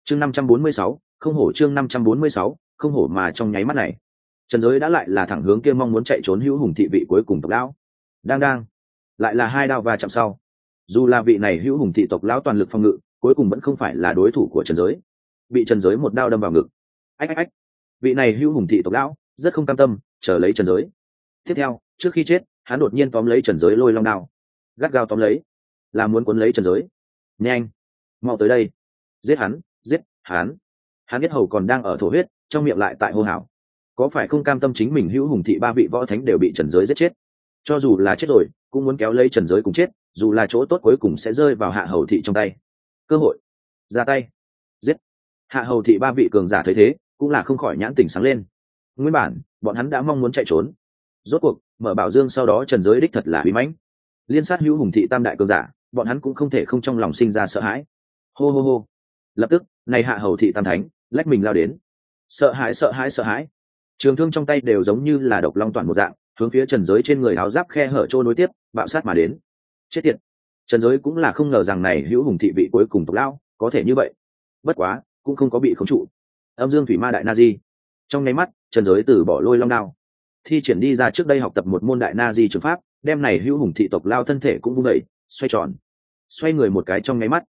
chương 546, không hổ chương 546, không hổ mà trong nháy mắt này trần giới đã lại là thẳng hướng kia mong muốn chạy trốn hữu hùng thị vị cuối cùng tộc lão. Đang lại là hai đao va chạm sau, dù là vị này hữu hùng thị tộc lão toàn lực phòng ngự, cuối cùng vẫn không phải là đối thủ của trần giới, bị trần giới một đao đâm vào ngực. Ách, vị này hữu hùng thị tộc lão rất không cam tâm, chờ lấy trần giới. Tiếp theo, trước khi chết, hắn đột nhiên tóm lấy trần giới lôi long đao, gắt gao tóm lấy, là muốn cuốn lấy trần giới. Nhanh, mau tới đây, giết hắn, giết hắn. Hắn biết hầu còn đang ở thổ huyết, trong miệng lại tại hô hào. Có phải không cam tâm chính mình hữu hùng thị ba vị võ thánh đều bị trần giới giết chết, cho dù là chết rồi cũng muốn kéo lấy trần giới cùng chết, dù là chỗ tốt cuối cùng sẽ rơi vào hạ hầu thị trong tay. Cơ hội, ra tay, giết. Hạ hầu thị ba vị cường giả thấy thế cũng là không khỏi nhãn tỉnh sáng lên. Nguyên bản bọn hắn đã mong muốn chạy trốn, rốt cuộc mở bảo dương sau đó trần giới đích thật là uy mãnh, liên sát hữu hùng thị tam đại cường giả, bọn hắn cũng không thể không trong lòng sinh ra sợ hãi. Hô, lập tức này hạ hầu thị tam thánh lách mình lao đến, sợ hãi, trường thương trong tay đều giống như là độc long toàn một dạng, hướng phía trần giới trên người áo giáp khe hở trôi nối tiếp bạo sát mà đến. Chết tiệt, trần giới cũng là không ngờ rằng này hữu hùng thị vị cuối cùng tộc lão có thể như vậy, bất quá cũng không có bị khống trụ. Âm dương thủy ma đại na di, trong nháy mắt trần giới từ bỏ lôi long đao, thi triển đi ra trước đây học tập một môn đại na di trường pháp, đem này hữu hùng thị tộc lao thân thể cũng vung đẩy xoay tròn, xoay người một cái trong nháy mắt,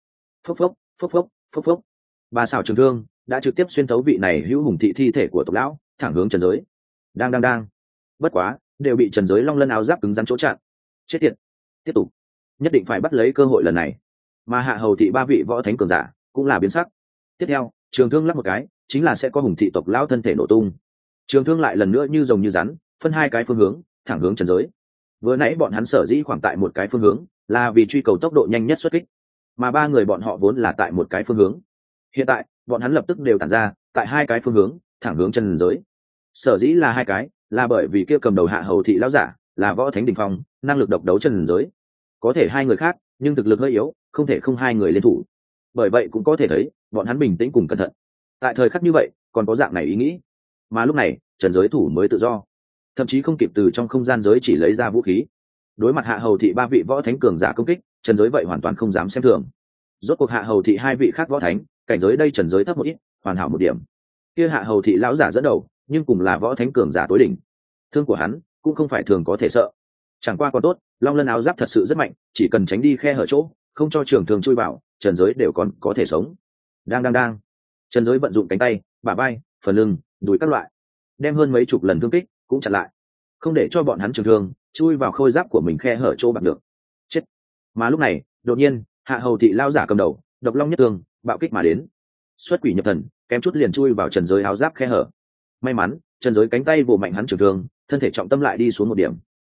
phốc, ba xảo trường thương đã trực tiếp xuyên thấu vị này hữu hùng thị thi thể của tộc lão, thẳng hướng trần giới. Đang bất quá đều bị trần giới long lân áo giáp cứng rắn chỗ chặn. Chết tiệt, tiếp tục, nhất định phải bắt lấy cơ hội lần này. Mà hạ hầu thị ba vị võ thánh cường giả cũng là biến sắc. Tiếp theo trường thương lắp một cái, chính là sẽ có hùng thị tộc lão thân thể nổ tung. Trường thương lại lần nữa như rồng như rắn, phân hai cái phương hướng thẳng hướng trần giới. Vừa nãy bọn hắn sở dĩ khoảng tại một cái phương hướng là vì truy cầu tốc độ nhanh nhất xuất kích, mà ba người bọn họ vốn là tại một cái phương hướng. Hiện tại bọn hắn lập tức đều tản ra tại hai cái phương hướng thẳng hướng trần giới. Sở dĩ là hai cái là bởi vì kia cầm đầu hạ hầu thị lão giả là võ thánh đỉnh phong, năng lực độc đấu trần giới. Có thể hai người khác nhưng thực lực hơi yếu, không thể không hai người liên thủ. Bởi vậy cũng có thể thấy bọn hắn bình tĩnh cùng cẩn thận. Tại thời khắc như vậy còn có dạng này ý nghĩ, mà lúc này trần giới thủ mới tự do, thậm chí không kịp từ trong không gian giới chỉ lấy ra vũ khí. Đối mặt hạ hầu thị ba vị võ thánh cường giả công kích, trần giới vậy hoàn toàn không dám xem thường. Rốt cuộc hạ hầu thị hai vị khác võ thánh cảnh giới đây trần giới thấp một ít, hoàn hảo một điểm. Kia hạ hầu thị lão giả dẫn đầu nhưng cùng là võ thánh cường giả tối đỉnh, thương của hắn cũng không phải thường có thể sợ. Chẳng qua còn tốt long lân áo giáp thật sự rất mạnh, chỉ cần tránh đi khe hở chỗ, không cho trường thường chui vào, trần giới đều còn có thể sống. Đang trần giới vận dụng cánh tay, bả vai, phần lưng, đùi các loại, đem hơn mấy chục lần thương kích cũng chặn lại, không để cho bọn hắn trường thương chui vào khôi giáp của mình khe hở chỗ bạc được. Chết. Mà lúc này đột nhiên hạ hầu thị lao giả cầm đầu độc long nhất thương bạo kích mà đến, xuất quỷ nhập thần, kém chút liền chui vào trần giới áo giáp khe hở. May mắn trần giới cánh tay vồ mạnh hắn trường thương, thân thể trọng tâm lại đi xuống một điểm,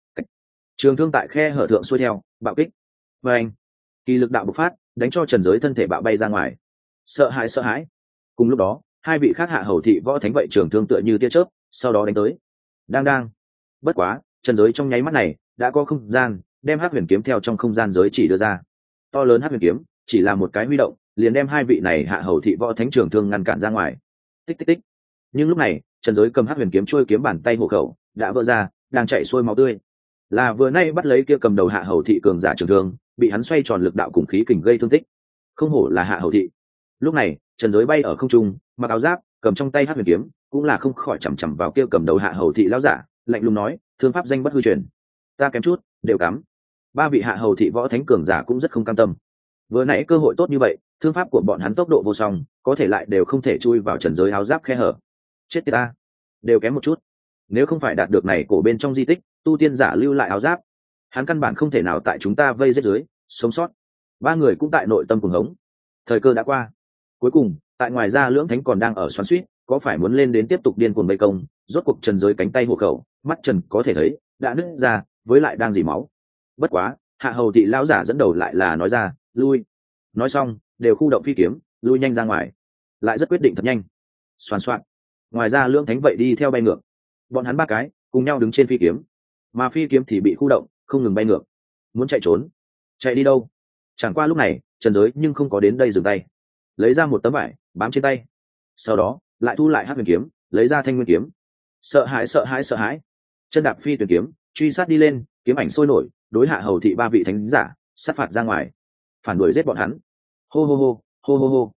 trường thương tại khe hở thượng xuôi theo bạo kích, và anh kỳ lực đạo bộc phát, đánh cho trần giới thân thể bạo bay ra ngoài. Sợ hãi. Cùng lúc đó hai vị khác hạ hầu thị võ thánh vậy trường thương tựa như tia chớp sau đó đánh tới. Đang bất quá trần giới trong nháy mắt này đã có không gian đem hắc huyền kiếm theo trong không gian giới chỉ đưa ra. To lớn hắc huyền kiếm chỉ là một cái huy động liền đem hai vị này hạ hầu thị võ thánh trường thương ngăn cản ra ngoài. Tích. Nhưng lúc này trần giới cầm hắc huyền kiếm trôi kiếm bàn tay hộ khẩu đã vỡ ra, đang chảy xuôi máu tươi, là vừa nay bắt lấy kia cầm đầu hạ hầu thị cường giả trường thương bị hắn xoay tròn lực đạo cùng khí kình gây thương tích. Không hổ là hạ hầu thị. Lúc này trần giới bay ở không trung, mặc áo giáp, cầm trong tay hắc huyền kiếm, cũng là không khỏi chằm chằm vào kia cầm đầu hạ hầu thị lão giả, lạnh lùng nói, thương pháp danh bất hư truyền, ta kém chút đều cắm. Ba vị hạ hầu thị võ thánh cường giả cũng rất không cam tâm. Vừa nãy cơ hội tốt như vậy, thương pháp của bọn hắn tốc độ vô song, có thể lại đều không thể chui vào trần giới áo giáp khe hở. Chết tiệt ta, đều kém một chút. Nếu không phải đạt được này cổ bên trong di tích tu tiên giả lưu lại áo giáp, hắn căn bản không thể nào tại chúng ta vây giết dưới sống sót. Ba người cũng tại nội tâm cuồng hống. Thời cơ đã qua. Cuối cùng tại ngoài ra lưỡng thánh còn đang ở xoắn xuýt, có phải muốn lên đến tiếp tục điên cuồng vây công. Rốt cuộc trần giới cánh tay hộ khẩu, mắt trần có thể thấy đã nứt ra, với lại đang dỉ máu. Bất quá hạ hầu thị lão giả dẫn đầu lại là nói ra, lui. Nói xong đều khu động phi kiếm lui nhanh ra ngoài, lại rất quyết định thật nhanh. Xoàn xoạn, ngoài ra lưỡng thánh vậy đi theo bay ngược. Bọn hắn ba cái cùng nhau đứng trên phi kiếm, mà phi kiếm thì bị khu động không ngừng bay ngược. Muốn chạy trốn, chạy đi đâu? Chẳng qua lúc này trần giới nhưng không có đến đây dừng tay, lấy ra một tấm vải bám trên tay, sau đó lại thu lại hắc huyền kiếm, lấy ra thanh nguyên kiếm. Sợ hãi, chân đạp phi tuyển kiếm truy sát đi lên, kiếm ảnh sôi nổi, đối hạ hầu thị ba vị thánh giả sát phạt ra ngoài, phản đuổi giết bọn hắn. Hô.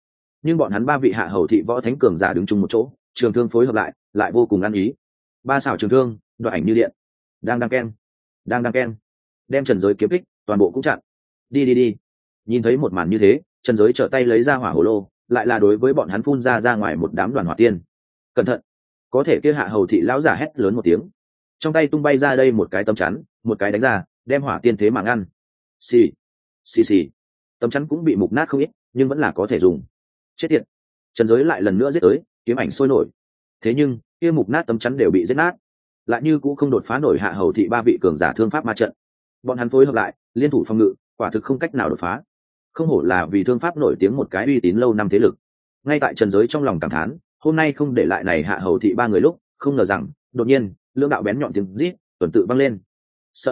nhưng bọn hắn ba vị hạ hầu thị võ thánh cường giả đứng chung một chỗ, trường thương phối hợp lại vô cùng ăn ý. Ba xảo trường thương đoạn ảnh như điện, đang keng, đang keng, đem Trần Giới kiếm kích toàn bộ cũng chặn. Đi. Nhìn thấy một màn như thế, Trần Giới trở tay lấy ra hỏa hồ lô, lại là đối với bọn hắn phun ra ngoài một đám đoàn hỏa tiên. Cẩn thận! Có thể kia hạ hầu thị lão giả hét lớn một tiếng, trong tay tung bay ra đây một cái tấm chắn, một cái đánh ra, đem hỏa tiên thế mà ngăn. Xì. Tấm chắn cũng bị mục nát không ít, nhưng vẫn là có thể dùng. Chết tiệt! Trần Giới lại lần nữa giết tới, kiếm ảnh sôi nổi. Thế nhưng kia mục nát tấm chắn đều bị giết nát, lại như cũng không đột phá nổi hạ hầu thị ba vị cường giả thương pháp ma trận. Bọn hắn phối hợp lại, liên thủ phòng ngự, quả thực không cách nào đột phá. Không hổ là vì thương pháp nổi tiếng một cái uy tín lâu năm thế lực. Ngay tại Trần Giới trong lòng cảm thán, hôm nay không để lại này hạ hầu thị ba người lúc, không ngờ rằng đột nhiên lưỡng đạo bén nhọn tiếng rít tuần tự vang lên. Sợ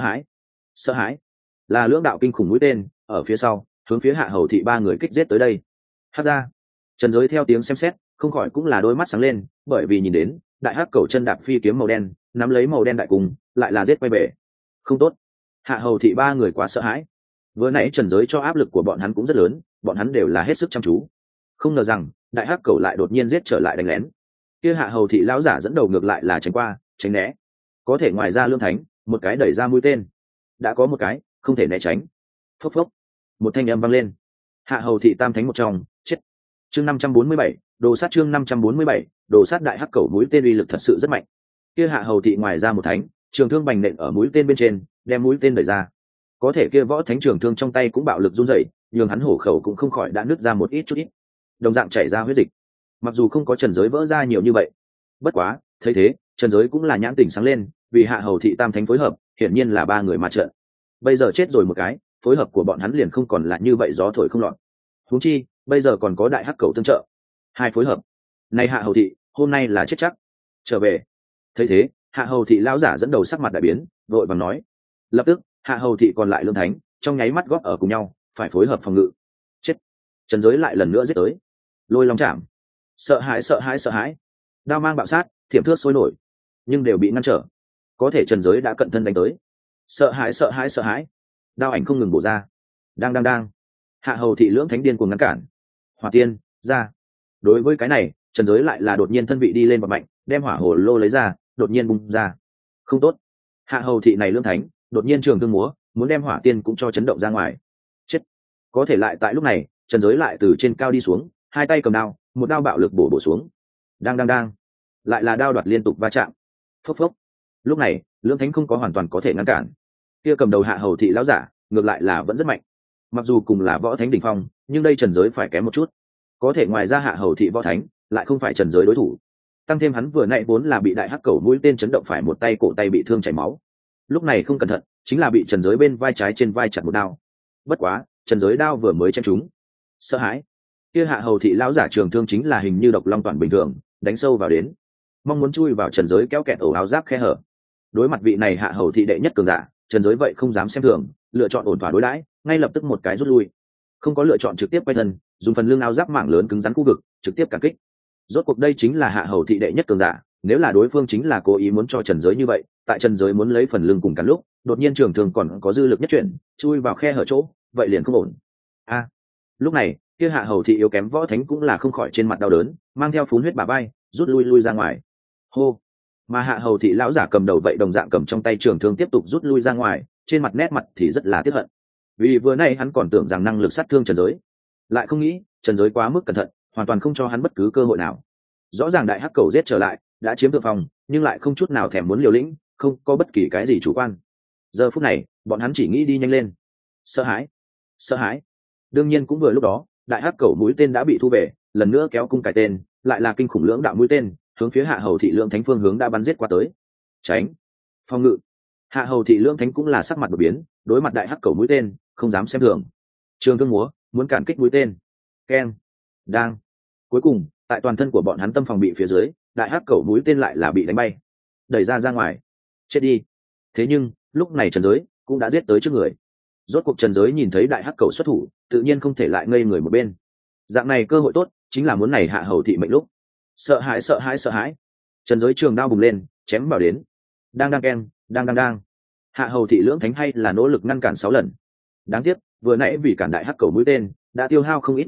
hãi, là lưỡng đạo kinh khủng mũi tên ở phía sau, hướng phía hạ hầu thị ba người kích giết tới đây. Hát ra, Trần Giới theo tiếng xem xét, không khỏi cũng là đôi mắt sáng lên, bởi vì nhìn đến đại hắc cẩu chân đạp phi kiếm màu đen, nắm lấy màu đen đại cung, lại là giết quay về. Không tốt, hạ hầu thị ba người quá sợ hãi. Vừa nãy Trần Giới cho áp lực của bọn hắn cũng rất lớn, bọn hắn đều là hết sức chăm chú. Không ngờ rằng đại hắc cẩu lại đột nhiên giết trở lại đánh lén. Kia hạ hầu thị lão giả dẫn đầu ngược lại là tránh qua, tránh né. Có thể ngoài ra Lương Thánh, một cái đẩy ra mũi tên, đã có một cái không thể né tránh. Phốc, một thanh âm vang lên. Hạ hầu thị tam thánh một trong, chết. Chương 547, đồ sát chương 547, đồ sát đại hắc cẩu mũi tên uy lực thật sự rất mạnh. Kia hạ hầu thị ngoài ra một thánh, trường thương bành nện ở mũi tên bên trên, đem mũi tên đẩy ra. Có thể kia võ thánh trường thương trong tay cũng bạo lực run rẩy, nhường hắn hổ khẩu cũng không khỏi đã nứt ra một ít chút ít, đồng dạng chảy ra huyết dịch. Mặc dù không có Trần Giới vỡ ra nhiều như vậy, bất quá thấy thế Trần Giới cũng là nhãn tỉnh sáng lên, vì hạ hầu thị tam thánh phối hợp hiển nhiên là ba người mà trận. Bây giờ chết rồi một cái, phối hợp của bọn hắn liền không còn là như vậy gió thổi không lọt. Huống chi bây giờ còn có đại hắc cẩu tương trợ, hai phối hợp này hạ hầu thị hôm nay là chết chắc. Trở về. Thấy thế hạ hầu thị lão giả dẫn đầu sắc mặt đại biến, vội vàng nói. Lập tức hạ hầu thị còn lại Lương Thánh trong nháy mắt góp ở cùng nhau, phải phối hợp phòng ngự. Chết. Trần Giới lại lần nữa giết tới. Lôi long chạm. Sợ hãi, đao mang bạo sát, thiểm thước sôi nổi, nhưng đều bị ngăn trở. Có thể Trần Giới đã cận thân đánh tới. Sợ hãi, đao ảnh không ngừng bổ ra. Đang. Hạ hầu thị Lưỡng Thánh điên cuồng ngăn cản. Hỏa tiên ra. Đối với cái này Trần Giới lại là đột nhiên thân vị đi lên và mạnh, đem hỏa hồ lô lấy ra, đột nhiên bung ra. Không tốt, hạ hầu thị này Lưỡng Thánh đột nhiên trường thương múa, muốn đem hỏa tiên cũng cho chấn động ra ngoài. Chết. Có thể lại tại lúc này Trần Giới lại từ trên cao đi xuống, hai tay cầm đao, một đao bạo lực bổ xuống. Đang, lại là đao đoạt liên tục va chạm. Phốc. Lúc này Lưỡng Thánh không có hoàn toàn có thể ngăn cản. Kia cầm đầu hạ hầu thị lão giả ngược lại là vẫn rất mạnh. Mặc dù cùng là võ thánh đỉnh phong, nhưng đây Trần Giới phải kém một chút. Có thể ngoài ra hạ hầu thị võ thánh lại không phải Trần Giới đối thủ. Tăng thêm hắn vừa nãy vốn là bị đại hắc cẩu mũi tên chấn động phải một tay cổ tay bị thương chảy máu. Lúc này không cẩn thận, chính là bị Trần Giới bên vai trái trên vai chặt một đao. Bất quá Trần Giới đao vừa mới chém trúng. Sợ hãi. Kia hạ hầu thị lão giả trường thương chính là hình như độc long toàn bình thường, đánh sâu vào đến, mong muốn chui vào Trần Giới kéo kẹt ổ áo giáp khe hở. Đối mặt vị này hạ hầu thị đệ nhất cường giả, Trần Giới vậy không dám xem thường, lựa chọn ổn thỏa đối đãi, ngay lập tức một cái rút lui, không có lựa chọn trực tiếp quay thân, dùng phần lưng áo giáp mảng lớn cứng rắn khu vực trực tiếp cản kích. Rốt cuộc đây chính là hạ hầu thị đệ nhất cường giả, nếu là đối phương chính là cố ý muốn cho Trần Giới như vậy, tại Trần Giới muốn lấy phần lưng cùng cắn lúc, đột nhiên trường thương còn có dư lực nhất chuyển, chui vào khe hở chỗ, vậy liền không ổn. Lúc này kia hạ hầu thị yếu kém võ thánh cũng là không khỏi trên mặt đau đớn, mang theo phun huyết bả vai, rút lui ra ngoài. Hô. Mà hạ hầu thị lão giả cầm đầu vậy đồng dạng cầm trong tay trường thương tiếp tục rút lui ra ngoài, trên mặt nét mặt thì rất là tiếc hận, vì vừa nay hắn còn tưởng rằng năng lực sát thương Trần Giới, lại không nghĩ Trần Giới quá mức cẩn thận, hoàn toàn không cho hắn bất cứ cơ hội nào. Rõ ràng đại hắc cầu giết trở lại, đã chiếm thượng phòng, nhưng lại không chút nào thèm muốn liều lĩnh, không có bất kỳ cái gì chủ quan. Giờ phút này bọn hắn chỉ nghĩ đi nhanh lên. Sợ hãi. Đương nhiên cũng vừa lúc đó đại hắc cầu mũi tên đã bị thu về, lần nữa kéo cung cải tên, lại là kinh khủng lưỡng đạo mũi tên hướng phía hạ hầu thị Lưỡng Thánh phương hướng đã bắn giết qua tới. Tránh, phòng ngự. Hạ hầu thị Lưỡng Thánh cũng là sắc mặt đột biến, đối mặt đại hắc cầu mũi tên không dám xem thường, trường thương múa muốn cản kích mũi tên. Keng, đang. Cuối cùng tại toàn thân của bọn hắn tâm phòng bị phía dưới, đại hắc cầu mũi tên lại là bị đánh bay, đẩy ra ngoài. Chết đi. Thế nhưng lúc này Trần Giới cũng đã giết tới trước người. Rốt cuộc Trần Giới nhìn thấy đại hắc cầu xuất thủ, tự nhiên không thể lại ngây người một bên. Dạng này cơ hội tốt chính là muốn này hạ hầu thị mệnh lúc. Sợ hãi. Trần Giới trường đao bùng lên, chém vào đến. Đang. Hạ hầu thị Lưỡng Thánh hay là nỗ lực ngăn cản 6 lần. Đáng tiếc vừa nãy vì cản đại hắc cầu mũi tên đã tiêu hao không ít lực đạo,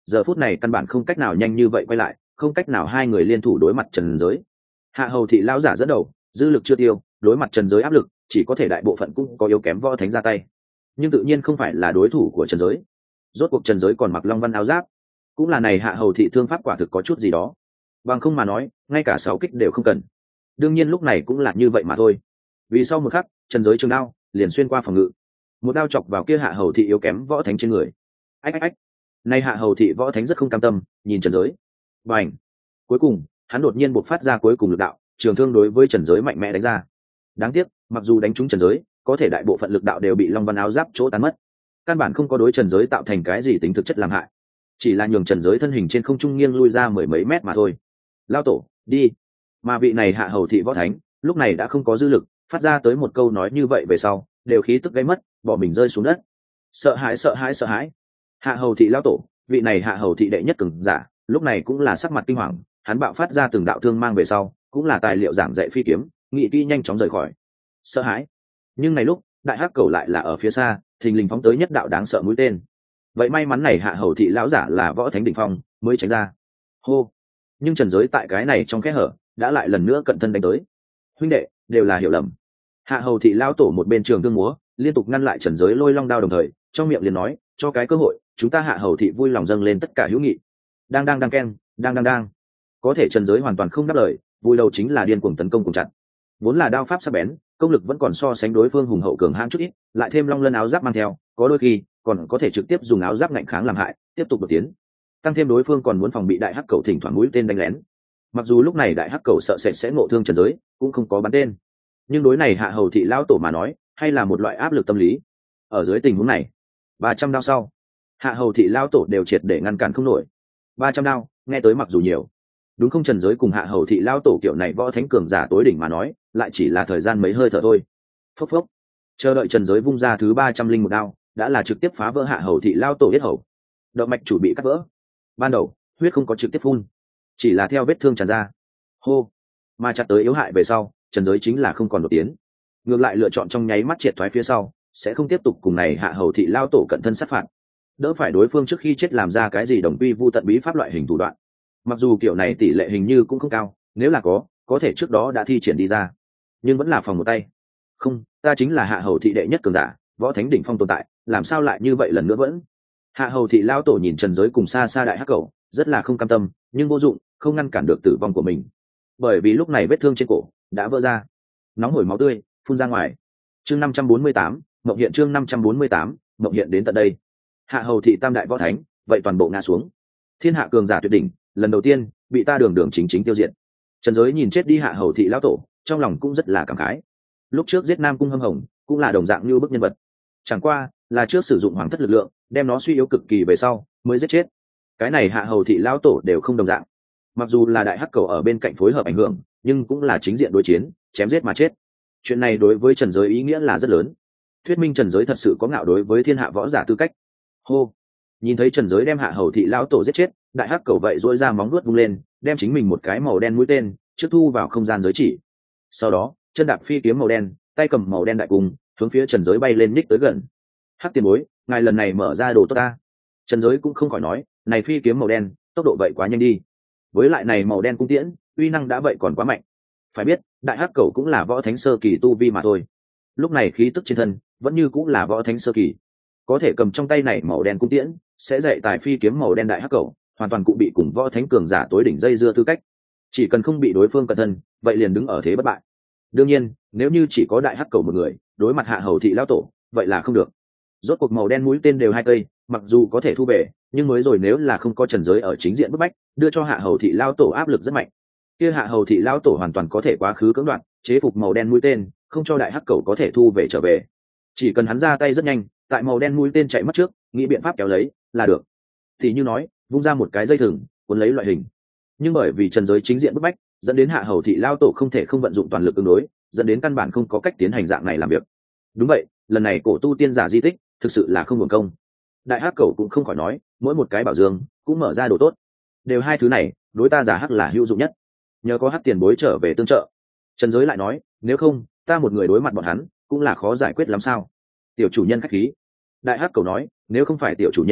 giờ phút này căn bản không cách nào nhanh như vậy quay lại, không cách nào hai người liên thủ đối mặt trần giới. Hạ hầu thị lão giả dẫn đầu, dư lực chưa tiêu, đối mặt trần giới áp lực, chỉ có thể đại bộ phận cũng có yếu kém võ thánh ra tay, nhưng tự nhiên không phải là đối thủ của trần giới. Rốt cuộc trần giới còn mặc long văn áo giáp, cũng là này hạ hầu thị thương pháp quả thực có chút gì đó, bằng không mà nói ngay cả 6 kích đều không cần. Đương nhiên lúc này cũng là như vậy mà thôi, vì sau một khắc trần giới trường đao liền xuyên qua phòng ngự, một đao chọc vào kia hạ hầu thị yếu kém võ thánh trên người. Ách ách ách, nay hạ hầu thị võ thánh rất không cam tâm nhìn trần giới, bành, cuối cùng hắn đột nhiên bộc phát ra cuối cùng lực đạo, trường thương đối với trần giới mạnh mẽ đánh ra. Đáng tiếc mặc dù đánh trúng trần giới, có thể đại bộ phận lực đạo đều bị long văn áo giáp chỗ tán mất, căn bản không có đối trần giới tạo thành cái gì tính thực chất làm hại, chỉ là nhường trần giới thân hình trên không trung nghiêng lui ra mười mấy mét mà thôi. Lao tổ đi. Mà vị này hạ hầu thị võ thánh lúc này đã không có dư lực, phát ra tới một câu nói như vậy về sau đều khí tức gây mất, bỏ mình rơi xuống đất. Sợ hãi sợ hãi sợ hãi. Hạ hầu thị lao tổ, vị này hạ hầu thị đệ nhất cường giả, lúc này cũng là sắc mặt kinh hoàng, hắn bạo phát ra từng đạo thương mang về sau cũng là tài liệu giảng dạy phi kiếm, nghị kỹ nhanh chóng rời khỏi. Sợ hãi. Nhưng này lúc đại hắc cầu lại là ở phía xa, thình lình phóng tới nhất đạo đáng sợ mũi tên. Vậy may mắn này hạ hầu thị lão giả là võ thánh đỉnh phong mới tránh ra. Hô. Nhưng trần giới tại cái này trong kẽ hở đã lại lần nữa cận thân đánh tới. Huynh đệ đều là hiểu lầm. Hạ hầu thị lão tổ một bên trường thương múa liên tục ngăn lại trần giới lôi long đao, đồng thời trong miệng liền nói, cho cái cơ hội chúng ta hạ hầu thị vui lòng dâng lên tất cả hữu nghị. Đang keng, đang. Có thể trần giới hoàn toàn không đáp lời, vui đầu chính là điên cuồng tấn công cùng chặt. Vốn là đao pháp sắc bén, công lực vẫn còn so sánh đối phương hùng hậu cường hãn chút ít, lại thêm long lân áo giáp mang theo, có đôi khi còn có thể trực tiếp dùng áo giáp ngạnh kháng làm hại, tiếp tục đột tiến. Tăng thêm đối phương còn muốn phòng bị đại hắc cầu thỉnh thoảng mũi tên đánh lén. Mặc dù lúc này đại hắc cầu sợ sệt sẽ ngộ thương trần giới, cũng không có bắn tên, nhưng đối này hạ hầu thị lão tổ mà nói hay là một loại áp lực tâm lý. Ở dưới tình huống này 300 đao sau, hạ hầu thị lão tổ đều triệt để ngăn cản không nổi. 300 đao nghe tới mặc dù nhiều, đúng không, trần giới cùng hạ hầu thị lão tổ kiểu này võ thánh cường giả tối đỉnh mà nói lại chỉ là thời gian mấy hơi thở thôi. Phốc phốc, chờ đợi trần giới vung ra thứ 301 đao đã là trực tiếp phá vỡ hạ hầu thị lão tổ yết hầu, động mạch chủ bị cắt vỡ. Ban đầu huyết không có trực tiếp phun, chỉ là theo vết thương tràn ra. Hô. Mà chặt tới yếu hại về sau, trần giới chính là không còn đột tiến, ngược lại lựa chọn trong nháy mắt triệt thoái phía sau, sẽ không tiếp tục cùng này hạ hầu thị lao tổ cận thân sát phạt, đỡ phải đối phương trước khi chết làm ra cái gì đồng quy vu tận bí pháp loại hình thủ đoạn. Mặc dù kiểu này tỷ lệ hình như cũng không cao, nếu là có thể trước đó đã thi triển đi ra, nhưng vẫn là phòng một tay. Không, ta chính là hạ hầu thị đệ nhất cường giả, võ thánh đỉnh phong tồn tại, làm sao lại như vậy lần nữa vẫn. Hạ hầu thị lao tổ nhìn trần giới cùng xa xa đại hắc cầu, rất là không cam tâm, nhưng vô dụng, không ngăn cản được tử vong của mình, bởi vì lúc này vết thương trên cổ đã vỡ ra, nóng hổi máu tươi phun ra ngoài. Chương 548, mộng hiện. Chương 548, mộng hiện đến tận đây, hạ hầu thị tam đại võ thánh vậy toàn bộ ngã xuống. Thiên hạ cường giả tuyệt đỉnh lần đầu tiên bị ta đường chính tiêu diệt. Trần giới nhìn chết đi hạ hầu thị lão tổ, trong lòng cũng rất là cảm khái. Lúc trước giết Nam Cung Hâm Hồng cũng là đồng dạng như bức nhân vật, chẳng qua là trước sử dụng hoàng thất lực lượng đem nó suy yếu cực kỳ về sau mới giết chết. Cái này hạ hầu thị lão tổ đều không đồng dạng, mặc dù là đại hắc cầu ở bên cạnh phối hợp ảnh hưởng, nhưng cũng là chính diện đối chiến, chém giết mà chết. Chuyện này đối với trần giới ý nghĩa là rất lớn, thuyết minh trần giới thật sự có ngạo đối với thiên hạ võ giả tư cách. Hô. Nhìn thấy trần giới đem hạ hầu thị lão tổ giết chết, đại hắc cầu vậy dỗi ra móng vuốt vung lên, đem chính mình một cái màu đen mũi tên trước thu vào không gian giới chỉ, sau đó chân đạp phi kiếm màu đen, tay cầm màu đen đại cung, hướng phía trần giới bay lên nhích tới gần. Hắc tiền bối, ngài lần này mở ra đồ tốt ta. Trần giới cũng không khỏi nói, này phi kiếm màu đen tốc độ vậy quá nhanh đi, với lại này màu đen cung tiễn uy năng đã vậy còn quá mạnh. Phải biết đại hắc cầu cũng là võ thánh sơ kỳ tu vi mà thôi, lúc này khí tức trên thân vẫn như cũng là võ thánh sơ kỳ, có thể cầm trong tay này màu đen cung tiễn sẽ dạy tài phi kiếm màu đen đại hắc cầu hoàn toàn cũng bị cùng võ thánh cường giả tối đỉnh dây dưa tư cách, chỉ cần không bị đối phương cẩn thân vậy liền đứng ở thế bất bại. Đương nhiên nếu như chỉ có đại hắc cầu một người đối mặt hạ hầu thị lão tổ vậy là không được. Rốt cuộc màu đen mũi tên đều 2 cây, mặc dù có thể thu về, nhưng mới rồi nếu là không có trần giới ở chính diện bức bách, đưa cho hạ hầu thị lao tổ áp lực rất mạnh. Kia hạ hầu thị lao tổ hoàn toàn có thể quá khứ cưỡng đoạt, chế phục màu đen mũi tên, không cho đại hắc cầu có thể thu về trở về. Chỉ cần hắn ra tay rất nhanh, tại màu đen mũi tên chạy mất trước, nghĩ biện pháp kéo lấy là được. Thì như nói, vung ra một cái dây thừng, cuốn lấy loại hình. Nhưng bởi vì trần giới chính diện bức bách, dẫn đến hạ hầu thị lao tổ không thể không vận dụng toàn lực ứng đối, dẫn đến căn bản không có cách tiến hành dạng này làm việc. Đúng vậy, lần này cổ tu tiên giả di tích thực sự là không hưởng công. Đại hắc cầu cũng không khỏi nói, mỗi một cái bảo dương cũng mở ra đồ tốt, đều 2 thứ này đối ta giả hắc là hữu dụng nhất, nhờ có hắc tiền bối trở về tương trợ. Trần giới lại nói, nếu không ta một người đối mặt bọn hắn cũng là khó giải quyết lắm sao. Tiểu chủ nhân khách khí. Đại hắc cầu nói, nếu không phải tiểu chủ nhân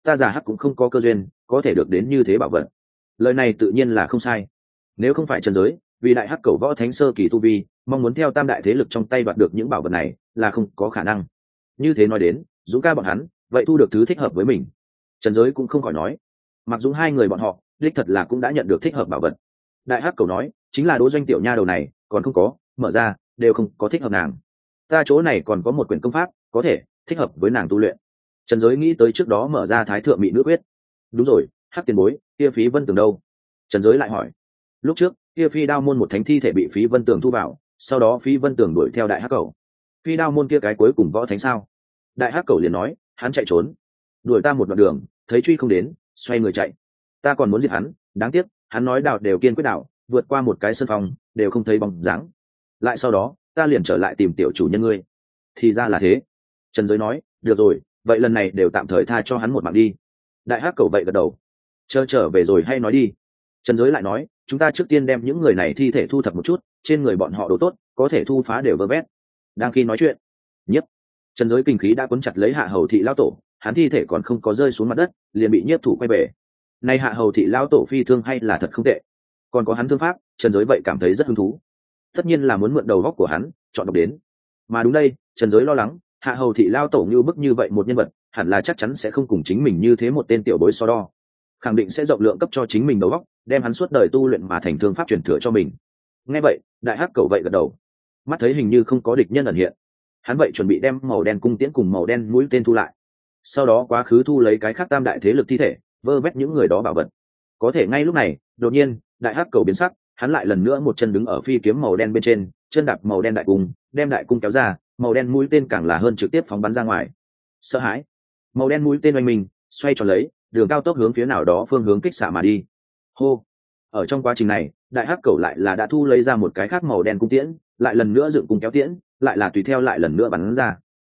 ta già hắc cũng không có cơ duyên có thể được đến như thế bảo vật. Lời này tự nhiên là không sai. Nếu không phải trần giới vì đại hắc cầu võ thánh sơ kỳ tu vi mong muốn theo tam đại thế lực trong tay đoạt được những bảo vật này là không có khả năng. Như thế nói đến dũng ca bọn hắn vậy thu được thứ thích hợp với mình. Trần giới cũng không khỏi nói, mặc dù hai người bọn họ đích thật là cũng đã nhận được thích hợp bảo vật. Đại hắc cầu nói chính là Đỗ Doanh tiểu nha đầu này còn không có mở ra, đều không có thích hợp nàng. Ta chỗ này còn có một quyển công pháp có thể thích hợp với nàng tu luyện. Trần giới nghĩ tới trước đó mở ra thái thượng mỹ nữ quyết. Đúng rồi, hắc tiền bối kia Phí Vân Tường đâu? Trần giới lại hỏi. Lúc trước kia Phi Đao môn một thánh thi thể bị Phí Vân Tường thu vào, sau đó Phí Vân Tường đuổi theo đại hắc cầu. Phi Đao môn kia cái cuối cùng võ thánh sao? Đại hắc cầu liền nói hắn chạy trốn, đuổi ta một đoạn đường thấy truy không đến, xoay người chạy. Ta còn muốn giết hắn, đáng tiếc hắn nói đạo đều kiên quyết đạo, vượt qua một cái sân phòng đều không thấy bóng dáng. Lại sau đó ta liền trở lại tìm tiểu chủ nhân ngươi. Thì ra là thế. Trần giới nói được rồi, vậy lần này đều tạm thời tha cho hắn một mạng đi. Đại hắc cầu vậy gật đầu, chờ trở về rồi hay nói đi. Trần giới lại nói chúng ta trước tiên đem những người này thi thể thu thập một chút, trên người bọn họ đồ tốt có thể thu phá đều vơ vét. Đang khi nói chuyện nhiếp Trần giới kinh khí đã cuốn chặt lấy Hạ Hầu thị lão tổ, hắn thi thể còn không có rơi xuống mặt đất liền bị nhiếp thủ quay về. Nay Hạ Hầu thị lão tổ phi thương hay là thật không tệ, còn có hắn thương pháp, Trần giới vậy cảm thấy rất hứng thú. Tất nhiên là muốn mượn đầu góc của hắn chọn độc đến. Mà đúng đây, Trần giới lo lắng Hạ Hầu thị lão tổ như bức như vậy một nhân vật hẳn là chắc chắn sẽ không cùng chính mình như thế một tên tiểu bối so đo, khẳng định sẽ rộng lượng cấp cho chính mình đầu óc, đem hắn suốt đời tu luyện mà thành thương pháp truyền thừa cho mình. Nghe vậy đại hắc cầu vậy gật đầu, mắt thấy hình như không có địch nhân ẩn hiện, hắn vậy chuẩn bị đem màu đen cung tiễn cùng màu đen mũi tên thu lại, sau đó quá khứ thu lấy cái khác tam đại thế lực thi thể, vơ vét những người đó bảo vật. Có thể ngay lúc này đột nhiên đại hắc cầu biến sắc, hắn lại lần nữa một chân đứng ở phi kiếm màu đen bên trên, chân đạp màu đen đại cung, đem đại cung kéo ra, màu đen mũi tên càng là hơn trực tiếp phóng bắn ra ngoài. Sợ hãi, màu đen mũi tên oanh mình xoay tròn lấy đường cao tốc hướng phía nào đó phương hướng kích xạ mà đi. Hô. Ở trong quá trình này đại hắc cầu lại là đã thu lấy ra một cái khác màu đen cung tiễn, lại lần nữa dựng cung kéo tiễn, lại là tùy theo lại lần nữa bắn ra.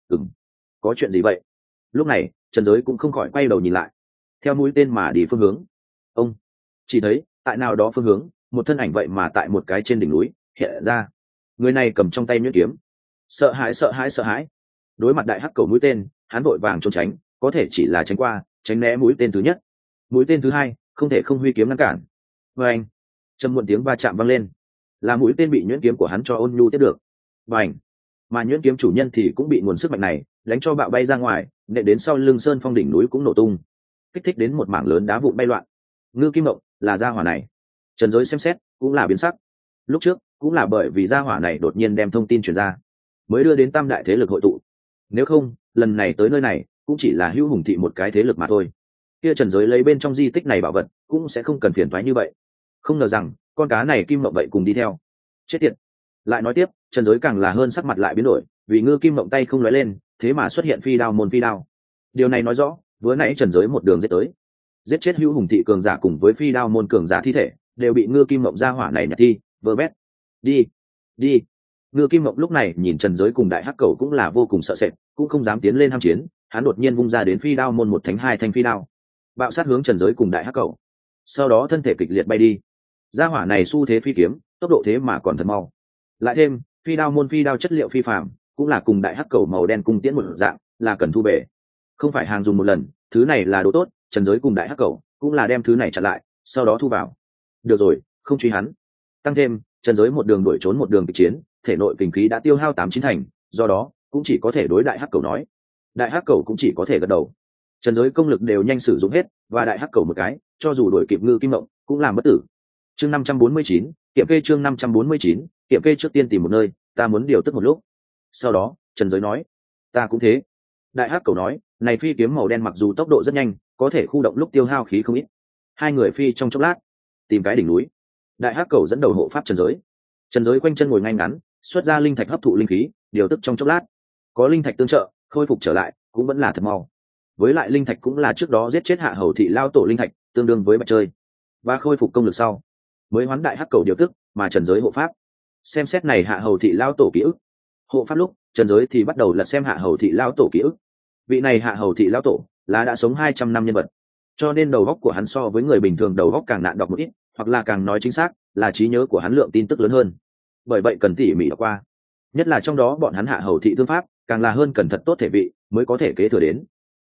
Có chuyện gì vậy? Lúc này Trần giới cũng không khỏi quay đầu nhìn lại, theo mũi tên mà đi phương hướng. Ông chỉ thấy tại nào đó phương hướng một thân ảnh vậy mà tại một cái trên đỉnh núi hiện ra, người này cầm trong tay nhuyễn kiếm. Sợ hãi sợ hãi sợ hãi, đối mặt đại hắc cầu mũi tên hắn vội vàng trốn tránh, có thể chỉ là tránh qua tránh né mũi tên thứ nhất. Mũi tên thứ hai không thể không huy kiếm ngăn cản. Và anh trầm muộn tiếng va chạm vang lên, là mũi tên bị nhuyễn kiếm của hắn cho ôn nhu tiếp được. Và anh mà nhuyễn kiếm chủ nhân thì cũng bị nguồn sức mạnh này đánh cho bạo bay ra ngoài, nện đến sau lưng sơn phong đỉnh núi cũng nổ tung, kích thích đến một mảng lớn đá vụn bay loạn. Ngư Kim Mộng là gia hỏa này. Trần giới xem xét cũng là biến sắc, lúc trước cũng là bởi vì gia hỏa này đột nhiên đem thông tin truyền ra mới đưa đến tam đại thế lực hội tụ, nếu không lần này tới nơi này cũng chỉ là Hữu Hùng thị một cái thế lực mà thôi. Kia Trần giới lấy bên trong di tích này bảo vật cũng sẽ không cần phiền toái như vậy. Không ngờ rằng con cá này Kim Mộng vậy cùng đi theo. Chết tiệt. Lại nói tiếp Trần giới càng là hơn sắc mặt lại biến đổi, vì Ngư Kim Mộng tay không lóe lên thế mà xuất hiện phi đao môn phi đao. Điều này nói rõ vừa nãy Trần giới một đường giết tới, giết chết Hữu Hùng thị cường giả cùng với phi đao môn cường giả thi thể đều bị Ngư Kim Mộng gia hỏa này nhặt thi vơ vét. Đi đi. Ngư Kim Mộng lúc này nhìn Trần giới cùng đại hắc cầu cũng là vô cùng sợ sệt, cũng không dám tiến lên ham chiến, hắn đột nhiên vung ra đến phi đao môn một thánh hai thanh phi đao, bạo sát hướng Trần giới cùng đại hắc cầu, sau đó thân thể kịch liệt bay đi. Gia hỏa này xu thế phi kiếm tốc độ thế mà còn thật mau, lại thêm phi đao môn phi đao chất liệu phi phàm, cũng là cùng đại hắc cầu màu đen cung tiễn một dạng, là cần thu về, không phải hàng dùng một lần, thứ này là đồ tốt. Trần giới cùng đại hắc cầu cũng là đem thứ này chặn lại, sau đó thu vào. Được rồi, không truy hắn. Tăng thêm Trần giới một đường đuổi trốn một đường kịch chiến, thể nội kinh khí đã tiêu hao 8-9 thành, do đó cũng chỉ có thể đối đại hắc cầu nói. Đại hắc cầu cũng chỉ có thể gật đầu. Trần giới công lực đều nhanh sử dụng hết, và đại hắc cầu một cái cho dù đuổi kịp Ngư Kim Mộng cũng làm bất tử. Chương 549, kiểm kê. Chương 549, kiểm kê. Trước tiên tìm một nơi, ta muốn điều tức một lúc. Sau đó Trần giới nói, ta cũng thế. Đại hắc cầu nói, này phi kiếm màu đen mặc dù tốc độ rất nhanh, có thể khu động lúc tiêu hao khí không ít. Hai người phi trong chốc lát tìm cái đỉnh núi, đại hắc cầu dẫn đầu hộ pháp Trần giới. Trần giới quanh chân ngồi ngay ngắn, xuất ra linh thạch hấp thụ linh khí, điều tức trong chốc lát, có linh thạch tương trợ khôi phục trở lại cũng vẫn là thật mau. Với lại linh thạch cũng là trước đó giết chết Hạ Hầu thị lao tổ linh thạch, tương đương với bạch chơi, và khôi phục công lực sau mới hoán đại hắc cầu điều tức, mà Trần giới hộ pháp xem xét này Hạ Hầu thị lao tổ ký ức. Hộ pháp lúc Trần giới thì bắt đầu lật xem Hạ Hầu thị lao tổ ký ức. Vị này Hạ Hầu thị lao tổ là đã sống 200 năm nhân vật, cho nên đầu óc của hắn so với người bình thường đầu óc càng nạn đọc một ít, hoặc là càng nói chính xác là trí nhớ của hắn lượng tin tức lớn hơn, bởi vậy cần tỉ mỉ đọc qua. Nhất là trong đó bọn hắn Hạ Hầu thị thương pháp càng là hơn cần thật tốt thể vị mới có thể kế thừa đến.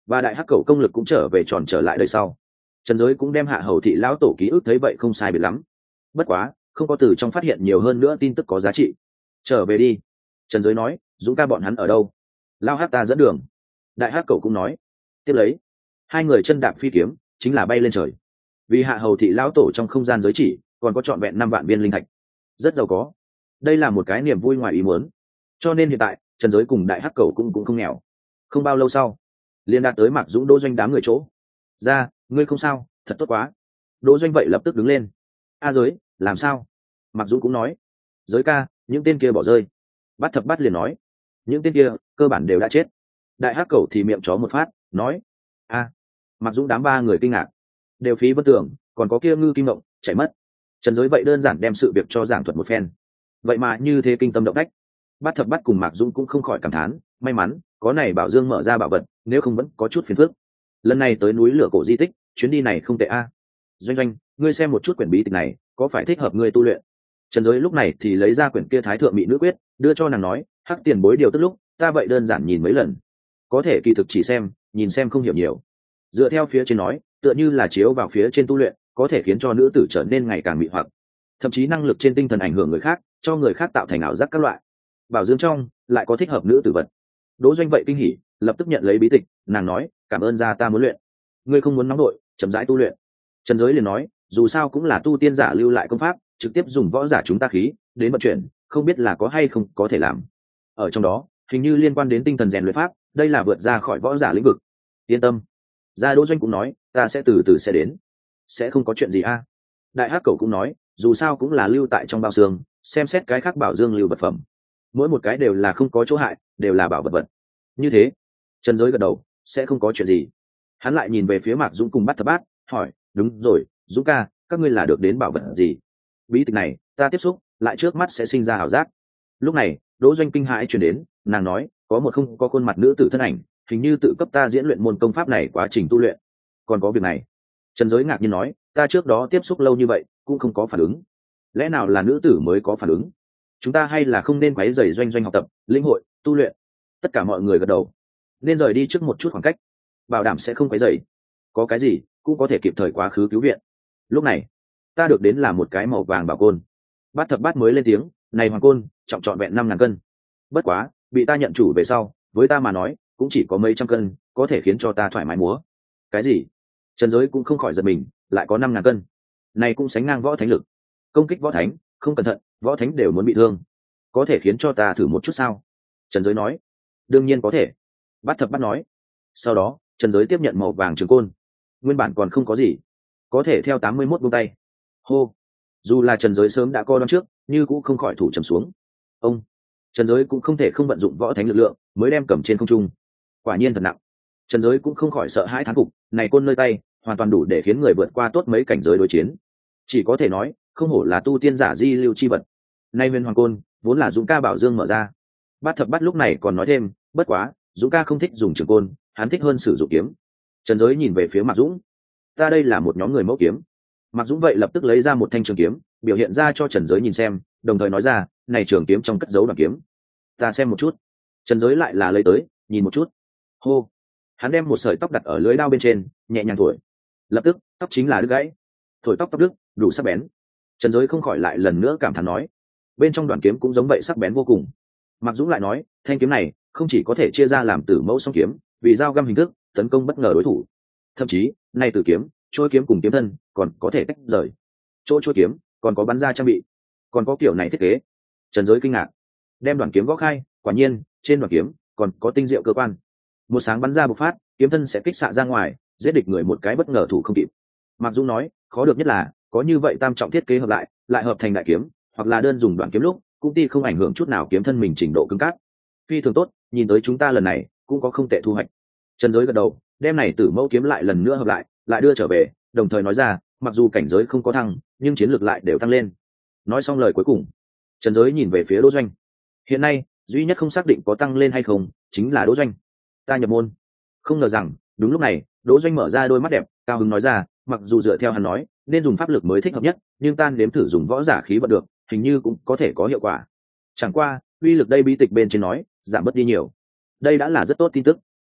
và đại hắc cầu công lực cũng trở về tròn trở lại đời sau. Trần Giới cũng đem Hạ Hầu thị lão tổ ký ức thấy vậy không sai biệt lắm, bất quá không có từ trong phát hiện nhiều hơn nữa tin tức có giá trị. Trở về đi, Trần Giới nói. Dũng ca bọn hắn ở đâu? Lao hắc ta dẫn đường. Đại hắc cầu cũng nói. Tiếp lấy hai người chân đạp phi kiếm chính là bay lên trời. Vì Hạ Hầu thị lão tổ trong không gian giới chỉ còn có trọn vẹn 5 vạn viên linh thạch, rất giàu có. Đây là một cái niềm vui ngoài ý muốn, cho nên hiện tại Trần Giới cùng đại hắc cầu cũng không nghèo. Không bao lâu sau liên đạt tới Mạc Dũng Đỗ Doanh đám người chỗ. Ra, ngươi không sao? Thật tốt quá. Đỗ Doanh vậy lập tức đứng lên. A Giới, làm sao? Mạc Dũng cũng nói. Giới ca, những tên kia bỏ rơi. Bát Thập Bát liền nói. Những tên kia cơ bản đều đã chết. Đại hắc cầu thì miệng chó một phát nói. A. Mạc Dũng đám 3 người kinh ngạc. Đều phí bất tưởng, còn có kia Ngư Kim Mộng chạy mất. Trần Giới vậy đơn giản đem sự việc cho giảng thuật một phen, vậy mà như thế kinh tâm động phách. Bát Thập Bát cùng Mạc Dũng cũng không khỏi cảm thán, may mắn có này Bảo Dương mở ra bảo vật, nếu không vẫn có chút phiền phức. Lần này tới núi lửa cổ di tích, chuyến đi này không tệ a. Doanh Doanh, ngươi xem một chút quyển bí tịch này, có phải thích hợp ngươi tu luyện? Trần Giới lúc này thì lấy ra quyển kia Thái Thượng Mỹ Nữ Quyết, đưa cho nàng nói, hắc tiền bối điều tức lúc, ta vậy đơn giản nhìn mấy lần, có thể kỳ thực chỉ xem, nhìn xem không hiểu nhiều. Dựa theo phía trên nói, tựa như là chiếu vào phía trên tu luyện, có thể khiến cho nữ tử trở nên ngày càng mị hoặc, thậm chí năng lực trên tinh thần ảnh hưởng người khác, cho người khác tạo thành ảo giác các loại. Bảo Dương trong lại có thích hợp nữ tử vật. Đỗ Doanh vậy kinh hỉ, lập tức nhận lấy bí tịch, nàng nói, cảm ơn gia, ta muốn luyện. Ngươi không muốn nóng đội, chậm rãi tu luyện. Trần Giới liền nói, dù sao cũng là tu tiên giả lưu lại công pháp, trực tiếp dùng võ giả chúng ta khí đến vận chuyển, không biết là có hay không có thể làm. Ở trong đó hình như liên quan đến tinh thần rèn luyện pháp, đây là vượt ra khỏi võ giả lĩnh vực. Yên tâm. Gia Đỗ Doanh cũng nói, ta sẽ từ từ sẽ đến, sẽ không có chuyện gì a. Đại hắc cầu cũng nói, dù sao cũng là lưu tại trong bao xương, xem xét cái khác bảo dương lưu vật phẩm, mỗi một cái đều là không có chỗ hại, đều là bảo vật vật. Như thế. Trần Giới gật đầu, sẽ không có chuyện gì. Hắn lại nhìn về phía Mạc Dũng cùng Bát Thập Bát, hỏi, đúng rồi, Dũng ca, các ngươi là được đến bảo vật gì? Bí tịch này ta tiếp xúc lại trước mắt sẽ sinh ra ảo giác. Lúc này Đỗ Doanh kinh hãi truyền đến, nàng nói, có một không có khuôn mặt nữ tử thân ảnh, hình như tự cấp ta diễn luyện môn công pháp này quá trình tu luyện. Còn có việc này? Trần Giới ngạc nhiên nói, ta trước đó tiếp xúc lâu như vậy cũng không có phản ứng, lẽ nào là nữ tử mới có phản ứng? Chúng ta hay là không nên quấy rầy Doanh Doanh học tập lĩnh hội tu luyện? Tất cả mọi người gật đầu, nên rời đi trước một chút khoảng cách, bảo đảm sẽ không quấy rầy. Có cái gì cũng có thể kịp thời quá khứ cứu viện. Lúc này ta được đến là một cái màu vàng bảo côn. Bát Thập Bát mới lên tiếng, này hoàng côn trọng trọn vẹn 5.000 cân, bất quá bị ta nhận chủ về sau, với ta mà nói cũng chỉ có mấy trăm cân, có thể khiến cho ta thoải mái múa. Cái gì? Trần Giới cũng không khỏi giật mình, lại có 5.000 cân, này cũng sánh ngang võ thánh lực. Công kích võ thánh, không cẩn thận võ thánh đều muốn bị thương, có thể khiến cho ta thử một chút sao? Trần Giới nói. Đương nhiên có thể. Bát Thập Bát nói. Sau đó Trần Giới tiếp nhận màu vàng trường côn, nguyên bản còn không có gì, có thể theo 81 buông tay. Hô. Dù là Trần Giới sớm đã co đón trước, như cũng không khỏi thủ trầm xuống. Ông. Trần Giới cũng không thể không vận dụng võ thánh lực lượng mới đem cầm trên không trung. Quả nhiên thật nặng. Trần Giới cũng không khỏi sợ hãi thán phục, này côn nơi tay hoàn toàn đủ để khiến người vượt qua tốt mấy cảnh giới đối chiến. Chỉ có thể nói, không hổ là tu tiên giả di lưu chi vật. Nay Huyền Hoàng côn vốn là Dũng ca bảo dương mở ra. Bát Thập Bát lúc này còn nói thêm, bất quá Dũng ca không thích dùng trường côn, hắn thích hơn sử dụng kiếm. Trần Giới nhìn về phía Mạc Dũng, ta đây là một nhóm người mẫu kiếm. Mạc Dũng vậy lập tức lấy ra một thanh trường kiếm, biểu hiện ra cho Trần Giới nhìn xem, đồng thời nói ra, này trường kiếm trong cất giấu đoạn kiếm, ta xem một chút. Trần Giới lại là lấy tới nhìn một chút. Hô. Hắn đem một sợi tóc đặt ở lưỡi đao bên trên, nhẹ nhàng thổi, lập tức tóc chính là đứt gãy. Thổi tóc đứt, đủ sắc bén. Trần Giới không khỏi lại lần nữa cảm thán nói, bên trong đoạn kiếm cũng giống vậy sắc bén vô cùng. Mạc Dũng lại nói, thanh kiếm này không chỉ có thể chia ra làm tử mẫu song kiếm, vì dao găm hình thức tấn công bất ngờ đối thủ, thậm chí này tử kiếm, trôi kiếm cùng kiếm thân còn có thể tách rời, chỗ trôi kiếm còn có bắn ra trang bị, còn có kiểu này thiết kế. Trần Giới kinh ngạc, đem đoạn kiếm gõ khai, quả nhiên trên đoạn kiếm còn có tinh diệu cơ quan, một sáng bắn ra bộc phát, kiếm thân sẽ kích xạ ra ngoài, giết địch người một cái bất ngờ thủ không kịp. Mạc Dũng nói, khó được nhất là có như vậy tam trọng thiết kế hợp lại hợp thành đại kiếm, hoặc là đơn dùng đoạn kiếm lúc cũng ti không ảnh hưởng chút nào kiếm thân mình trình độ cứng cáp, phi thường tốt, nhìn tới chúng ta lần này cũng có không tệ thu hoạch. Trần Giới gật đầu, đem này tử mẫu kiếm lại lần nữa hợp lại đưa trở về, đồng thời nói ra, mặc dù cảnh giới không có thăng, nhưng chiến lược lại đều tăng lên. Nói xong lời cuối cùng, Trần Giới nhìn về phía Đỗ Doanh. Hiện nay duy nhất không xác định có tăng lên hay không chính là Đỗ Doanh. Ta nhập môn. Không ngờ rằng đúng lúc này Đỗ Doanh mở ra đôi mắt đẹp, cao hứng nói ra, mặc dù dựa theo hắn nói nên dùng pháp lực mới thích hợp nhất, nhưng ta nếm thử dùng võ giả khí vận được, hình như cũng có thể có hiệu quả. Chẳng qua uy lực đây bí tịch bên trên nói giảm bớt đi nhiều, đây đã là rất tốt tin tức.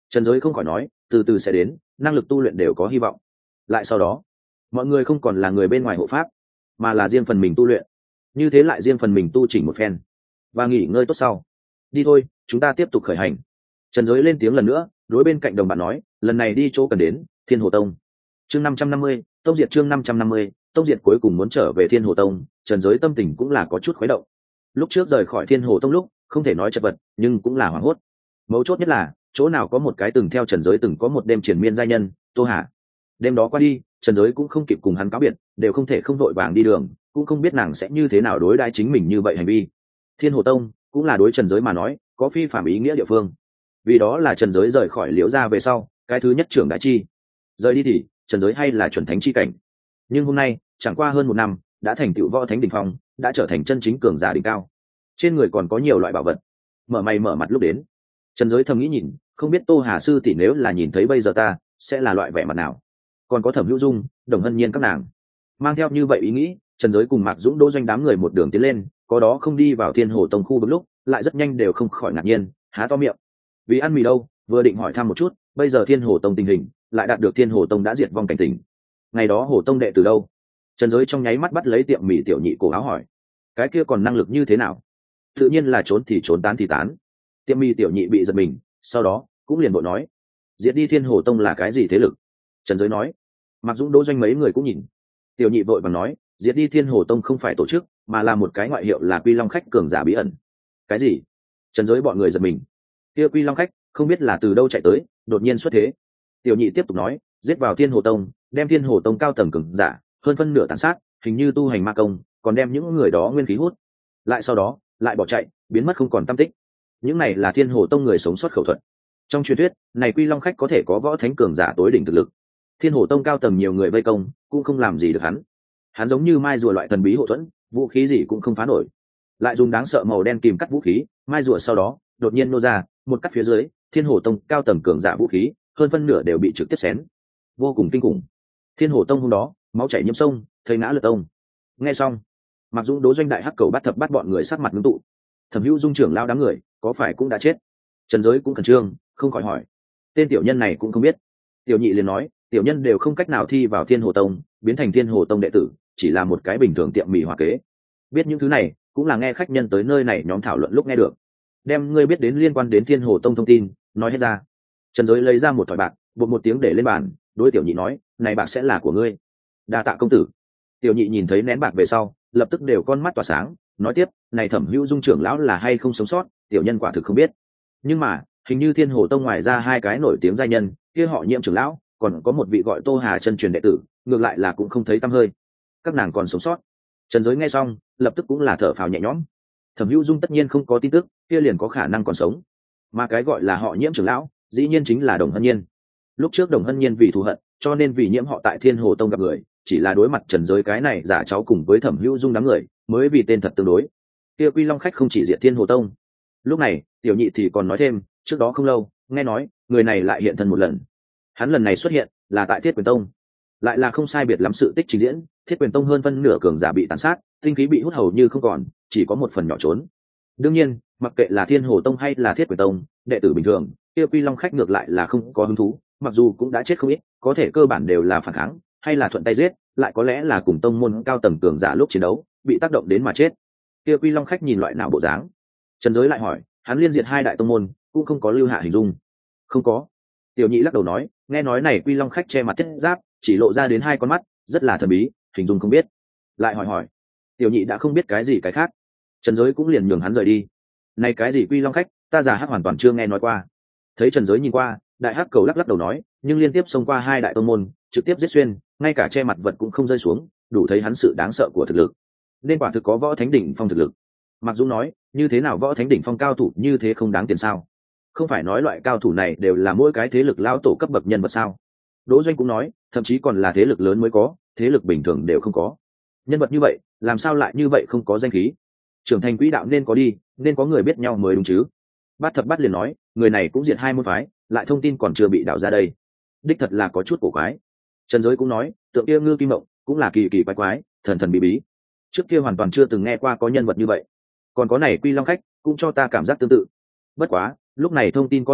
Trần Giới không khỏi nói, từ từ sẽ đến, năng lực tu luyện đều có hy vọng. Lại sau đó, mọi người không còn là người bên ngoài hộ pháp, mà là riêng phần mình tu luyện. Như thế lại riêng phần mình tu chỉnh một phen và nghỉ ngơi tốt sau. Đi thôi, chúng ta tiếp tục khởi hành. Trần Giới lên tiếng lần nữa, đối bên cạnh đồng bạn nói, lần này đi chỗ cần đến, Thiên Hồ Tông. Chương 550, Tông Diệt chương 550, Tông Diệt cuối cùng muốn trở về Thiên Hồ Tông, Trần Giới tâm tình cũng là có chút khuấy động. Lúc trước rời khỏi Thiên Hồ Tông lúc, không thể nói chật vật, nhưng cũng là hoảng hốt. Mấu chốt nhất là, chỗ nào có một cái từng theo Trần Giới từng có một đêm triền miên giai nhân, Tô Hà. Đêm đó qua đi, Trần Giới cũng không kịp cùng hắn cáo biệt, đều không thể không vội vàng đi đường, cũng không biết nàng sẽ như thế nào đối đãi chính mình như vậy hành vi. Thiên Hồ Tông cũng là đối Trần Giới mà nói, có phi phạm ý nghĩa địa phương. Vì đó là Trần Giới rời khỏi Liễu gia về sau, cái thứ nhất trưởng đại chi. Rời đi thì, Trần Giới hay là chuẩn thánh chi cảnh. Nhưng hôm nay, chẳng qua hơn 1 năm, đã thành tựu võ thánh đỉnh phong, đã trở thành chân chính cường giả đỉnh cao. Trên người còn có nhiều loại bảo vật. Mở mày mở mặt lúc đến, Trần Giới thầm nghĩ nhìn, không biết Tô Hà sư tỷ nếu là nhìn thấy bây giờ ta, sẽ là loại vẻ mặt nào. Còn có Thẩm Hữu Dung, Đồng Hân Nhiên các nàng. Mang theo như vậy ý nghĩ, Trần Giới cùng Mạc Dũng Đỗ Doanh đám người một đường tiến lên, có đó không đi vào Thiên Hồ Tông khu vực lúc, lại rất nhanh đều không khỏi ngạc nhiên, há to miệng. Vì ăn mì đâu, vừa định hỏi thăm một chút, bây giờ Thiên Hồ Tông tình hình, lại đạt được Thiên Hồ Tông đã diệt vong cảnh tình. Ngày đó Hồ Tông đệ từ đâu? Trần Giới trong nháy mắt bắt lấy tiệm mì tiểu nhị cổ áo hỏi. Cái kia còn năng lực như thế nào? Tự nhiên là trốn thì trốn, tán thì tán. Tiệm mì tiểu nhị bị giật mình, sau đó cũng liền bộ nói, diệt đi Thiên Hồ Tông là cái gì thế lực? Trần Giới nói. Mạc Dũng Đỗ Doanh mấy người cũng nhìn. Tiểu nhị vội vàng nói, diệt đi Thiên Hồ Tông không phải tổ chức, mà là một cái ngoại hiệu là Quy Long khách cường giả bí ẩn. Cái gì? Trần Giới bọn người giật mình. Kia Quy Long khách không biết là từ đâu chạy tới, đột nhiên xuất thế. Tiểu nhị tiếp tục nói, giết vào Thiên Hồ Tông, đem Thiên Hồ Tông cao tầng cường giả hơn phân nửa tàn sát, hình như tu hành ma công, còn đem những người đó nguyên khí hút. Lại sau đó, lại bỏ chạy, biến mất không còn tăm tích. Những này là Thiên Hồ Tông người sống sót khẩu thuật. Trong truyền thuyết, này Quy Long khách có thể có võ thánh cường giả tối đỉnh thực lực. Thiên Hồ Tông cao tầng nhiều người vây công, cũng không làm gì được hắn. Hắn giống như mai rùa loại thần bí hộ thuẫn, vũ khí gì cũng không phá nổi. Lại dùng đáng sợ màu đen kìm cắt vũ khí, mai rùa sau đó đột nhiên nô ra, một cắt phía dưới, Thiên Hồ Tông cao tầng cường giả vũ khí, hơn phân nửa đều bị trực tiếp xén. Vô cùng kinh khủng. Thiên Hồ Tông hôm đó, máu chảy nhiễm sông, thây ngã lật tông. Nghe xong, Mặc Dũng Đỗ Doanh đại hắc cầu bắt thập bắt bọn người sắc mặt ngưng tụ. Thẩm Hữu Dung trưởng lao đám người, có phải cũng đã chết? Trần Giới cũng khẩn trương, không khỏi hỏi. Tên tiểu nhân này cũng không biết. Tiểu nhị liền nói, tiểu nhân đều không cách nào thi vào Thiên Hồ Tông, biến thành Thiên Hồ Tông đệ tử, chỉ là một cái bình thường tiệm mì hòa kế. Biết những thứ này, cũng là nghe khách nhân tới nơi này nhóm thảo luận lúc nghe được. Đem ngươi biết đến liên quan đến Thiên Hồ Tông thông tin, nói hết ra. Trần Giới lấy ra một thỏi bạc, buộc một tiếng để lên bàn, đối tiểu nhị nói, này bạc sẽ là của ngươi. Đa tạ công tử. Tiểu nhị nhìn thấy nén bạc về sau, lập tức đều con mắt tỏa sáng, nói tiếp, này Thẩm Hữu Dung trưởng lão là hay không sống sót, tiểu nhân quả thực không biết. Nhưng mà, hình như Thiên Hồ Tông ngoài ra 2 cái nổi tiếng giai nhân, kia họ Nhiệm trưởng lão, còn có một vị gọi Tô Hà chân truyền đệ tử, ngược lại là cũng không thấy tăm hơi. Các nàng còn sống sót. Trần Giới nghe xong, lập tức cũng là thở phào nhẹ nhõm. Thẩm Hữu Dung tất nhiên không có tin tức, kia liền có khả năng còn sống. Mà cái gọi là họ Nhiễm trưởng lão, dĩ nhiên chính là Đồng Hân Nhiên. Lúc trước Đồng Hân Nhiên vì thù hận, cho nên vì Nhiễm họ tại Thiên Hồ Tông gặp người, chỉ là đối mặt Trần Giới cái này giả cháu cùng với Thẩm Hữu Dung đám người, mới vì tên thật tương đối. Kia Quy Long khách không chỉ diệt Thiên Hồ Tông. Lúc này, tiểu nhị thì còn nói thêm, trước đó không lâu, nghe nói, người này lại hiện thân một lần. Hắn lần này xuất hiện, là tại Thiết Quyền Tông. Lại là không sai biệt lắm sự tích trình diễn, Thiết Quyền Tông hơn phân nửa cường giả bị tàn sát, tinh khí bị hút hầu như không còn, chỉ có một phần nhỏ trốn. Đương nhiên, mặc kệ là Thiên Hồ Tông hay là Thiết Quyền Tông, đệ tử bình thường, kia Quy Long khách ngược lại là không có hứng thú, mặc dù cũng đã chết không ít, có thể cơ bản đều là phản kháng, hay là thuận tay giết, lại có lẽ là cùng tông môn cao tầng cường giả lúc chiến đấu, bị tác động đến mà chết. Kia Quy Long khách nhìn loại nào bộ dáng? Trần Giới lại hỏi, hắn liên diệt 2 đại tông môn, cũng không có lưu hạ hình dung. Không có. Tiểu nhị lắc đầu nói, nghe nói này Quy Long khách che mặt thiết giáp, chỉ lộ ra đến 2 con mắt, rất là thần bí, hình dung không biết. Lại hỏi. Tiểu nhị đã không biết cái gì cái khác. Trần Giới cũng liền nhường hắn rời đi. Này cái gì Quy Long khách, ta già hắc hoàn toàn chưa nghe nói qua. Thấy Trần Giới nhìn qua, đại hắc cầu lắc đầu nói, nhưng liên tiếp xông qua 2 đại tông môn, trực tiếp giết xuyên, ngay cả che mặt vật cũng không rơi xuống, đủ thấy hắn sự đáng sợ của thực lực. Nên quả thực có võ thánh đỉnh phong thực lực. Mạc Dũng nói, như thế nào võ thánh đỉnh phong cao thủ như thế không đáng tiền sao? Không phải nói loại cao thủ này đều là mỗi cái thế lực lao tổ cấp bậc nhân vật sao? Đỗ Doanh cũng nói, thậm chí còn là thế lực lớn mới có, thế lực bình thường đều không có. Nhân vật như vậy, làm sao lại như vậy không có danh khí? Trưởng thành quỹ đạo nên có đi, nên có người biết nhau mới đúng chứ? Bát Thập Bát liền nói, người này cũng diệt 2 môn phái, lại thông tin còn chưa bị đào ra đây. Đích thật là có chút cổ quái. Trần Giới cũng nói, tượng kia Ngư Kim Mộng cũng là kỳ kỳ quái quái, thần thần bí bí. Trước kia hoàn toàn chưa từng nghe qua có nhân vật như vậy. Còn có này Quy Long khách, cũng cho ta cảm giác tương tự. Bất quá, lúc này thông tin có hạn,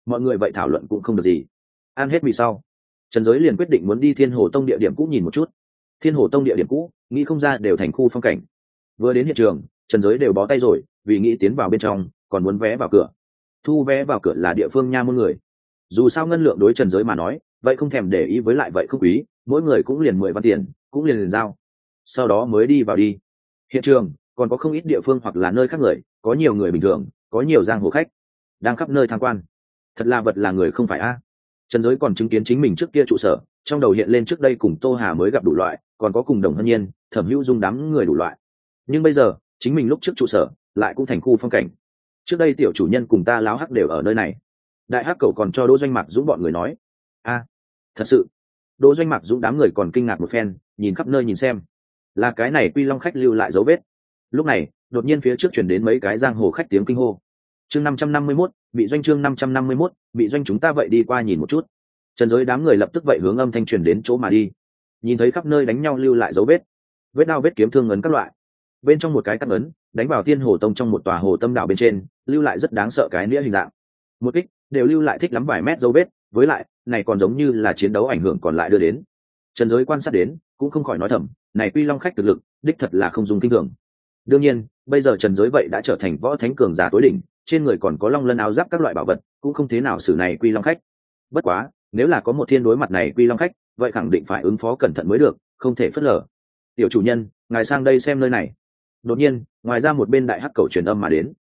mọi người vậy thảo luận cũng không được gì. Ăn hết mì sau, Trần Giới liền quyết định muốn đi Thiên Hồ Tông địa điểm cũ nhìn một chút. Thiên Hồ Tông địa điểm cũ nghĩ không ra đều thành khu phong cảnh. Vừa đến hiện trường, Trần Giới đều bó tay rồi, vì nghĩ tiến vào bên trong còn muốn vé vào cửa. Thu vé vào cửa là địa phương nha môn người, dù sao ngân lượng đối Trần Giới mà nói vậy không thèm để ý, với lại vậy không quý, mỗi người cũng liền 10 văn tiền, cũng liền giao, sau đó mới đi vào đi. Hiện trường còn có không ít địa phương hoặc là nơi khác người, có nhiều người bình thường, có nhiều giang hồ khách đang khắp nơi tham quan. Thật là vật là người không phải a. Trần Giới còn chứng kiến chính mình trước kia trụ sở, trong đầu hiện lên trước đây cùng Tô Hà mới gặp đủ loại, còn có cùng Đồng Hân Nhiên, Thẩm Hữu Dung đám người đủ loại. Nhưng bây giờ chính mình lúc trước trụ sở lại cũng thành khu phong cảnh. Trước đây tiểu chủ nhân cùng ta láo hắc đều ở nơi này. Đại hắc cậu còn cho Đỗ Doanh Mạc Dũng bọn người nói. A, thật sự. Đỗ Doanh Mạc Dũng đám người còn kinh ngạc một phen, nhìn khắp nơi nhìn xem, là cái này Quy Long khách lưu lại dấu vết. Lúc này đột nhiên phía trước chuyển đến mấy cái giang hồ khách tiếng kinh hô. Chương 551, bị doanh, chương 551, bị doanh, chúng ta vậy đi qua nhìn một chút. Trần Giới đám người lập tức vậy hướng âm thanh truyền đến chỗ mà đi. Nhìn thấy khắp nơi đánh nhau lưu lại dấu vết, vết đao vết kiếm thương ấn các loại. Bên trong một cái cắt ấn đánh vào Thiên Hồ Tông trong một tòa hồ tâm đảo bên trên, lưu lại rất đáng sợ cái nĩa hình dạng. Một kích đều lưu lại thích lắm vài mét dấu vết, với lại này còn giống như là chiến đấu ảnh hưởng còn lại đưa đến. Trần Giới quan sát đến cũng không khỏi nói thầm, này Quy Long khách thực lực đích thật là không dùng kinh thường. Đương nhiên bây giờ Trần Giới vậy đã trở thành võ thánh cường giả tối đỉnh, trên người còn có long lân áo giáp các loại bảo vật, cũng không thế nào xử này Quy Long khách. Bất quá nếu là có một thiên đối mặt này Quy Long khách, vậy khẳng định phải ứng phó cẩn thận mới được, không thể phớt lờ. Tiểu chủ nhân, ngài sang đây xem nơi này. Đột nhiên ngoài ra một bên đại hắc cầu truyền âm mà đến.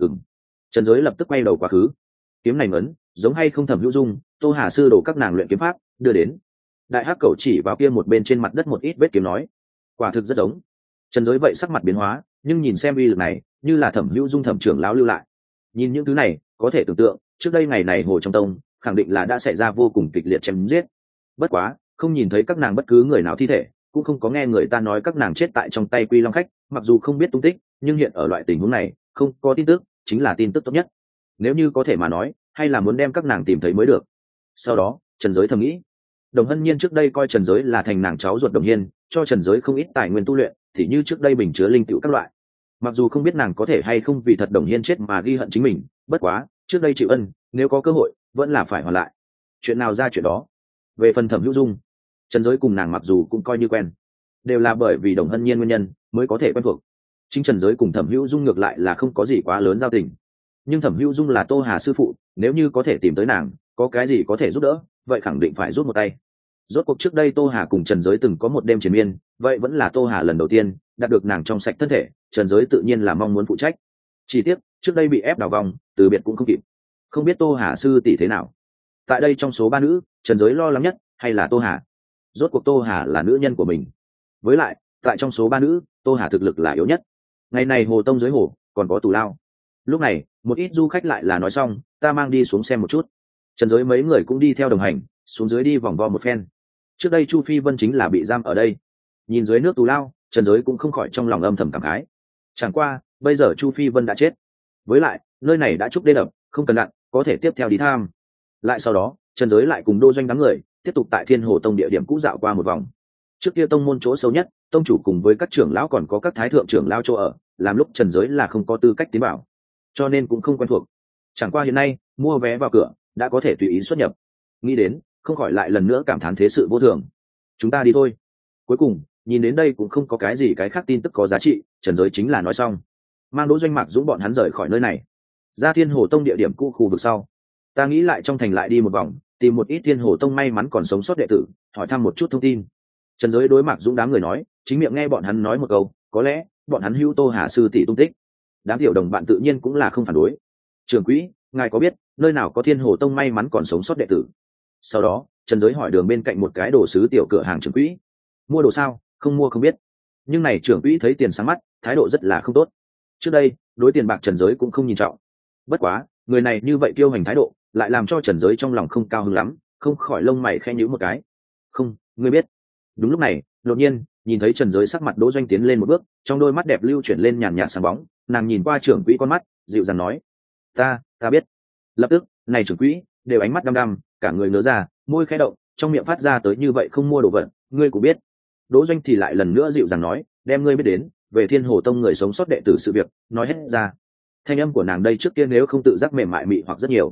Trần Giới lập tức quay đầu quá khứ. Kiếm này ngấn giống hay không Thẩm Hữu Dung, Tô Hà sư đồ các nàng luyện kiếm pháp đưa đến. Đại hắc cầu chỉ vào kia một bên trên mặt đất một ít vết kiếm nói, quả thực rất giống. Trần Giới vậy sắc mặt biến hóa, nhưng nhìn xem uy lực này như là Thẩm Hữu Dung Thẩm trưởng lão lưu lại. Nhìn những thứ này có thể tưởng tượng trước đây ngày này hồ trong tông khẳng định là đã xảy ra vô cùng kịch liệt chém giết. Bất quá không nhìn thấy các nàng bất cứ người nào thi thể, cũng không có nghe người ta nói các nàng chết tại trong tay Quy Long khách. Mặc dù không biết tung tích, nhưng hiện ở loại tình huống này không có tin tức chính là tin tức tốt nhất. Nếu như có thể mà nói, hay là muốn đem các nàng tìm thấy mới được. Sau đó Trần Giới thầm nghĩ, Đồng Hân Nhiên trước đây coi Trần Giới là thành nàng cháu ruột Đồng Hiên, cho Trần Giới không ít tài nguyên tu luyện, thì như trước đây bình chứa linh tựu các loại. Mặc dù không biết nàng có thể hay không vì thật Đồng Hiên chết mà ghi hận chính mình, bất quá trước đây chịu ân, nếu có cơ hội vẫn là phải hoàn lại. Chuyện nào ra chuyện đó. Về phần Thẩm Hữu Dung, Trần Giới cùng nàng mặc dù cũng coi như quen, đều là bởi vì Đồng Hân Nhiên nguyên nhân mới có thể quen thuộc. Chính Trần Giới cùng Thẩm Hữu Dung ngược lại là không có gì quá lớn giao tình, nhưng Thẩm Hữu Dung là Tô Hà sư phụ, nếu như có thể tìm tới nàng, có cái gì có thể giúp đỡ, vậy khẳng định phải giúp một tay. Rốt cuộc trước đây Tô Hà cùng Trần Giới từng có một đêm triền miên, vậy vẫn là Tô Hà lần đầu tiên đạt được nàng trong sạch thân thể, Trần Giới tự nhiên là mong muốn phụ trách. Chỉ tiếc trước đây bị ép đào vòng, từ biệt cũng không kịp. Không biết Tô Hà sư tỷ thế nào. Tại đây trong số ba nữ, Trần Giới lo lắng nhất hay là Tô Hà. Rốt cuộc Tô Hà là nữ nhân của mình. Với lại tại trong số ba nữ, Tô Hà thực lực là yếu nhất. Ngày này hồ tông dưới hồ còn có tù lao. Lúc này một ít du khách lại là nói xong, ta mang đi xuống xem một chút. Trần Giới mấy người cũng đi theo đồng hành xuống dưới đi vòng vo một phen. Trước đây Chu Phi Vân chính là bị giam ở đây. Nhìn dưới nước tù lao, Trần Giới cũng không khỏi trong lòng âm thầm cảm khái. Chẳng qua bây giờ Chu Phi Vân đã chết, với lại nơi này đã trúc đê đập, không cần lặn, có thể tiếp theo đi tham. Lại sau đó Trần Giới lại cùng Đô Doanh đám người tiếp tục tại Thiên Hồ Tông địa điểm cũ dạo qua một vòng. Trước kia tông môn chỗ sâu nhất, tông chủ cùng với các trưởng lão còn có các thái thượng trưởng lão chỗ ở, làm lúc Trần Giới là không có tư cách tiến vào, cho nên cũng không quen thuộc. Chẳng qua hiện nay mua vé vào cửa đã có thể tùy ý xuất nhập, nghĩ đến không khỏi lại lần nữa cảm thán thế sự vô thường. Chúng ta đi thôi. Cuối cùng nhìn đến đây cũng không có cái gì cái khác tin tức có giá trị, Trần Giới chính là nói xong, mang Đỗ Doanh Mạc Dũng bọn hắn rời khỏi nơi này, ra Thiên Hồ Tông địa điểm cũ khu vực sau. Ta nghĩ lại trong thành lại đi một vòng, tìm một ít Thiên Hồ Tông may mắn còn sống sót đệ tử, hỏi thăm một chút thông tin. Trần Giới đối Mạc Dũng đám người nói, chính miệng nghe bọn hắn nói một câu, có lẽ bọn hắn hữu Tô Hà sư tỷ tung tích. Đám tiểu đồng bạn tự nhiên cũng là không phản đối. Trưởng quỹ, ngài có biết nơi nào có Thiên Hồ Tông may mắn còn sống sót đệ tử? Sau đó Trần Giới hỏi đường bên cạnh một cái đồ sứ tiểu cửa hàng trưởng quỹ, mua đồ sao? Không mua không biết. Nhưng này trưởng quỹ thấy tiền sáng mắt, thái độ rất là không tốt. Trước đây đối tiền bạc Trần Giới cũng không nhìn trọng, bất quá người này như vậy kiêu hành thái độ lại làm cho Trần Giới trong lòng không cao hứng lắm, không khỏi lông mày khẽ nhíu một cái. Không, ngươi biết. Đúng lúc này đột nhiên nhìn thấy Trần Giới sắc mặt Đỗ Doanh tiến lên một bước, trong đôi mắt đẹp lưu chuyển lên nhàn nhạt sáng bóng, nàng nhìn qua trưởng quỹ con mắt dịu dàng nói, ta biết. Lập tức này trưởng quỹ đều ánh mắt đăm đăm, cả người nở ra, môi khẽ động, trong miệng phát ra tới như vậy không mua đồ vật, ngươi cũng biết. Đỗ Doanh thì lại lần nữa dịu dàng nói, đem ngươi biết đến về Thiên Hồ Tông người sống sót đệ tử sự việc nói hết ra. Thanh âm của nàng đây trước kia nếu không tự giác mềm mại mị hoặc rất nhiều,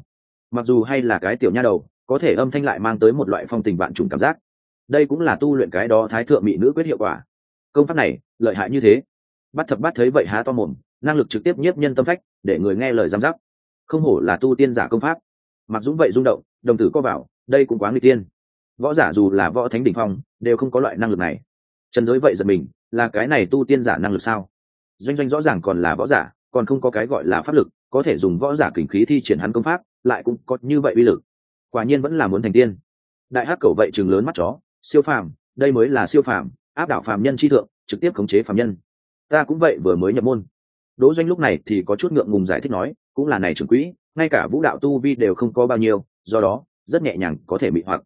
mặc dù hay là cái tiểu nha đầu, có thể âm thanh lại mang tới một loại phong tình vạn trùng cảm giác. Đây cũng là tu luyện cái đó thái thượng mỹ nữ quyết hiệu quả. Công pháp này lợi hại như thế. Bát thập bát thấy vậy há to mồm, năng lực trực tiếp nhiếp nhân tâm phách, để người nghe lời giám giáp. Không hổ là tu tiên giả công pháp. Mặc Dũng vậy rung động, đồng tử co vào, đây cũng quá nguy tiên. Võ giả dù là võ thánh đỉnh phong, đều không có loại năng lực này. Trần Giới vậy giật mình, là cái này tu tiên giả năng lực sao? Doanh Doanh rõ ràng còn là võ giả, còn không có cái gọi là pháp lực, có thể dùng võ giả kình khí thi triển hắn công pháp, lại cũng có như vậy uy lực. Quả nhiên vẫn là muốn thành tiên. Đại hắc cẩu vậy trừng lớn mắt chó, siêu phàm, đây mới là siêu phàm, áp đảo phàm nhân chi thượng, trực tiếp khống chế phàm nhân. Ta cũng vậy vừa mới nhập môn. Đỗ Doanh lúc này thì có chút ngượng ngùng giải thích nói, cũng là này trưởng quỹ, ngay cả vũ đạo tu vi đều không có bao nhiêu, do đó rất nhẹ nhàng có thể bị hoặc.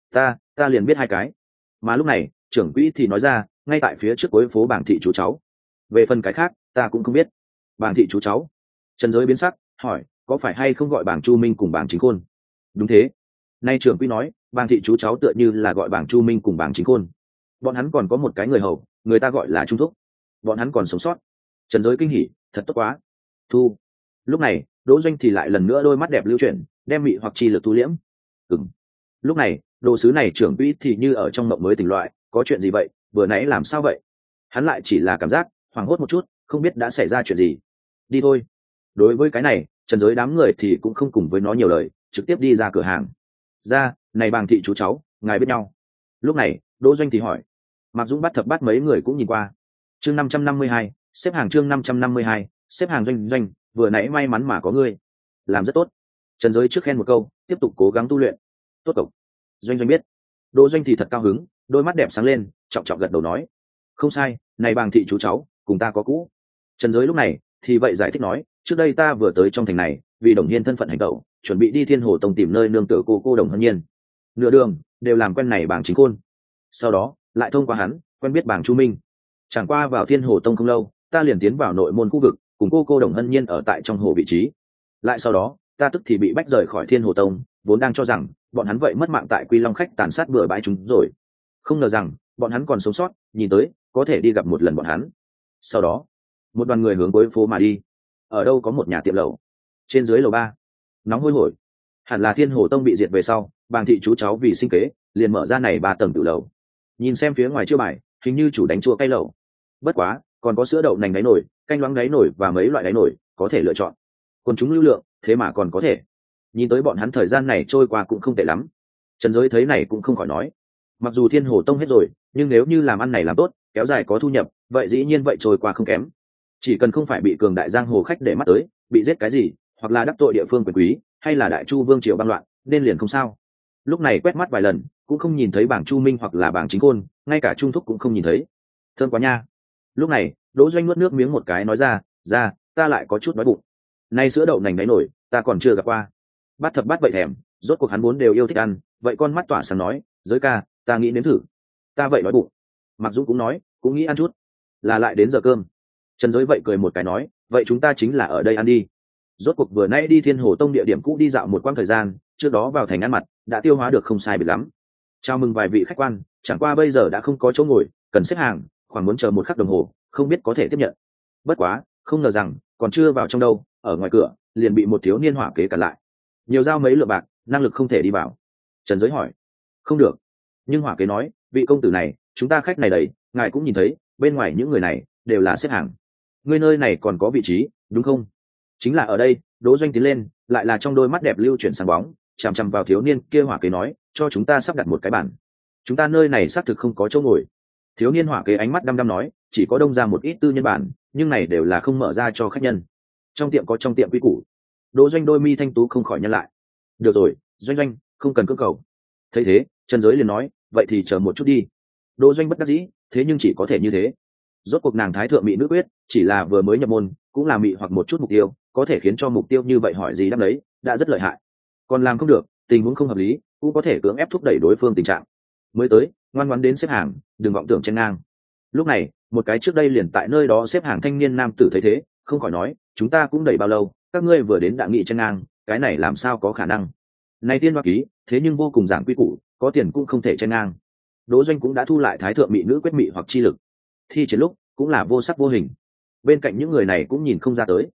Ta liền biết hai cái. Mà lúc này, trưởng quỹ thì nói ra, ngay tại phía trước cuối phố Bảng thị chú cháu. Về phần cái khác, ta cũng không biết. Bảng thị chú cháu. Trần Giới biến sắc, hỏi, có phải hay không gọi Bảng Chu Minh cùng Bảng Chính Khôn? Đúng thế. Nay trưởng quỹ nói, Bảng thị chú cháu tựa như là gọi Bảng Chu Minh cùng Bảng Chính Khôn. Bọn hắn còn có một cái người hầu, người ta gọi là Trung Thúc. Bọn hắn còn sống sót. Trần Giới kinh hỉ, thật tốt quá. Thu. Lúc này, Đỗ Doanh thì lại lần nữa đôi mắt đẹp lưu chuyển, đem mị hoặc chi lực tu liễm. Ừm. Lúc này, đồ sứ này trưởng quỹ thì như ở trong mộng mới tỉnh loại, có chuyện gì vậy, vừa nãy làm sao vậy? Hắn lại chỉ là cảm giác hoảng hốt một chút, không biết đã xảy ra chuyện gì. Đi thôi. Đối với cái này, Trần Giới đám người thì cũng không cùng với nó nhiều lời, trực tiếp đi ra cửa hàng. Ra, này Bàng thị chú cháu, ngài biết nhau. Lúc này, Đỗ Doanh thì hỏi. Mạc Dũng bắt thập bắt mấy người cũng nhìn qua. Chương 552, xếp hàng chương 552, xếp hàng Doanh Doanh, vừa nãy may mắn mà có ngươi. Làm rất tốt. Trần Giới trước khen một câu, tiếp tục cố gắng tu luyện. Tốt cậu. Doanh Doanh biết. Đỗ Doanh thì thật cao hứng, đôi mắt đẹp sáng lên, trọng trọng gật đầu nói. Không sai, này Bàng thị chú cháu, cùng ta có cũ. Trần Giới lúc này thì vậy giải thích nói, trước đây ta vừa tới trong thành này, vì Đồng Hiên thân phận hành tẩu, chuẩn bị đi Thiên Hồ Tông tìm nơi nương tựa cô Đồng Hân Nhiên. Nửa đường đều làm quen này Bàng Chính Khôn. Sau đó lại thông qua hắn quen biết Bàng Chu Minh. Chẳng qua vào Thiên Hồ Tông không lâu, ta liền tiến vào nội môn khu vực, cùng cô Đồng Hân Nhiên ở tại trong hồ vị trí. Lại sau đó, ta tức thì bị bách rời khỏi Thiên Hồ Tông, vốn đang cho rằng bọn hắn vậy mất mạng tại Quy Long khách tàn sát bừa bãi chúng rồi. Không ngờ rằng bọn hắn còn sống sót, nhìn tới có thể đi gặp một lần bọn hắn. Sau đó, một đoàn người hướng cuối phố mà đi. Ở đâu có một nhà tiệm lẩu, trên dưới lầu 3, nóng hôi hổi. Hẳn là Thiên Hồ Tông bị diệt về sau, Bàng thị chú cháu vì sinh kế liền mở ra này 3 tầng tiểu lầu. Nhìn xem phía ngoài chiêu bài, hình như chủ đánh chua cay lẩu. Bất quá, còn có sữa đậu nành đáy nổi, canh loãng đáy nổi và mấy loại đáy nổi có thể lựa chọn. Còn chúng lưu lượng, thế mà còn có thể. Nhìn tới bọn hắn thời gian này trôi qua cũng không tệ lắm. Trần Giới thấy này cũng không khỏi nói, mặc dù Thiên Hồ Tông hết rồi, nhưng nếu như làm ăn này làm tốt, kéo dài có thu nhập, vậy dĩ nhiên vậy trôi qua không kém. Chỉ cần không phải bị cường đại giang hồ khách để mắt tới, bị giết cái gì, hoặc là đắc tội địa phương quyền quý, hay là đại chu vương triều băng loạn, nên liền không sao. Lúc này quét mắt vài lần, cũng không nhìn thấy Bảng Chu Minh hoặc là Bảng Chính Khôn, ngay cả Trung Thúc cũng không nhìn thấy. Thơm quá nha. Lúc này, Đỗ Doanh nuốt nước miếng một cái nói ra, ta lại có chút đói bụng. Nay sữa đậu nành đáy nổi, ta còn chưa gặp qua. Bát thập bát vậy thèm, rốt cuộc hắn muốn đều yêu thích ăn, vậy con mắt tỏa sáng nói, Giới ca, ta nghĩ nếm thử. Ta vậy đói bụng. Mạc Dũng cũng nói, cũng nghĩ ăn chút. Là lại đến giờ cơm. Trần Giới vậy cười một cái nói, vậy chúng ta chính là ở đây ăn đi. Rốt cuộc vừa nãy đi Thiên Hồ Tông địa điểm cũ đi dạo một quãng thời gian, trước đó vào thành ăn mặt, đã tiêu hóa được không sai biệt lắm. Chào mừng vài vị khách quan, chẳng qua bây giờ đã không có chỗ ngồi, cần xếp hàng, khoảng muốn chờ một khắc đồng hồ, không biết có thể tiếp nhận. Bất quá, không ngờ rằng còn chưa vào trong đâu, ở ngoài cửa liền bị một thiếu niên hỏa kế cản lại. Nhiều giao mấy lượng bạc, năng lực không thể đi vào. Trần Giới hỏi, không được. Nhưng hỏa kế nói, vị công tử này, chúng ta khách này đầy, ngài cũng nhìn thấy, bên ngoài những người này đều là xếp hàng. Ngươi nơi này còn có vị trí, đúng không? Chính là ở đây. Đỗ Doanh tiến lên, lại là trong đôi mắt đẹp lưu chuyển sáng bóng, chằm chằm vào thiếu niên kia hỏa kế nói, cho chúng ta sắp đặt một cái bàn. Chúng ta nơi này xác thực không có chỗ ngồi. Thiếu niên hỏa kế ánh mắt đăm đăm nói, chỉ có đông ra một ít tư nhân bản, nhưng này đều là không mở ra cho khách nhân. Trong tiệm có trong tiệm quy củ. Đỗ Doanh đôi mi thanh tú không khỏi nhăn lại. Được rồi, Doanh, không cần cưỡng cầu. Thấy thế, Trần Giới liền nói, vậy thì chờ một chút đi. Đỗ Doanh bất đắc dĩ, thế nhưng chỉ có thể như thế. Rốt cuộc nàng thái thượng mỹ nữ quyết, chỉ là vừa mới nhập môn, cũng là mị hoặc một chút mục tiêu, có thể khiến cho mục tiêu như vậy hỏi gì đáp đấy, đã rất lợi hại. Còn làm không được, tình huống không hợp lý, cũng có thể cưỡng ép thúc đẩy đối phương tình trạng. Mới tới, ngoan ngoãn đến xếp hàng, đừng vọng tưởng chen ngang. Lúc này, một cái trước đây liền tại nơi đó xếp hàng thanh niên nam tử thấy thế, không khỏi nói, chúng ta cũng đẩy bao lâu, các ngươi vừa đến đã nghị chen ngang, cái này làm sao có khả năng. Này tiên hoa ký, thế nhưng vô cùng giảng quy củ, có tiền cũng không thể chen ngang. Đỗ Doanh cũng đã thu lại thái thượng mỹ nữ quyết mị hoặc chi lực. Thi triển lúc cũng là vô sắc vô hình, bên cạnh những người này cũng nhìn không ra tới.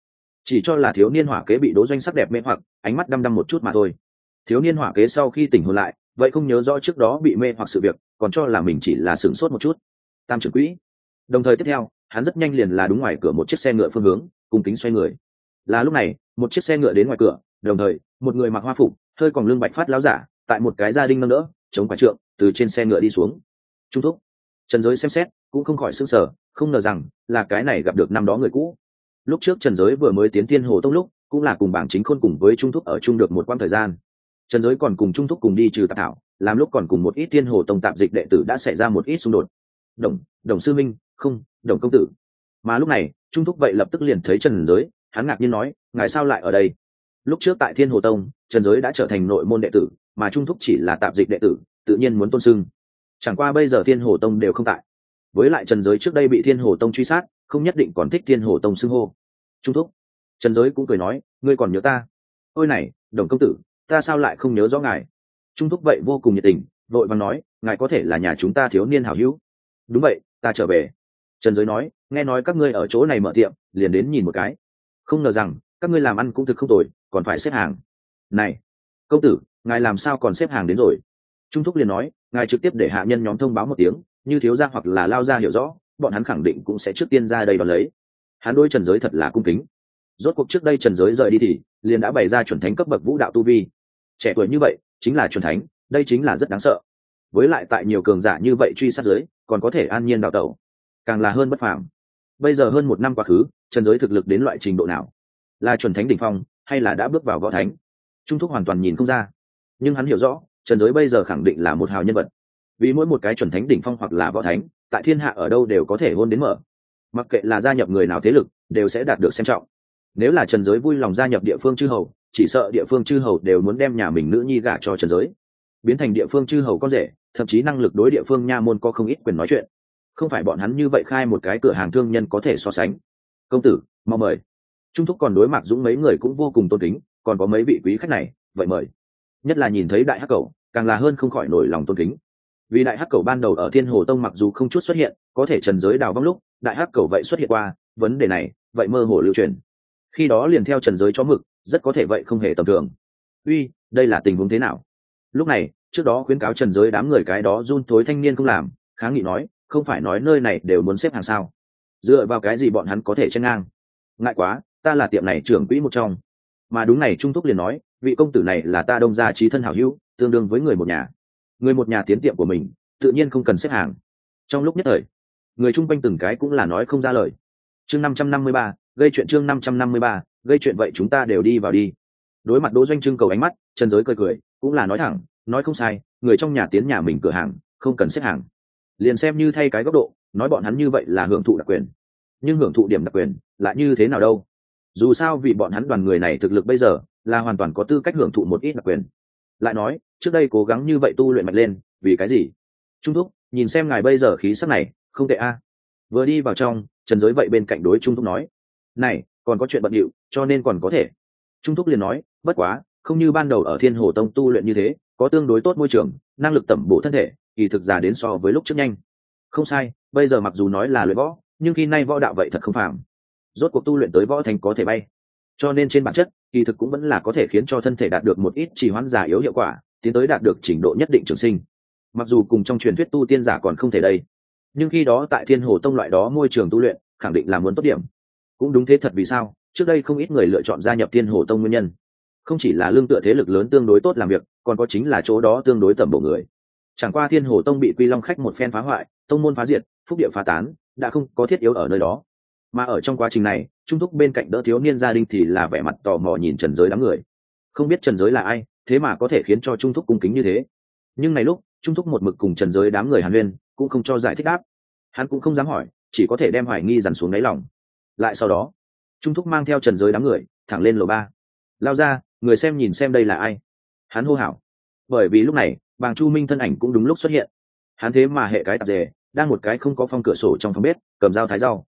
chỉ cho là thiếu niên hỏa kế bị đỗ doanh sắc đẹp mê hoặc, ánh mắt đăm đăm một chút mà thôi. Thiếu niên hỏa kế sau khi tỉnh hồn lại, vậy không nhớ rõ trước đó bị mê hoặc sự việc, còn cho là mình chỉ là sửng sốt một chút. Tam trưởng quỹ. Đồng thời tiếp theo, hắn rất nhanh liền là đúng ngoài cửa một chiếc xe ngựa phương hướng, cùng kính xoay người. Là lúc này, một chiếc xe ngựa đến ngoài cửa, đồng thời, một người mặc hoa phục, hơi còn lưng bạch phát láo giả, tại một cái gia đình nâng đỡ, chống quải trượng, từ trên xe ngựa đi xuống. Trung thúc. Trần Giới xem xét, cũng không khỏi sửng sở, không ngờ rằng là cái này gặp được năm đó người cũ. Lúc trước Trần Giới vừa mới tiến Thiên Hồ Tông lúc, cũng là cùng bảng chính khôn cùng với Trung thúc ở chung được một quãng thời gian. Trần Giới còn cùng Trung thúc cùng đi trừ tạp thảo, làm lúc còn cùng một ít Thiên Hồ Tông tạp dịch đệ tử đã xảy ra một ít xung đột. Đồng sư minh, không, Đồng công tử. Mà lúc này, Trung thúc vậy lập tức liền thấy Trần Giới, hắn ngạc nhiên nói, ngài sao lại ở đây? Lúc trước tại Thiên Hồ Tông, Trần Giới đã trở thành nội môn đệ tử, mà Trung thúc chỉ là tạp dịch đệ tử, tự nhiên muốn tôn xưng. Chẳng qua bây giờ Thiên Hồ Tông đều không tại. Với lại Trần Giới trước đây bị Thiên Hồ Tông truy sát, không nhất định còn thích Thiên Hồ Tông xưng hô. Trung thúc. Trần Giới cũng cười nói, ngươi còn nhớ ta? Ôi này, Đồng công tử, ta sao lại không nhớ rõ ngài? Trung thúc vậy vô cùng nhiệt tình, vội vàng nói, ngài có thể là nhà chúng ta thiếu niên hảo hữu. Đúng vậy, ta trở về. Trần Giới nói, nghe nói các ngươi ở chỗ này mở tiệm, liền đến nhìn một cái. Không ngờ rằng các ngươi làm ăn cũng thực không tồi, còn phải xếp hàng. Này, công tử, ngài làm sao còn xếp hàng đến rồi? Trung thúc liền nói, ngài trực tiếp để hạ nhân nhóm thông báo một tiếng, như thiếu gia hoặc là lao gia hiểu rõ, bọn hắn khẳng định cũng sẽ trước tiên ra đây đón lấy. Hắn đối Trần Giới thật là cung kính. Rốt cuộc trước đây Trần Giới rời đi thì liền đã bày ra chuẩn thánh cấp bậc vũ đạo tu vi. Trẻ tuổi như vậy chính là chuẩn thánh, đây chính là rất đáng sợ. Với lại tại nhiều cường giả như vậy truy sát dưới, còn có thể an nhiên đào tẩu, càng là hơn bất phàm. Bây giờ hơn một năm quá khứ, Trần Giới thực lực đến loại trình độ nào? Là chuẩn thánh đỉnh phong, hay là đã bước vào võ thánh? Trung thúc hoàn toàn nhìn không ra, nhưng hắn hiểu rõ, Trần Giới bây giờ khẳng định là một hào nhân vật. Vì mỗi một cái chuẩn thánh đỉnh phong hoặc là võ thánh, tại thiên hạ ở đâu đều có thể hôn đến mở. Mặc kệ là gia nhập người nào thế lực, đều sẽ đạt được xem trọng. Nếu là Trần Giới vui lòng gia nhập địa phương chư hầu, chỉ sợ địa phương chư hầu đều muốn đem nhà mình nữ nhi gả cho Trần Giới, biến thành địa phương chư hầu con rể, thậm chí năng lực đối địa phương nha môn có không ít quyền nói chuyện. Không phải bọn hắn như vậy khai một cái cửa hàng thương nhân có thể so sánh. Công tử, mau mời. Trung thúc còn đối Mạc Dũng mấy người cũng vô cùng tôn kính, còn có mấy vị quý khách này, vậy mời. Nhất là nhìn thấy đại hắc cẩu, càng là hơn không khỏi nổi lòng tôn kính. Vì đại hắc cẩu ban đầu ở Thiên Hồ Tông mặc dù không chút xuất hiện, có thể Trần Giới đào vong lúc, đại hắc cẩu vậy xuất hiện qua, vấn đề này vậy mơ hồ lưu truyền. Khi đó liền theo Trần Giới chó mực, rất có thể vậy không hề tầm thường. Uy, đây là tình huống thế nào? Lúc này, trước đó khuyến cáo Trần Giới đám người cái đó run thối thanh niên không làm, kháng nghị nói, không phải nói nơi này đều muốn xếp hàng sao? Dựa vào cái gì bọn hắn có thể chen ngang? Ngại quá, ta là tiệm này trưởng quỹ một trong. Mà đúng này Trung thúc liền nói, vị công tử này là ta Đông gia chí thân hảo hữu, tương đương với người một nhà. Người một nhà tiến tiệm của mình, tự nhiên không cần xếp hàng. Trong lúc nhất thời, người chung quanh từng cái cũng là nói không ra lời. Chương 553, gây chuyện chương 553, gây chuyện vậy chúng ta đều đi vào đi. Đối mặt Đỗ Doanh trưng cầu ánh mắt, Trần Giới cười cười, cũng là nói thẳng, nói không sai, người trong nhà tiến nhà mình cửa hàng, không cần xếp hàng. Liền xem như thay cái góc độ, nói bọn hắn như vậy là hưởng thụ đặc quyền. Nhưng hưởng thụ điểm đặc quyền lại như thế nào đâu? Dù sao vì bọn hắn đoàn người này thực lực bây giờ là hoàn toàn có tư cách hưởng thụ một ít đặc quyền. Lại nói, trước đây cố gắng như vậy tu luyện mạnh lên, vì cái gì? Trung thúc, nhìn xem ngài bây giờ khí sắc này, không tệ a. Vừa đi vào trong, Trần Giới vậy bên cạnh đối Trung thúc nói, này, còn có chuyện bận điệu, cho nên còn có thể. Trung thúc liền nói, bất quá, không như ban đầu ở Thiên Hồ Tông tu luyện như thế, có tương đối tốt môi trường, năng lực tẩm bổ thân thể, kỳ thực già đến so với lúc trước nhanh. Không sai, bây giờ mặc dù nói là luyện võ, nhưng khi nay võ đạo vậy thật không phàm. Rốt cuộc tu luyện tới võ thành có thể bay, cho nên trên bản chất, kỳ thực cũng vẫn là có thể khiến cho thân thể đạt được một ít trì hoãn già yếu hiệu quả, tiến tới đạt được trình độ nhất định trường sinh. Mặc dù cùng trong truyền thuyết tu tiên giả còn không thể đây, nhưng khi đó tại Thiên Hồ Tông loại đó môi trường tu luyện, khẳng định là muốn tốt điểm. Cũng đúng thế thật, vì sao trước đây không ít người lựa chọn gia nhập Thiên Hồ Tông nguyên nhân, không chỉ là lương tựa thế lực lớn tương đối tốt làm việc, còn có chính là chỗ đó tương đối tầm bổ người. Chẳng qua Thiên Hồ Tông bị Quy Long khách một phen phá hoại, tông môn phá diệt, phúc địa phá tán, đã không có thiết yếu ở nơi đó. Mà ở trong quá trình này, Trung thúc bên cạnh đỡ thiếu niên gia đình thì là vẻ mặt tò mò nhìn Trần Giới đám người. Không biết Trần Giới là ai, thế mà có thể khiến cho Trung thúc cung kính như thế. Nhưng này lúc, Trung thúc một mực cùng Trần Giới đám người hàn huyên, cũng không cho giải thích đáp. Hắn cũng không dám hỏi, chỉ có thể đem hoài nghi dằn xuống đáy lòng. Lại sau đó, Trung thúc mang theo Trần Giới đám người thẳng lên lầu 3. Lao ra, người xem nhìn xem đây là ai. Hắn hô hào. Bởi vì lúc này, Bàng Chu Minh thân ảnh cũng đúng lúc xuất hiện. Hắn thế mà hệ cái tạp dề, đang một cái không có phong cửa sổ trong phòng bếp, cầm dao thái rau.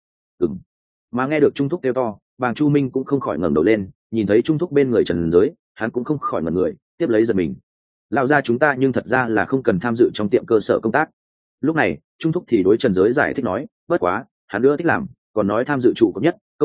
Mà nghe được Trung thúc kêu to, Bàng Chu Minh cũng không khỏi ngẩng đầu lên, nhìn thấy Trung thúc bên người Trần Giới, hắn cũng không khỏi ngẩn người, tiếp lấy giật mình. Lão gia chúng ta nhưng thật ra là không cần tham dự trong tiệm cơ sở công tác. Lúc này, Trung thúc thì đối Trần Giới giải thích nói, bất quá, hắn nữa thích làm, còn nói tham dự trụ cấp nhất công tác,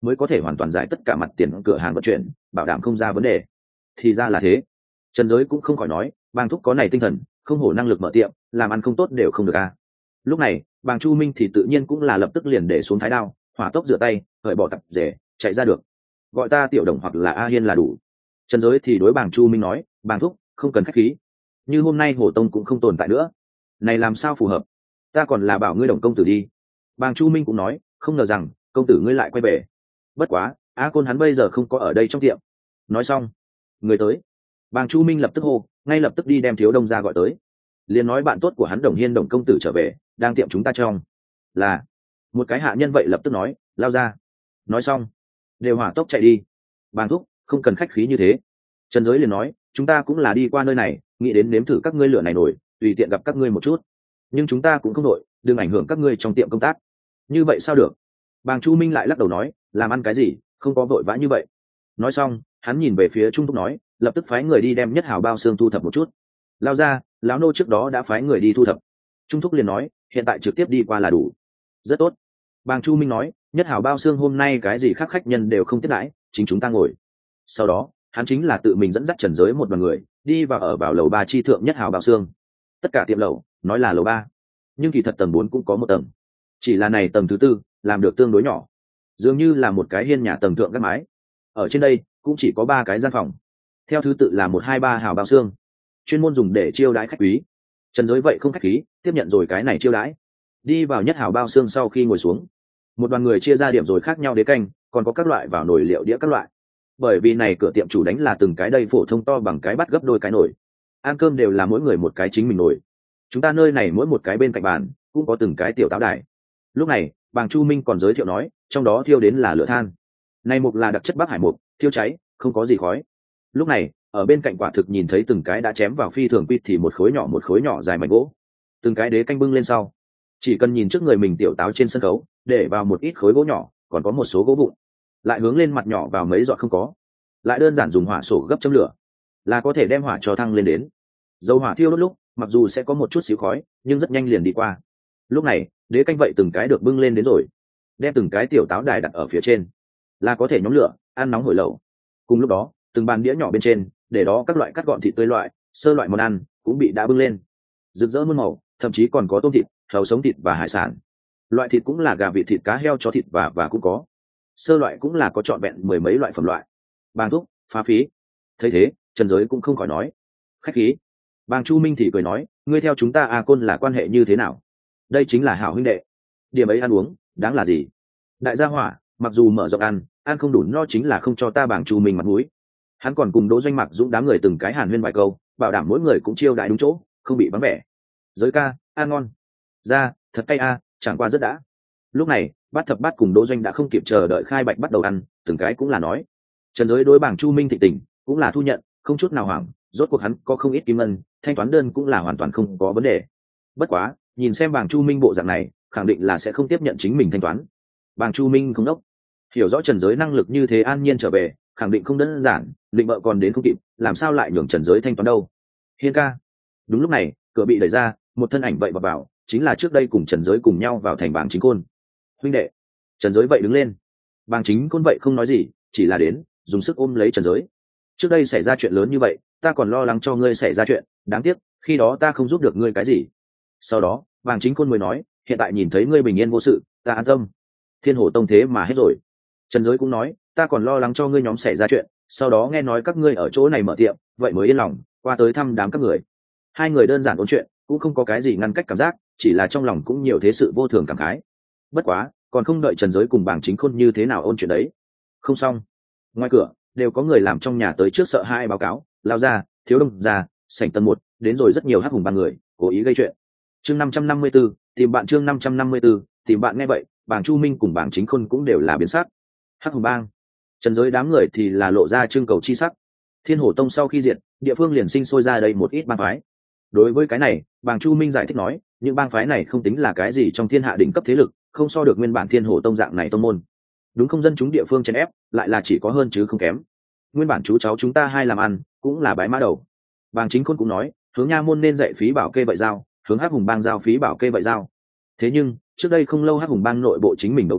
mới có thể hoàn toàn giải tất cả mặt tiền cửa hàng vận chuyển, bảo đảm không ra vấn đề. Thì ra là thế. Trần Giới cũng không khỏi nói, Bàng thúc có này tinh thần, không hổ năng lực mở tiệm, làm ăn không tốt đều không được a. Lúc này Bàng Chu Minh thì tự nhiên cũng là lập tức liền để xuống thái đao, hỏa tốc rửa tay, cởi bỏ tập rể, chạy ra được. Gọi ta Tiểu Đồng hoặc là A Hiên là đủ. Trần Giới thì đối Bàng Chu Minh nói, Bàng thúc không cần khách khí, như hôm nay Hồ Tông cũng không tồn tại nữa, này làm sao phù hợp, ta còn là bảo ngươi Đồng công tử đi. Bàng Chu Minh cũng nói, không ngờ rằng công tử ngươi lại quay về, bất quá A Côn hắn bây giờ không có ở đây trong tiệm. Nói xong người tới, Bàng Chu Minh lập tức hô, ngay lập tức đi đem Thiếu Đông ra gọi tới, liền nói bạn tốt của hắn Đồng Hiên Đồng công tử trở về, đang tiệm chúng ta trong. Là một cái hạ nhân vậy lập tức nói, lao ra. Nói xong đều hỏa tốc chạy đi. Bàng thúc không cần khách khí như thế. Trần Giới liền nói, chúng ta cũng là đi qua nơi này, nghĩ đến nếm thử các ngươi lửa này nổi, tùy tiện gặp các ngươi một chút, nhưng chúng ta cũng không đội, đừng ảnh hưởng các ngươi trong tiệm công tác. Như vậy sao được? Bàng Chu Minh lại lắc đầu nói, làm ăn cái gì, không có vội vã như vậy. Nói xong hắn nhìn về phía Trung Thúc nói, lập tức phái người đi đem Nhất Hào bao xương thu thập một chút. Lao ra, lão nô trước đó đã phái người đi thu thập. Trung Thúc liền nói, hiện tại trực tiếp đi qua là đủ. Rất tốt. Bàng Chu Minh nói, Nhất Hào bao xương hôm nay cái gì khác khách nhân đều không tiếp đãi, chính chúng ta ngồi. Sau đó hắn chính là tự mình dẫn dắt Trần Giới một đoàn người đi vào ở vào lầu 3 chi thượng Nhất Hào bao xương. Tất cả tiệm lẩu nói là lầu 3, nhưng kỳ thật tầng 4 cũng có một tầng, chỉ là này tầng thứ 4 làm được tương đối nhỏ, dường như là một cái hiên nhà tầng thượng gác mái. Ở trên đây cũng chỉ có 3 cái gian phòng, theo thứ tự là 1, 2, 3 hào bao xương, chuyên môn dùng để chiêu đãi khách quý. Trần Giới vậy không khách khí, tiếp nhận rồi cái này chiêu đãi. Đi vào Nhất Hào bao xương sau khi ngồi xuống, một đoàn người chia ra điểm rồi khác nhau đế canh, còn có các loại vào nồi liệu đĩa các loại. Bởi vì này cửa tiệm chủ đánh là từng cái đây phổ thông to bằng cái bát gấp đôi cái nồi, ăn cơm đều là mỗi người một cái chính mình nồi. Chúng ta nơi này mỗi một cái bên cạnh bàn cũng có từng cái tiểu táo đài. Lúc này Bàng Chu Minh còn giới thiệu nói, trong đó thiêu đến là lửa than, này mục là đặc chất Bắc Hải mục, thiêu cháy không có gì khói. Lúc này ở bên cạnh quả thực nhìn thấy từng cái đã chém vào phi thường quy thì một khối nhỏ dài mảnh gỗ, từng cái đế canh bưng lên sau, chỉ cần nhìn trước người mình tiểu táo trên sân khấu để vào một ít khối gỗ nhỏ, còn có một số gỗ vụn, lại hướng lên mặt nhỏ vào mấy giọt không có, lại đơn giản dùng hỏa sổ gấp châm lửa là có thể đem hỏa cho thăng lên đến. Dầu hỏa thiêu đốt lúc mặc dù sẽ có một chút xíu khói, nhưng rất nhanh liền đi qua. Lúc này đế canh vậy từng cái được bưng lên đến rồi, đem từng cái tiểu táo đài đặt ở phía trên, là có thể nhóm lửa ăn nóng hổi lẩu. Cùng lúc đó từng bàn đĩa nhỏ bên trên để đó các loại cắt gọn thịt tươi loại, sơ loại món ăn cũng bị đã bưng lên, rực rỡ muôn màu, thậm chí còn có tôm thịt, hàu sống thịt và hải sản. Loại thịt cũng là gà vịt, thịt cá heo, chó thịt và cũng có. Sơ loại cũng là có trọn vẹn 10 mấy loại phẩm loại. Bàng thúc phá phí. Thấy thế Trần Giới cũng không khỏi nói, khách khí. Bàng Chu Minh thì cười nói, ngươi theo chúng ta A Côn là quan hệ như thế nào? Đây chính là hảo huynh đệ, điểm ấy ăn uống đáng là gì? Đại gia hỏa mặc dù mở rộng ăn không đủ no chính là không cho ta Bàng Chu Minh mặt mũi. Hắn còn cùng Đỗ Doanh Mặc Dũng đám người từng cái hàn huyên vài câu, bảo đảm mỗi người cũng chiêu đãi đúng chỗ, không bị vắng vẻ. Giới ca ăn ngon, ra thật cay a, chẳng qua rất đã. Lúc này Bát Thập Bát cùng Đỗ Doanh đã không kịp chờ đợi khai bạch bắt đầu ăn, từng cái cũng là nói. Trần Giới đối Bàng Chu Minh thịnh tình cũng là thu nhận, không chút nào hoảng, rốt cuộc hắn có không ít kim ngân, thanh toán đơn cũng là hoàn toàn không có vấn đề. Bất quá nhìn xem Bàng Chu Minh bộ dạng này, khẳng định là sẽ không tiếp nhận chính mình thanh toán. Bàng Chu Minh không đốc, hiểu rõ Trần Giới năng lực như thế an nhiên trở về, khẳng định không đơn giản, định vợ còn đến không kịp, làm sao lại nhường Trần Giới thanh toán đâu. Hiên ca. Đúng lúc này cửa bị đẩy ra, một thân ảnh vậy vào, chính là trước đây cùng Trần Giới cùng nhau vào thành Bàng Chính Côn. Huynh đệ. Trần Giới vậy đứng lên. Bàng Chính Côn vậy không nói gì, chỉ là đến dùng sức ôm lấy Trần Giới. Trước đây xảy ra chuyện lớn như vậy, ta còn lo lắng cho ngươi xảy ra chuyện, đáng tiếc khi đó ta không giúp được ngươi cái gì. Sau đó Bàng Chính Côn mới nói, hiện tại nhìn thấy ngươi bình yên vô sự, ta an tâm. Thiên Hổ Tông thế mà hết rồi. Trần Giới cũng nói, ta còn lo lắng cho ngươi nhóm xảy ra chuyện, sau đó nghe nói các ngươi ở chỗ này mở tiệm, vậy mới yên lòng qua tới thăm đám các người. Hai người đơn giản ôn chuyện, cũng không có cái gì ngăn cách cảm giác, chỉ là trong lòng cũng nhiều thế sự vô thường cảm khái. Bất quá còn không đợi Trần Giới cùng Bàng Chính Khôn như thế nào ôn chuyện đấy, không xong, ngoài cửa đều có người làm trong nhà tới trước sợ hai báo cáo, lao ra, Thiếu Đông ra, sảnh tân 1 đến rồi rất nhiều hắc hùng ba người cố ý gây chuyện. Chương 554 tìm bạn, chương 554 tìm bạn. Nghe vậy Bàng Chu Minh cùng Bàng Chính Khôn cũng đều là biến sắc. Hắc hùng bang. Trần Giới đám người thì là lộ ra trưng cầu chi sắc. Thiên Hổ Tông sau khi diệt, địa phương liền sinh sôi ra đây một ít bang phái. Đối với cái này Bàng Chu Minh giải thích nói, những bang phái này không tính là cái gì trong thiên hạ đỉnh cấp thế lực, không so được nguyên bản Thiên Hổ Tông dạng này tông môn. Đúng không, dân chúng địa phương chèn ép lại là chỉ có hơn chứ không kém. Nguyên bản chú cháu chúng ta hai làm ăn cũng là bái mã đầu. Bàng Chính Khôn cũng nói, hướng nha môn nên dạy phí bảo kê vậy giao, hướng hắc hùng bang giao phí bảo kê vậy giao. Thế nhưng trước đây không lâu hắc hùng bang nội bộ chính mình đấu cãi,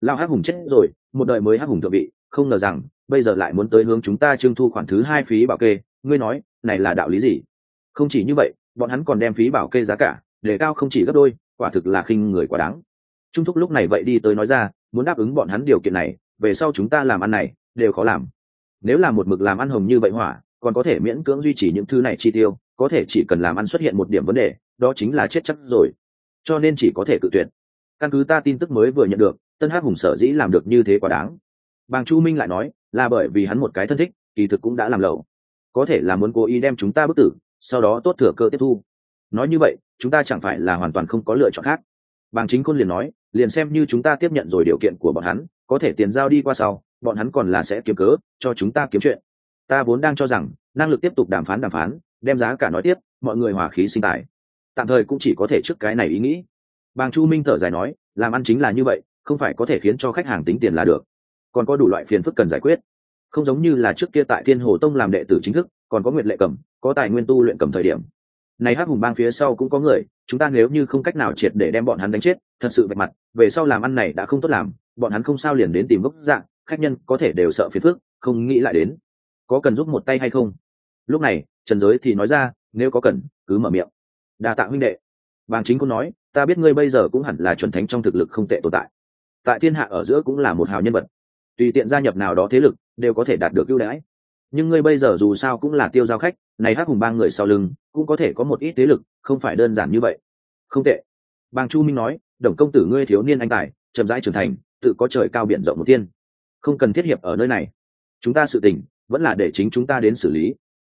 Lao hắc hùng chết rồi, một đời mới hắc hùng thượng vị, không ngờ rằng bây giờ lại muốn tới hướng chúng ta trưng thu khoản thứ hai phí bảo kê, ngươi nói này là đạo lý gì? Không chỉ như vậy, bọn hắn còn đem phí bảo kê giá cả đề cao không chỉ gấp đôi, quả thực là khinh người quá đáng. Trung thúc lúc này vậy đi tới nói ra, muốn đáp ứng bọn hắn điều kiện này, về sau chúng ta làm ăn này đều khó làm. Nếu là một mực làm ăn hồng như vậy hỏa, còn có thể miễn cưỡng duy trì những thứ này chi tiêu, có thể chỉ cần làm ăn xuất hiện một điểm vấn đề, đó chính là chết chắc rồi. Cho nên chỉ có thể cự tuyệt. Căn cứ ta tin tức mới vừa nhận được, Tân Hắc Hùng sở dĩ làm được như thế quá đáng. Bàng Chu Minh lại nói, là bởi vì hắn một cái thân thích, kỳ thực cũng đã làm lẩu, có thể là muốn cố ý đem chúng ta bức tử, sau đó tốt thừa cơ tiếp thu. Nói như vậy, chúng ta chẳng phải là hoàn toàn không có lựa chọn khác. Bàng Chính Khôn liền nói, liền xem như chúng ta tiếp nhận rồi điều kiện của bọn hắn, có thể tiền giao đi qua sau, bọn hắn còn là sẽ kiếm cớ cho chúng ta kiếm chuyện. Ta vốn đang cho rằng năng lực tiếp tục đàm phán, đem giá cả nói tiếp, mọi người hòa khí sinh tài. Tạm thời cũng chỉ có thể trước cái này ý nghĩ. Bàng Chu Minh thở dài nói, làm ăn chính là như vậy, không phải có thể khiến cho khách hàng tính tiền là được, còn có đủ loại phiền phức cần giải quyết. Không giống như là trước kia tại Thiên Hồ Tông làm đệ tử chính thức, còn có Nguyệt Lệ Cầm, có tài nguyên tu luyện cầm thời điểm. Này Hắc Hùng Bang phía sau cũng có người, chúng ta nếu như không cách nào triệt để đem bọn hắn đánh chết, thật sự vạch mặt, về sau làm ăn này đã không tốt làm, bọn hắn không sao liền đến tìm gốc dạng, khách nhân có thể đều sợ phiền phức, không nghĩ lại đến. Có cần giúp một tay hay không? Lúc này, Trần Giới thì nói ra, nếu có cần, cứ mở miệng. Đa tạ huynh đệ. Bàng Chính Cô nói, ta biết ngươi bây giờ cũng hẳn là chuẩn thánh trong thực lực không tệ tồn tại, tại thiên hạ ở giữa cũng là một hào nhân vật, tùy tiện gia nhập nào đó thế lực đều có thể đạt được ưu đãi. Nhưng ngươi bây giờ dù sao cũng là tiêu giao khách, này Hắc Hùng Bang người sau lưng cũng có thể có một ít thế lực, không phải đơn giản như vậy. Không tệ. Bàng Chu Minh nói, Đồng công tử ngươi thiếu niên anh tài, chậm rãi trưởng thành, tự có trời cao biển rộng một thiên, không cần thiết hiệp ở nơi này. Chúng ta sự tình vẫn là để chính chúng ta đến xử lý.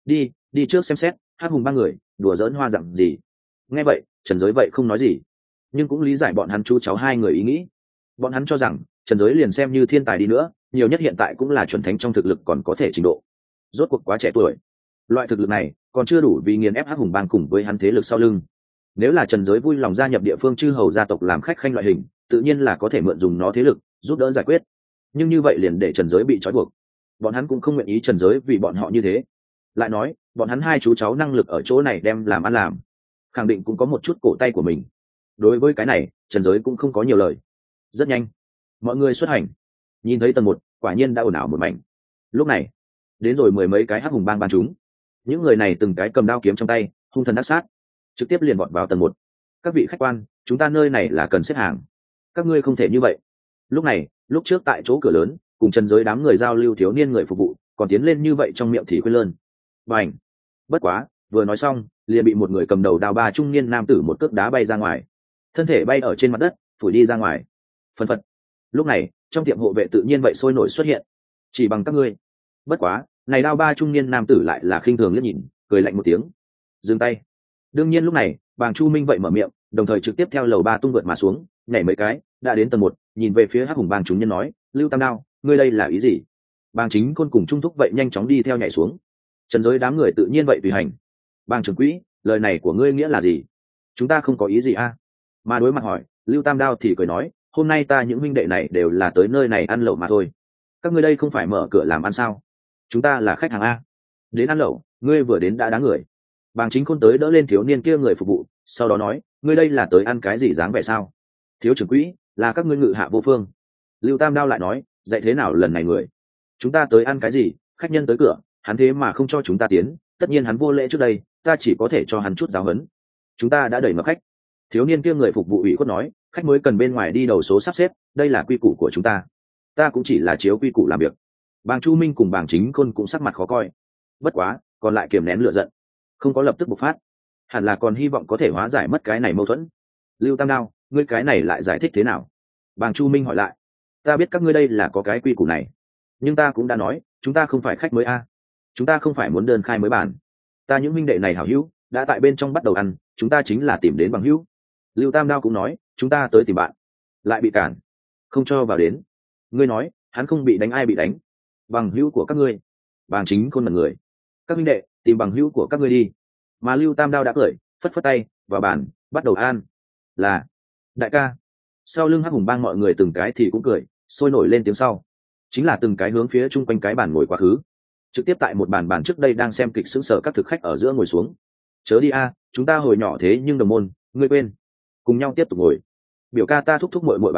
Đi trước xem xét Hắc Hùng Bang người đùa giỡn hoa dặn gì. Nghe vậy, Trần Giới vậy không nói gì, nhưng cũng lý giải bọn hắn chú cháu hai người ý nghĩ. Bọn hắn cho rằng Trần Giới liền xem như thiên tài đi nữa, nhiều nhất hiện tại cũng là chuẩn thánh trong thực lực còn có thể trình độ, rốt cuộc quá trẻ tuổi, loại thực lực này còn chưa đủ vì nghiền ép Hắc Hùng Bang cùng với hắn thế lực sau lưng. Nếu là Trần Giới vui lòng gia nhập địa phương chư hầu gia tộc làm khách khanh loại hình, tự nhiên là có thể mượn dùng nó thế lực giúp đỡ giải quyết, nhưng như vậy liền để Trần Giới bị trói buộc. Bọn hắn cũng không nguyện ý Trần Giới vì bọn họ như thế. Lại nói, bọn hắn hai chú cháu năng lực ở chỗ này đem làm ăn làm, khẳng định cũng có một chút cổ tay của mình. Đối với cái này, Trần Giới cũng không có nhiều lời. Rất nhanh, mọi người xuất hành. Nhìn thấy tầng 1, quả nhiên đã ồn ào một mảnh. Lúc này, đến rồi mười mấy cái Hắc Hùng Bang ban chúng. Những người này từng cái cầm đao kiếm trong tay, hung thần ác sát, trực tiếp liền vọt vào tầng 1. Các vị khách quan, chúng ta nơi này là cần xếp hàng, các ngươi không thể như vậy. Lúc này, lúc trước tại chỗ cửa lớn, cùng Trần Giới đám người giao lưu thiếu niên người phục vụ, còn tiến lên như vậy trong miệng thì khuyên lơn. Bành! Bất quá, vừa nói xong, liền bị một người cầm đầu đao ba trung niên nam tử một cước đá bay ra ngoài, thân thể bay ở trên mặt đất, phủi đi ra ngoài. Phân phật. Lúc này, trong tiệm hộ vệ tự nhiên vậy sôi nổi xuất hiện, chỉ bằng các ngươi. Bất quá, này đao ba trung niên nam tử lại là khinh thường liếc nhìn, cười lạnh một tiếng, dừng tay. Đương nhiên lúc này, Bàng Chu Minh vậy mở miệng, đồng thời trực tiếp theo lầu 3 tung vượt mà xuống, nhảy mấy cái, đã đến tầng 1, nhìn về phía Hắc Hùng Bang chúng nhân nói, Lưu Tam Đao, ngươi đây là ý gì? Bàng Chính Khôn cùng Trung Thúc vậy nhanh chóng đi theo nhảy xuống. Trần Giới đám người tự nhiên vậy tùy hành. Bàng trưởng quỹ, lời này của ngươi nghĩa là gì? Chúng ta không có ý gì a? Mà đối mặt hỏi, Lưu Tam Đao thì cười nói, hôm nay ta những huynh đệ này đều là tới nơi này ăn lẩu mà thôi. Các ngươi đây không phải mở cửa làm ăn sao? Chúng ta là khách hàng a. Đến ăn lẩu, ngươi vừa đến đã đá người. Bàng Chính Khôn tới đỡ lên thiếu niên kia người phục vụ, sau đó nói, ngươi đây là tới ăn cái gì dáng vẻ sao? Thiếu trưởng quỹ, là các ngươi ngự hạ vô phương. Lưu Tam Đao lại nói, dạy thế nào lần này người? Chúng ta tới ăn cái gì? Khách nhân tới cửa, hắn thế mà không cho chúng ta tiến, tất nhiên hắn vô lễ trước đây, ta chỉ có thể cho hắn chút giáo huấn. Chúng ta đã đẩy ngập khách. Thiếu niên kia người phục vụ ủy khuất nói, khách mới cần bên ngoài đi đầu số sắp xếp, đây là quy củ của chúng ta. Ta cũng chỉ là chiếu quy củ làm việc. Bàng Chu Minh cùng Bàng Chính Khôn cũng sắc mặt khó coi. Bất quá, còn lại kiềm nén lửa giận, không có lập tức bộc phát, hẳn là còn hy vọng có thể hóa giải mất cái này mâu thuẫn. Lưu Tam Đao, ngươi cái này lại giải thích thế nào? Bàng Chu Minh hỏi lại. Ta biết các ngươi đây là có cái quy củ này, nhưng ta cũng đã nói, chúng ta không phải khách mới a, chúng ta không phải muốn đơn khai mới bàn. Ta những minh đệ này hảo hữu đã tại bên trong bắt đầu ăn, chúng ta chính là tìm đến bằng hữu. Lưu Tam Đao cũng nói, chúng ta tới tìm bạn, lại bị cản, không cho vào đến. Ngươi nói, hắn không bị đánh ai bị đánh? Bằng hữu của các ngươi. Bàng Chính Khôn mật người. Các minh đệ, tìm bằng hữu của các ngươi đi. Mà Lưu Tam Đao đã cười, phất phất tay vào bàn, bắt đầu an. Là đại ca. Sau lưng Hắc Hùng Bang mọi người từng cái thì cũng cười, sôi nổi lên tiếng sau, chính là từng cái hướng phía chung quanh cái bàn ngồi quá khứ, trực tiếp tại một bàn trước đây đang xem kịch sững sờ các thực khách ở giữa ngồi xuống. Chớ đi a, chúng ta hồi nhỏ thế nhưng đồng môn, ngươi quên. Cùng nhau tiếp tục ngồi. Biểu ca ta thúc thúc muội muội bà,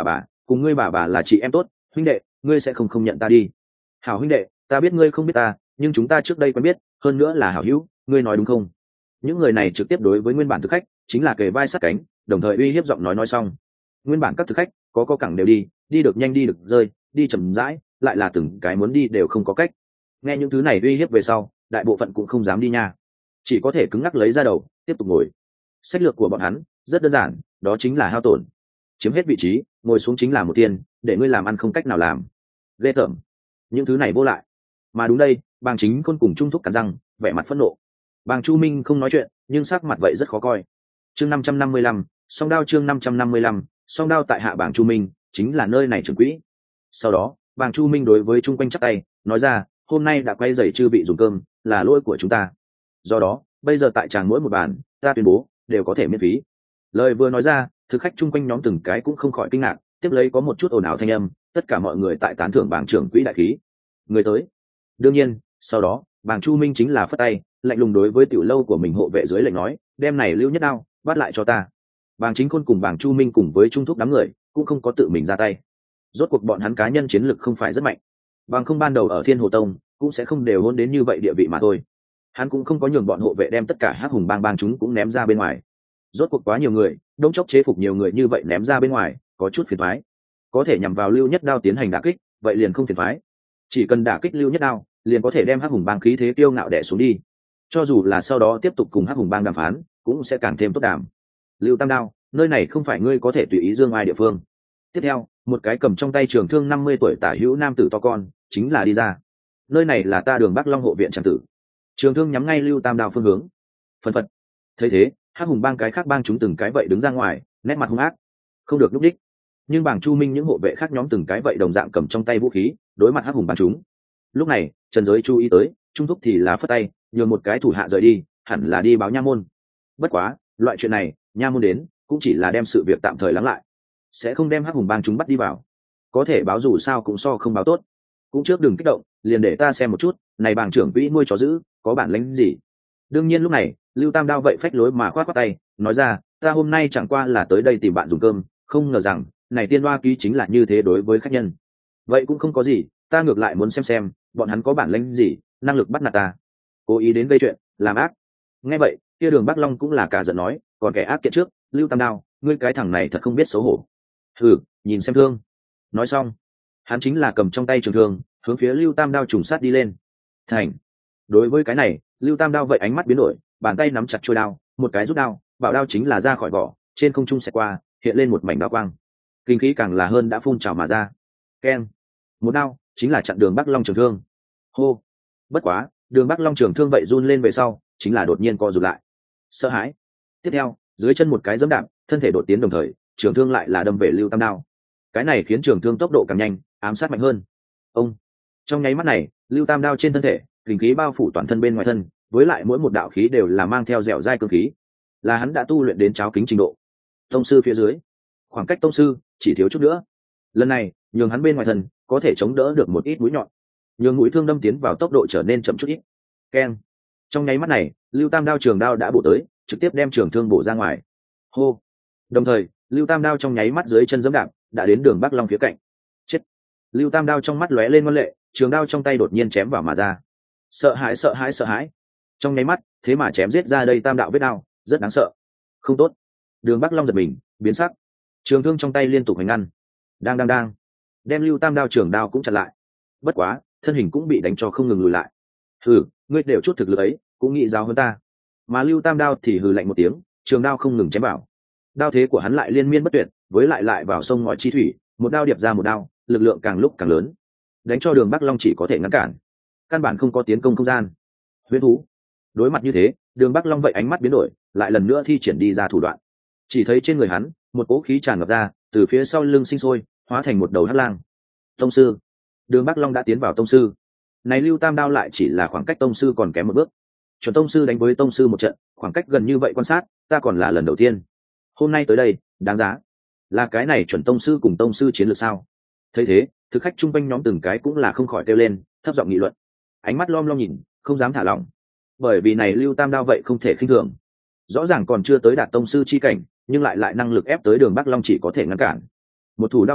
cùng ngươi bà là chị em tốt, huynh đệ ngươi sẽ không nhận ta đi. Hảo huynh đệ, ta biết ngươi không biết ta, nhưng chúng ta trước đây quen biết, hơn nữa là hảo hữu, ngươi nói đúng không? Những người này trực tiếp đối với nguyên bản thực khách chính là kề vai sát cánh, đồng thời uy hiếp giọng nói xong. Nguyên bản các thực khách có cẳng đều đi được nhanh đi được rơi, đi chậm rãi, lại là từng cái muốn đi đều không có cách. Nghe những thứ này uy hiếp về sau, đại bộ phận cũng không dám đi nha, chỉ có thể cứng ngắc lấy ra đầu tiếp tục ngồi. Sách lược của bọn hắn rất đơn giản, đó chính là hao tổn, chiếm hết vị trí, ngồi xuống chính là một tiền, để ngươi làm ăn không cách nào làm. Ghê tởm, những thứ này vô lại. Mà đúng đây, Bàng Chính Khôn cùng Trung Thúc cắn răng, vẻ mặt phẫn nộ. Bàng Chu Minh không nói chuyện, nhưng sắc mặt vậy rất khó coi. Chương 555, song đao chương 555, song đao tại hạ Bàng Chu Minh, chính là nơi này trưởng quỹ. Sau đó, Bàng Chu Minh đối với chung quanh chắp tay, nói ra, hôm nay đã quay dậy chư vị dùng cơm, là lỗi của chúng ta. Do đó, bây giờ tại tràng mỗi một bàn, ta tuyên bố, đều có thể miễn phí. Lời vừa nói ra, thực khách chung quanh nhóm từng cái cũng không khỏi kinh ngạc, tiếp lấy có một chút ồn ào thanh âm, tất cả mọi người tại tán thưởng Bàng trưởng quỹ đại khí. Người tới. Đương nhiên, sau đó, Bàng Chu Minh chính là phất tay, lạnh lùng đối với tiểu lâu của mình hộ vệ dưới lệnh nói, đem này Lưu Nhất Đao bắt lại cho ta. Bàng Chính Khôn cùng Bàng Chu Minh cùng với Trung Thúc đám người cũng không có tự mình ra tay. Rốt cuộc bọn hắn cá nhân chiến lực không phải rất mạnh, bằng không ban đầu ở Thiên Hồ Tông cũng sẽ không đều hôn đến như vậy địa vị mà thôi. Hắn cũng không có nhường bọn hộ vệ đem tất cả Hắc Hùng bang chúng cũng ném ra bên ngoài. Rốt cuộc quá nhiều người, đông chốc chế phục nhiều người như vậy ném ra bên ngoài, có chút phiền toái. Có thể nhằm vào Lưu Nhất Đao tiến hành đả kích, vậy liền không phiền toái. Chỉ cần đả kích Lưu Nhất Đao, liền có thể đem Hắc Hùng bang khí thế kiêu ngạo đè xuống đi. Cho dù là sau đó tiếp tục cùng Hắc Hùng bang đàm phán, cũng sẽ càng thêm tốt đàm. Lưu Tam Đao, nơi này không phải ngươi có thể tùy ý dương ai địa phương. Tiếp theo, một cái cầm trong tay trường thương 50 tuổi tả hữu nam tử to con, chính là đi ra. Nơi này là ta Đường Bắc Long hộ viện tràng tử. Trường thương nhắm ngay Lưu Tam Đao phương hướng. Phân phật. Thấy thế, Hắc Hùng bang cái khác bang chúng từng cái vậy đứng ra ngoài, nét mặt hung ác, không được lúc đích. Nhưng Bàng Chu Minh những hộ vệ khác nhóm từng cái vậy đồng dạng cầm trong tay vũ khí, đối mặt Hắc Hùng bang chúng. Lúc này, Trần Giới chú ý tới, Trung Thúc thì là phất tay, nhường một cái thủ hạ rời đi, hẳn là đi báo nha môn. Bất quá, loại chuyện này, nha môn đến, cũng chỉ là đem sự việc tạm thời lắng lại, sẽ không đem Hắc Hùng bang chúng bắt đi vào. Có thể báo dù sao cũng so không báo tốt. Cũng trước đừng kích động, liền để ta xem một chút, này Bàng trưởng quỹ nuôi chó dữ, có bản lĩnh gì. Đương nhiên lúc này, Lưu Tam Đao vậy phách lối mà khoát khoát tay, nói ra, ta hôm nay chẳng qua là tới đây tìm bạn dùng cơm, không ngờ rằng này Tiên Hoa ký chính là như thế đối với khách nhân. Vậy cũng không có gì, ta ngược lại muốn xem bọn hắn có bản lĩnh gì, năng lực bắt nạt ta, cố ý đến gây chuyện, làm ác. Nghe vậy, kia Đường Bắc Long cũng là cả giận nói, còn kẻ ác kiện trước, Lưu Tam Đao, ngươi cái thằng này thật không biết xấu hổ. Thử, nhìn xem thương. Nói xong, hắn chính là cầm trong tay trường thương, hướng phía Lưu Tam Đao trùng sát đi lên. Thành. Đối với cái này, Lưu Tam Đao vậy ánh mắt biến đổi, bàn tay nắm chặt chuôi đao, một cái rút đao, bảo đao chính là ra khỏi vỏ, trên không trung xẹt qua, hiện lên một mảnh đao quang. Kinh khí càng là hơn đã phun trào mà ra. Keng. Một đao, chính là chặn Đường Bắc Long trường thương. Hô. Bất quá, Đường Bắc Long trường thương vậy run lên về sau, chính là đột nhiên co rụt lại. Sợ hãi. Tiếp theo, dưới chân một cái giẫm đạp, thân thể đột tiến đồng thời, trường thương lại là đâm về Lưu Tam Đao. Cái này khiến trường thương tốc độ càng nhanh, ám sát mạnh hơn. Ông. Trong nháy mắt này, Lưu Tam Đao trên thân thể, kinh khí bao phủ toàn thân bên ngoài thân, với lại mỗi một đạo khí đều là mang theo dẻo dai cương khí, là hắn đã tu luyện đến cháo kính trình độ. Tông sư phía dưới, khoảng cách tông sư chỉ thiếu chút nữa. Lần này, nhường hắn bên ngoài thân có thể chống đỡ được một ít mũi nhọn, nhường mũi thương đâm tiến vào tốc độ trở nên chậm chút ít. Keng. Trong nháy mắt này, Lưu Tam Đao trường đao đã bổ tới, trực tiếp đem trường thương bổ ra ngoài. Hô. Đồng thời, Lưu Tam Đao trong nháy mắt dưới chân giẫm đạp, đã đến Đường Bắc Long phía cạnh. Chết. Lưu Tam Đao trong mắt lóe lên ngoan lệ, trường đao trong tay đột nhiên chém vào mà ra. Sợ hãi. Trong nháy mắt, thế mà chém giết ra đây tam đạo vết đao, rất đáng sợ. Không tốt. Đường Bắc Long giật mình, biến sắc. Trường thương trong tay liên tục hành ngăn. Đang. Đem Lưu Tam Đao trường đao cũng chặn lại. Bất quá, thân hình cũng bị đánh cho không ngừng lùi lại. Hừ, ngươi đều chút thực lực ấy, cũng nghĩ giáo hơn ta. Mà Lưu Tam Đao thì hừ lạnh một tiếng, trường đao không ngừng chém vào. Đao thế của hắn lại liên miên bất tuyệt, với lại vào sông ngòi chi thủy, một đao điệp ra một đao, lực lượng càng lúc càng lớn, đánh cho Đường Bắc Long chỉ có thể ngăn cản, căn bản không có tiến công không gian. Huyễn thú. Đối mặt như thế, Đường Bắc Long vậy ánh mắt biến đổi, lại lần nữa thi triển đi ra thủ đoạn. Chỉ thấy trên người hắn, một cỗ khí tràn ngập ra, từ phía sau lưng sinh sôi, hóa thành một đầu hắc lang. Tông sư. Đường Bắc Long đã tiến vào tông sư. Này Lưu Tam Đao lại chỉ là khoảng cách tông sư còn kém một bước. Chuẩn tông sư đánh với tông sư một trận, khoảng cách gần như vậy quan sát, ta còn là lần đầu tiên. Hôm nay tới đây, đáng giá. Là cái này chuẩn tông sư cùng tông sư chiến lược sao? Thấy thế, thực khách chung quanh nhóm từng cái cũng là không khỏi kêu lên, thấp giọng nghị luận. Ánh mắt lom lom nhìn, không dám thả lỏng. Bởi vì này Lưu Tam Đao vậy không thể khinh thường. Rõ ràng còn chưa tới đạt tông sư chi cảnh, nhưng lại năng lực ép tới Đường Bắc Long chỉ có thể ngăn cản. Một thủ đao pháp,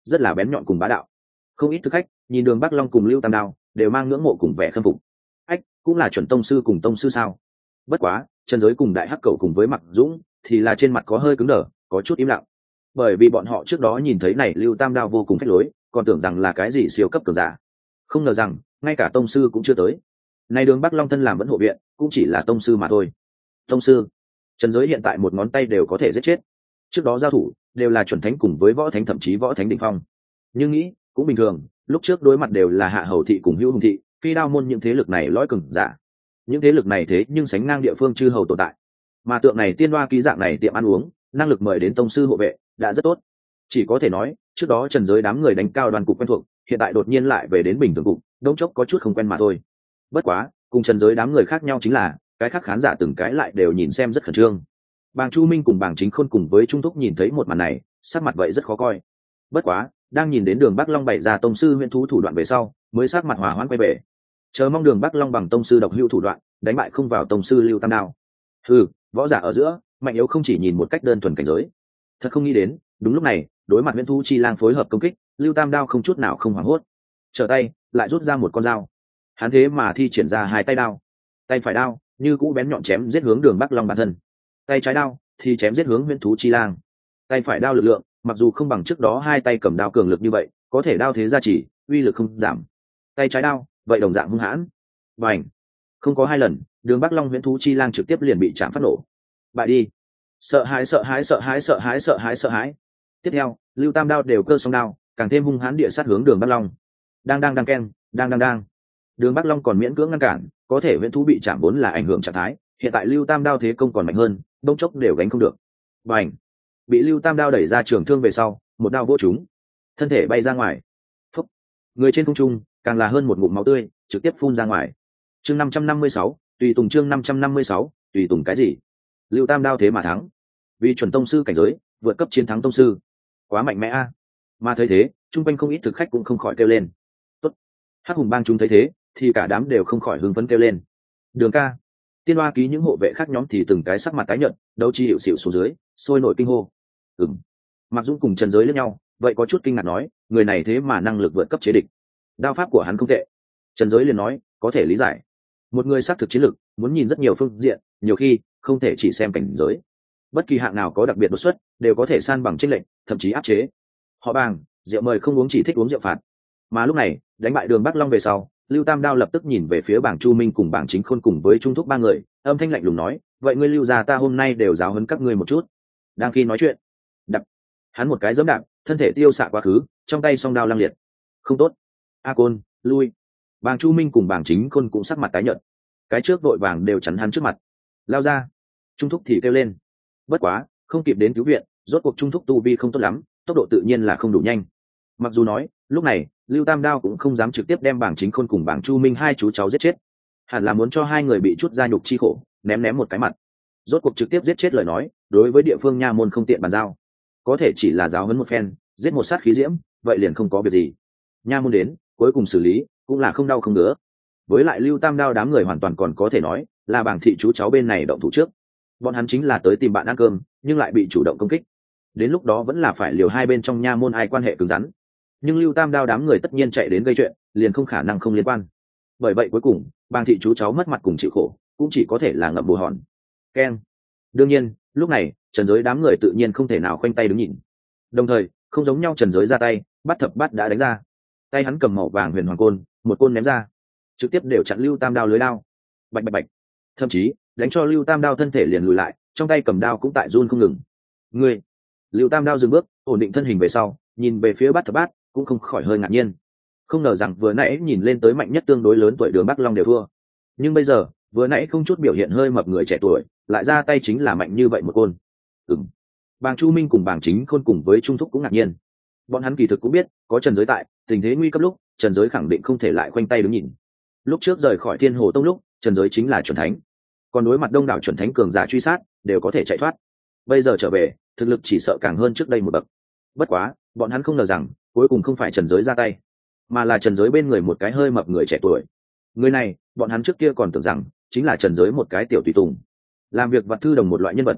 rất là bén nhọn cùng bá đạo. Không ít thực khách nhìn Đường Bắc Long cùng Lưu Tam Đao đều mang ngưỡng mộ cùng vẻ khâm phục. Ách, cũng là chuẩn tông sư cùng tông sư sao? Bất quá Trần Giới cùng Đại Hắc Cẩu cùng với Mặc Dũng thì là trên mặt có hơi cứng đờ, có chút im lặng, bởi vì bọn họ trước đó nhìn thấy này Lưu Tam Đao vô cùng phách lối, còn tưởng rằng là cái gì siêu cấp cường giả, không ngờ rằng ngay cả tông sư cũng chưa tới. Này Đường Bắc Long thân làm vẫn hộ viện, cũng chỉ là tông sư mà thôi. Tông sư, Trần Giới hiện tại một ngón tay đều có thể giết chết. Trước đó giao thủ đều là chuẩn thánh cùng với võ thánh, thậm chí võ thánh đỉnh phong. Nhưng nghĩ cũng bình thường, lúc trước đối mặt đều là Hạ Hầu thị cùng Hữu Hùng thị, Phi Đao môn những thế lực này lõi cường giả. Những thế lực này thế nhưng sánh ngang địa phương chư hầu tồn tại. Mà tượng này Tiên Đoa ký dạng này tiệm ăn uống, năng lực mời đến tông sư hộ vệ đã rất tốt. Chỉ có thể nói, trước đó Trần Giới đám người đánh cao đoàn cục quen thuộc, hiện tại đột nhiên lại về đến bình thường cục, đống chốc có chút không quen mà thôi. Bất quá, cùng Trần Giới đám người khác nhau chính là, cái khác khán giả từng cái lại đều nhìn xem rất khẩn trương. Bàng Chu Minh cùng Bàng Chính Khôn cùng với Trung Thúc nhìn thấy một màn này, sắc mặt vậy rất khó coi. Bất quá, đang nhìn đến Đường Bắc Long bày ra tông sư huyền thú thủ đoạn về sau, mới sắc mặt hòa hoãn quay về. Chờ mong Đường Bắc Long bằng tông sư độc hữu thủ đoạn, đánh bại không vào tông sư Lưu Tam Đao. Võ giả ở giữa, mạnh yếu không chỉ nhìn một cách đơn thuần cảnh giới. Thật không nghĩ đến, đúng lúc này, đối mặt Huyền thú chi lang phối hợp công kích, Lưu Tam Đao không chút nào không hoảng hốt. Trở tay, lại rút ra một con dao. Hắn thế mà thi triển ra hai tay đao. Tay phải đao, như cũ bén nhọn chém giết hướng Đường Bắc Long bản thân. Tay trái đao thì chém giết hướng Huyền thú chi lang. Tay phải đao lực lượng, mặc dù không bằng trước đó hai tay cầm đao cường lực như vậy, có thể đao thế gia chỉ, uy lực không giảm. Tay trái đao, vậy đồng dạng hung hãn. Bành! Không có hai lần, Đường Bắc Long Huyền thú chi lang trực tiếp liền bị chạm phát nổ. Bại đi! Sợ hãi, sợ hãi, sợ hãi, sợ hãi, sợ hãi, sợ hãi. Tiếp theo, Lưu Tam Đao đều cơ song đao, càng thêm hung hãn địa sát hướng Đường Bắc Long. Đang keng, đang. Đường Bắc Long còn miễn cưỡng ngăn cản, có thể Huyền thú bị chạm vốn là ảnh hưởng trạng thái, hiện tại Lưu Tam Đao thế công còn mạnh hơn, đông chốc đều gánh không được. Bành! Bị Lưu Tam Đao đẩy ra trường thương về sau, một đao vỗ trúng, thân thể bay ra ngoài. Phúc! Người trên không trung càng là hơn một ngụm máu tươi trực tiếp phun ra ngoài. Chương 556, tùy tùng, chương 556, tùy tùng cái gì? Lưu Tam Đao thế mà thắng, vì chuẩn tông sư cảnh giới vượt cấp chiến thắng tông sư, quá mạnh mẽ a. Mà thấy thế, chung quanh không ít thực khách cũng không khỏi kêu lên. Tốt! Hắc Hùng bang chúng thấy thế thì cả đám đều không khỏi hưng phấn kêu lên. Đường ca! Tiên Đoa ký những hộ vệ khác nhóm thì từng cái sắc mặt tái nhợt, đấu chi hiệu xịu xuống dưới, sôi nổi kinh hô. Mặc Dũng cùng Trần Giới lẫn nhau, vậy có chút kinh ngạc nói, người này thế mà năng lực vượt cấp chế địch, đao pháp của hắn không tệ. Trần Giới liền nói, có thể lý giải, một người xác thực chiến lực muốn nhìn rất nhiều phương diện, nhiều khi không thể chỉ xem cảnh giới, bất kỳ hạng nào có đặc biệt đột xuất đều có thể san bằng chênh lệnh, thậm chí áp chế. Họ Bàng, rượu mời không uống, chỉ thích uống rượu phạt. Mà lúc này đánh bại Đường Bắc Long về sau, Lưu Tam Đao lập tức nhìn về phía Bàng Chu Minh cùng Bàng Chính Khôn cùng với Trung Thúc ba người, âm thanh lạnh lùng nói, vậy ngươi Lưu gia ta hôm nay đều giáo huấn các ngươi một chút. Đang khi nói chuyện, đập, hắn một cái giẫm đạp, thân thể tiêu xạ quá khứ, trong tay song đao lăng liệt. Không tốt, A Côn, lui. Bàng Chu Minh cùng Bàng Chính Khôn cũng sắc mặt tái nhợt, cái trước vội vàng đều chắn hắn trước mặt. Lao ra! Trung Thúc thì kêu lên. Bất quá, không kịp đến cứu viện, rốt cuộc Trung Thúc tu vi không tốt lắm, tốc độ tự nhiên là không đủ nhanh. Mặc dù nói, lúc này Lưu Tam Đao cũng không dám trực tiếp đem Bàng Chính Khôn cùng Bàng Chu Minh hai chú cháu giết chết, hẳn là muốn cho hai người bị chút gia nhục chi khổ, ném một cái mặt. Rốt cuộc trực tiếp giết chết lời nói, đối với địa phương nha môn không tiện bàn giao, có thể chỉ là giáo huấn một phen, giết một sát khí diễm, vậy liền không có việc gì. Nha môn đến, cuối cùng xử lý cũng là không đau không ngứa. Với lại Lưu Tam Đao đám người hoàn toàn còn có thể nói là Bàng thị chú cháu bên này động thủ trước, bọn hắn chính là tới tìm bạn ăn cơm, nhưng lại bị chủ động công kích. Đến lúc đó vẫn là phải liều hai bên trong nha môn ai quan hệ cứng rắn. Nhưng Lưu Tam Đao đám người tất nhiên chạy đến gây chuyện, liền không khả năng không liên quan. Bởi vậy cuối cùng, Bàng thị chú cháu mất mặt cùng chịu khổ, cũng chỉ có thể là ngậm bù hòn. Keng. Đương nhiên, lúc này Trần Giới đám người tự nhiên không thể nào khoanh tay đứng nhìn. Đồng thời, không giống nhau, Trần Giới ra tay, bắt thập bát đã đánh ra. Tay hắn cầm màu vàng huyền hoàng côn, một côn ném ra, trực tiếp đều chặn Lưu Tam Đao lưới đao. Bạch bạch bạch. Thậm chí, đánh cho Lưu Tam Đao thân thể liền lùi lại, trong tay cầm đao cũng tại run không ngừng. Ngươi! Lưu Tam Đao dừng bước, ổn định thân hình về sau, nhìn về phía Bát Thập Bát, cũng không khỏi hơi ngạc nhiên. Không ngờ rằng vừa nãy nhìn lên tới mạnh nhất tương đối lớn tuổi Đường Bắc Long đều thua, nhưng bây giờ vừa nãy không chút biểu hiện hơi mập người trẻ tuổi lại ra tay chính là mạnh như vậy một côn. Bàng Chu Minh cùng Bàng Chính Khôn cùng với Trung Thúc cũng ngạc nhiên. Bọn hắn kỳ thực cũng biết, có Trần Giới tại, tình thế nguy cấp lúc, Trần Giới khẳng định không thể lại khoanh tay đứng nhìn. Lúc trước rời khỏi Thiên Hồ Tông lúc, Trần Giới chính là chuẩn thánh, còn đối mặt đông đảo chuẩn thánh cường giả truy sát, đều có thể chạy thoát. Bây giờ trở về, thực lực chỉ sợ càng hơn trước đây một bậc. Bất quá, bọn hắn không ngờ rằng, cuối cùng không phải Trần Giới ra tay, mà là Trần Giới bên người một cái hơi mập người trẻ tuổi. Người này, bọn hắn trước kia còn tưởng rằng chính là Trần Giới một cái tiểu tùy tùng, làm việc vặt thư đồng một loại nhân vật.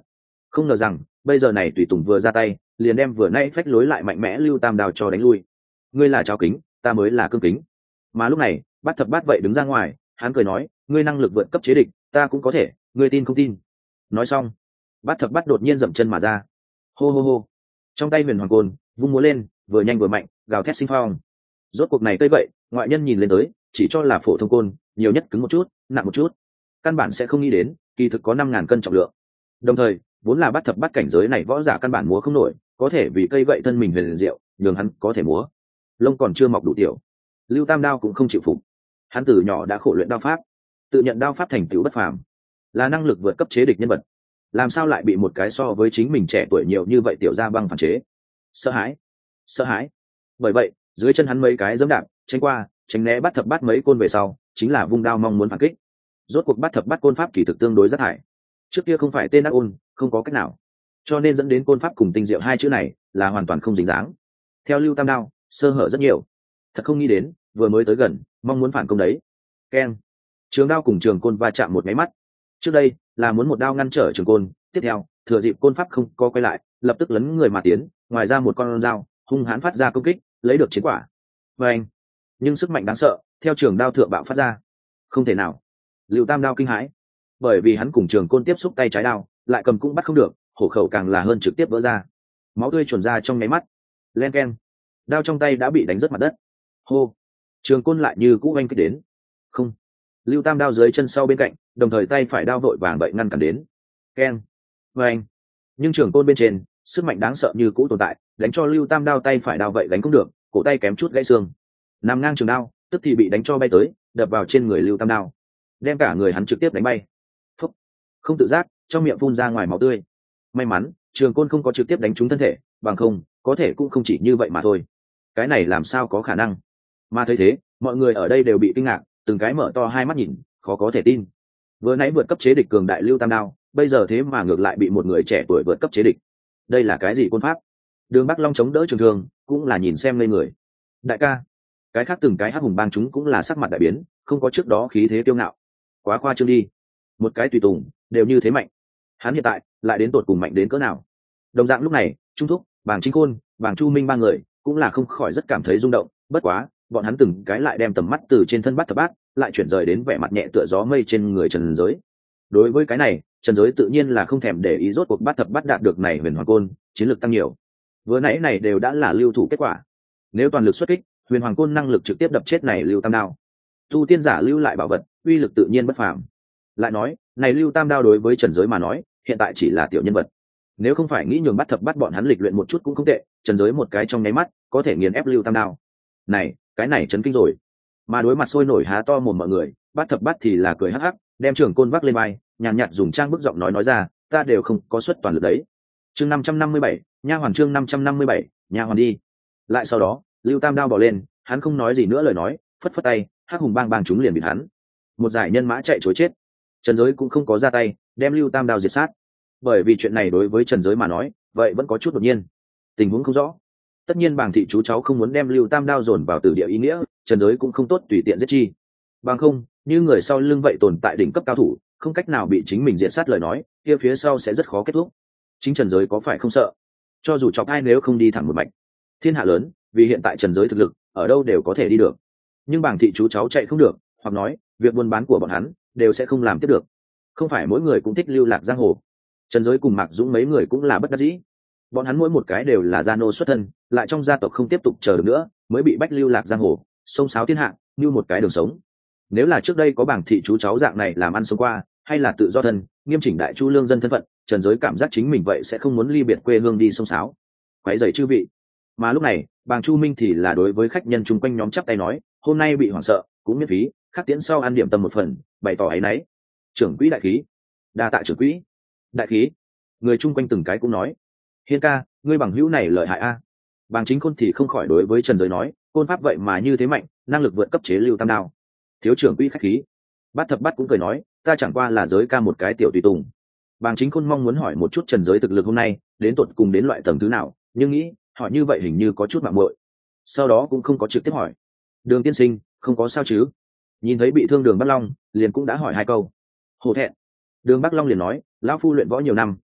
Không ngờ rằng bây giờ này tùy tùng vừa ra tay liền đem vừa nay phách lối lại mạnh mẽ Lưu Tam Đao cho đánh lui. Ngươi là cháo kính, ta mới là cương kính. Mà lúc này Bát Thập Bát vậy đứng ra ngoài, hắn cười nói, ngươi năng lực vượt cấp chế địch, ta cũng có thể, ngươi tin không tin? Nói xong, Bát Thập Bát đột nhiên dậm chân mà ra. Hô hô hô. Trong tay huyền hoàng côn vung múa lên, vừa nhanh vừa mạnh, gào thét sinh phong. Rốt cuộc này cây vậy, ngoại nhân nhìn lên tới chỉ cho là phổ thông côn, nhiều nhất cứng một chút, nặng một chút, căn bản sẽ không nghĩ đến kỳ thực có 5.000 cân trọng lượng. Đồng thời vốn là Bát Thập Bát cảnh giới này võ giả căn bản múa không nổi, có thể vì cây gậy thân mình huyền diệu nhường hắn có thể múa. Lông còn chưa mọc đủ tiểu, Lưu Tam Đao cũng không chịu phục. Hắn từ nhỏ đã khổ luyện đao pháp, tự nhận đao pháp thành tựu bất phàm, là năng lực vượt cấp chế địch nhân vật, làm sao lại bị một cái so với chính mình trẻ tuổi nhiều như vậy tiểu gia băng phản chế? Sợ hãi, sợ hãi. Bởi vậy dưới chân hắn mấy cái giẫm đạp, tránh qua tránh né Bát Thập Bát mấy côn về sau, chính là vung đao mong muốn phản kích. Rốt cuộc Bát Thập Bát côn pháp kỳ thực tương đối rất hại, trước kia không phải tên ác ôn, không có cách nào, cho nên dẫn đến côn pháp cùng tinh diệu hai chữ này là hoàn toàn không dính dáng. Theo Lưu Tam Đao sơ hở rất nhiều, thật không nghĩ đến vừa mới tới gần mong muốn phản công đấy. Keng. Trường đao cùng trường côn va chạm một máy mắt. Trước đây là muốn một đao ngăn trở trường côn, tiếp theo thừa dịp côn pháp không có quay lại, lập tức lấn người mà tiến, ngoài ra một con dao hung hãn phát ra công kích, lấy được chiến quả. Và anh, nhưng sức mạnh đáng sợ theo trường đao thượng bạo phát ra. Không thể nào. Lưu Tam Đao kinh hãi, bởi vì hắn cùng trường côn tiếp xúc tay trái đao, lại cầm cũng bắt không được, hổ khẩu càng là hơn trực tiếp vỡ ra, máu tươi chuẩn ra trong nháy mắt. Len keng, đao trong tay đã bị đánh rớt mặt đất. Hô, trường côn lại như cũ oanh kích đến. Không, Lưu Tam Đao dưới chân sau bên cạnh, đồng thời tay phải đao vội vàng vậy ngăn cản đến. Keng, và anh, nhưng trường côn bên trên sức mạnh đáng sợ như cũ tồn tại, đánh cho Lưu Tam Đao tay phải đao vậy đánh không được, cổ tay kém chút gãy xương, nằm ngang trường đao tức thì bị đánh cho bay tới, đập vào trên người Lưu Tam Đao, đem cả người hắn trực tiếp đánh bay. Phúc, không tự giác trong miệng phun ra ngoài máu tươi. May mắn trường côn không có trực tiếp đánh trúng thân thể, bằng không có thể cũng không chỉ như vậy mà thôi. Cái này làm sao có khả năng? Mà thấy thế mọi người ở đây đều bị kinh ngạc, từng cái mở to hai mắt nhìn, khó có thể tin. Vừa nãy vượt cấp chế địch cường đại Lưu Tam Đao, bây giờ thế mà ngược lại bị một người trẻ tuổi vượt cấp chế địch. Đây là cái gì côn pháp? Đường Bắc Long chống đỡ trường thương cũng là nhìn xem lên người. Đại ca, cái khác từng cái hắc hùng bang chúng cũng là sắc mặt đại biến, không có trước đó khí thế kiêu ngạo. Quá khoa trương đi, một cái tùy tùng đều như thế mạnh, hắn hiện tại lại đến tột cùng mạnh đến cỡ nào? Đồng dạng lúc này Trung Thúc, Bàng Chính Khôn, Bàng Chu Minh ba người cũng là không khỏi rất cảm thấy rung động. Bất quá bọn hắn từng cái lại đem tầm mắt từ trên thân Bát Thập Bát lại chuyển rời đến vẻ mặt nhẹ tựa gió mây trên người Trần Giới. Đối với cái này Trần Giới tự nhiên là không thèm để ý, rốt cuộc Bát Thập Bát đạt được này huyền hoàng côn, chiến lược tăng nhiều. Vừa nãy này đều đã là lưu thủ kết quả, nếu toàn lực xuất kích, huyền hoàng côn năng lực trực tiếp đập chết này Lưu Tam Đao. Tu tiên giả lưu lại bảo vật, uy lực tự nhiên bất phàm. Lại nói này Lưu Tam Đao đối với Trần Giới mà nói hiện tại chỉ là tiểu nhân vật, nếu không phải nghĩ nhường Bát Thập Bát bọn hắn lịch luyện một chút cũng không tệ, Trần Giới một cái trong nháy mắt có thể nghiền ép Lưu Tam Đao. Này cái này chấn kinh rồi. Mà đối mặt sôi nổi há to mồm mọi người, Bát Thập Bát thì là cười hắc hắc, đem trường côn vác lên vai, nhàn nhạt dùng trang bức giọng nói ra, ta đều không có suất toàn lực đấy. Chương 557, nha hoàn, chương 557, nha hoàn đi. Lại sau đó Lưu Tam Đao bỏ lên, hắn không nói gì nữa lời nói, phất phất tay, hắc hùng bang chúng liền bị hắn một giải nhân mã chạy trối chết. Trần Giới cũng không có ra tay đem Lưu Tam Đao diệt sát, bởi vì chuyện này đối với Trần Giới mà nói vậy vẫn có chút đột nhiên, tình huống không rõ. Tất nhiên Bàng thị chú cháu không muốn đem Lưu Tam Đao dồn vào tử địa ý nghĩa, Trần Giới cũng không tốt tùy tiện giết chi. Bằng không như người sau lưng vậy tồn tại đỉnh cấp cao thủ, không cách nào bị chính mình diệt sát lời nói, kia phía sau sẽ rất khó kết thúc. Chính Trần Giới có phải không sợ, cho dù chọc ai nếu không đi thẳng một mạch. Thiên hạ lớn, vì hiện tại Trần Giới thực lực ở đâu đều có thể đi được, nhưng Bàng thị chú cháu chạy không được, hoặc nói việc buôn bán của bọn hắn đều sẽ không làm tiếp được. Không phải mỗi người cũng thích lưu lạc giang hồ, Trần Giới cùng Mạc Dũng mấy người cũng là bất đắc dĩ. Bọn hắn mỗi một cái đều là gia nô xuất thân, lại trong gia tộc không tiếp tục chờ được nữa, mới bị bách lưu lạc giang hồ, xông xáo thiên hạ như một cái đường sống. Nếu là trước đây có Bàng thị chú cháu dạng này làm ăn sống qua, hay là tự do thân, nghiêm chỉnh đại chu lương dân thân phận, Trần Giới cảm giác chính mình vậy sẽ không muốn ly biệt quê hương đi xông xáo quấy rầy chư vị. Mà lúc này Bàng Chu Minh thì là đối với khách nhân chung quanh nhóm chắp tay nói, hôm nay bị hoảng sợ cũng miễn phí, khắc tiễn sau ăn điểm tâm một phần, bày tỏ áy náy. Trưởng quỹ đại khí. Đa tạ trưởng quỹ đại khí. Người chung quanh từng cái cũng nói, Hiên ca, ngươi bằng hữu này lợi hại a. Bàng Chính Khôn thì không khỏi đối với Trần Giới nói, côn pháp vậy mà như thế mạnh, năng lực vượt cấp chế Lưu Tam Đao. Thiếu trưởng quỹ khách khí. Bát Thập Bát cũng cười nói, ta chẳng qua là Giới ca một cái tiểu tùy tùng. Bàng Chính Khôn mong muốn hỏi một chút Trần Giới thực lực hôm nay đến tột cùng đến loại tầng thứ nào, nhưng nghĩ hỏi như vậy hình như có chút mạo muội, sau đó cũng không có trực tiếp hỏi. Đường tiên sinh không có sao chứ? Nhìn thấy bị thương Đường Bắc Long liền cũng đã hỏi hai câu. Hổ thẹn. Đường Bắc Long liền nói, lão phu luyện võ nhiều năm,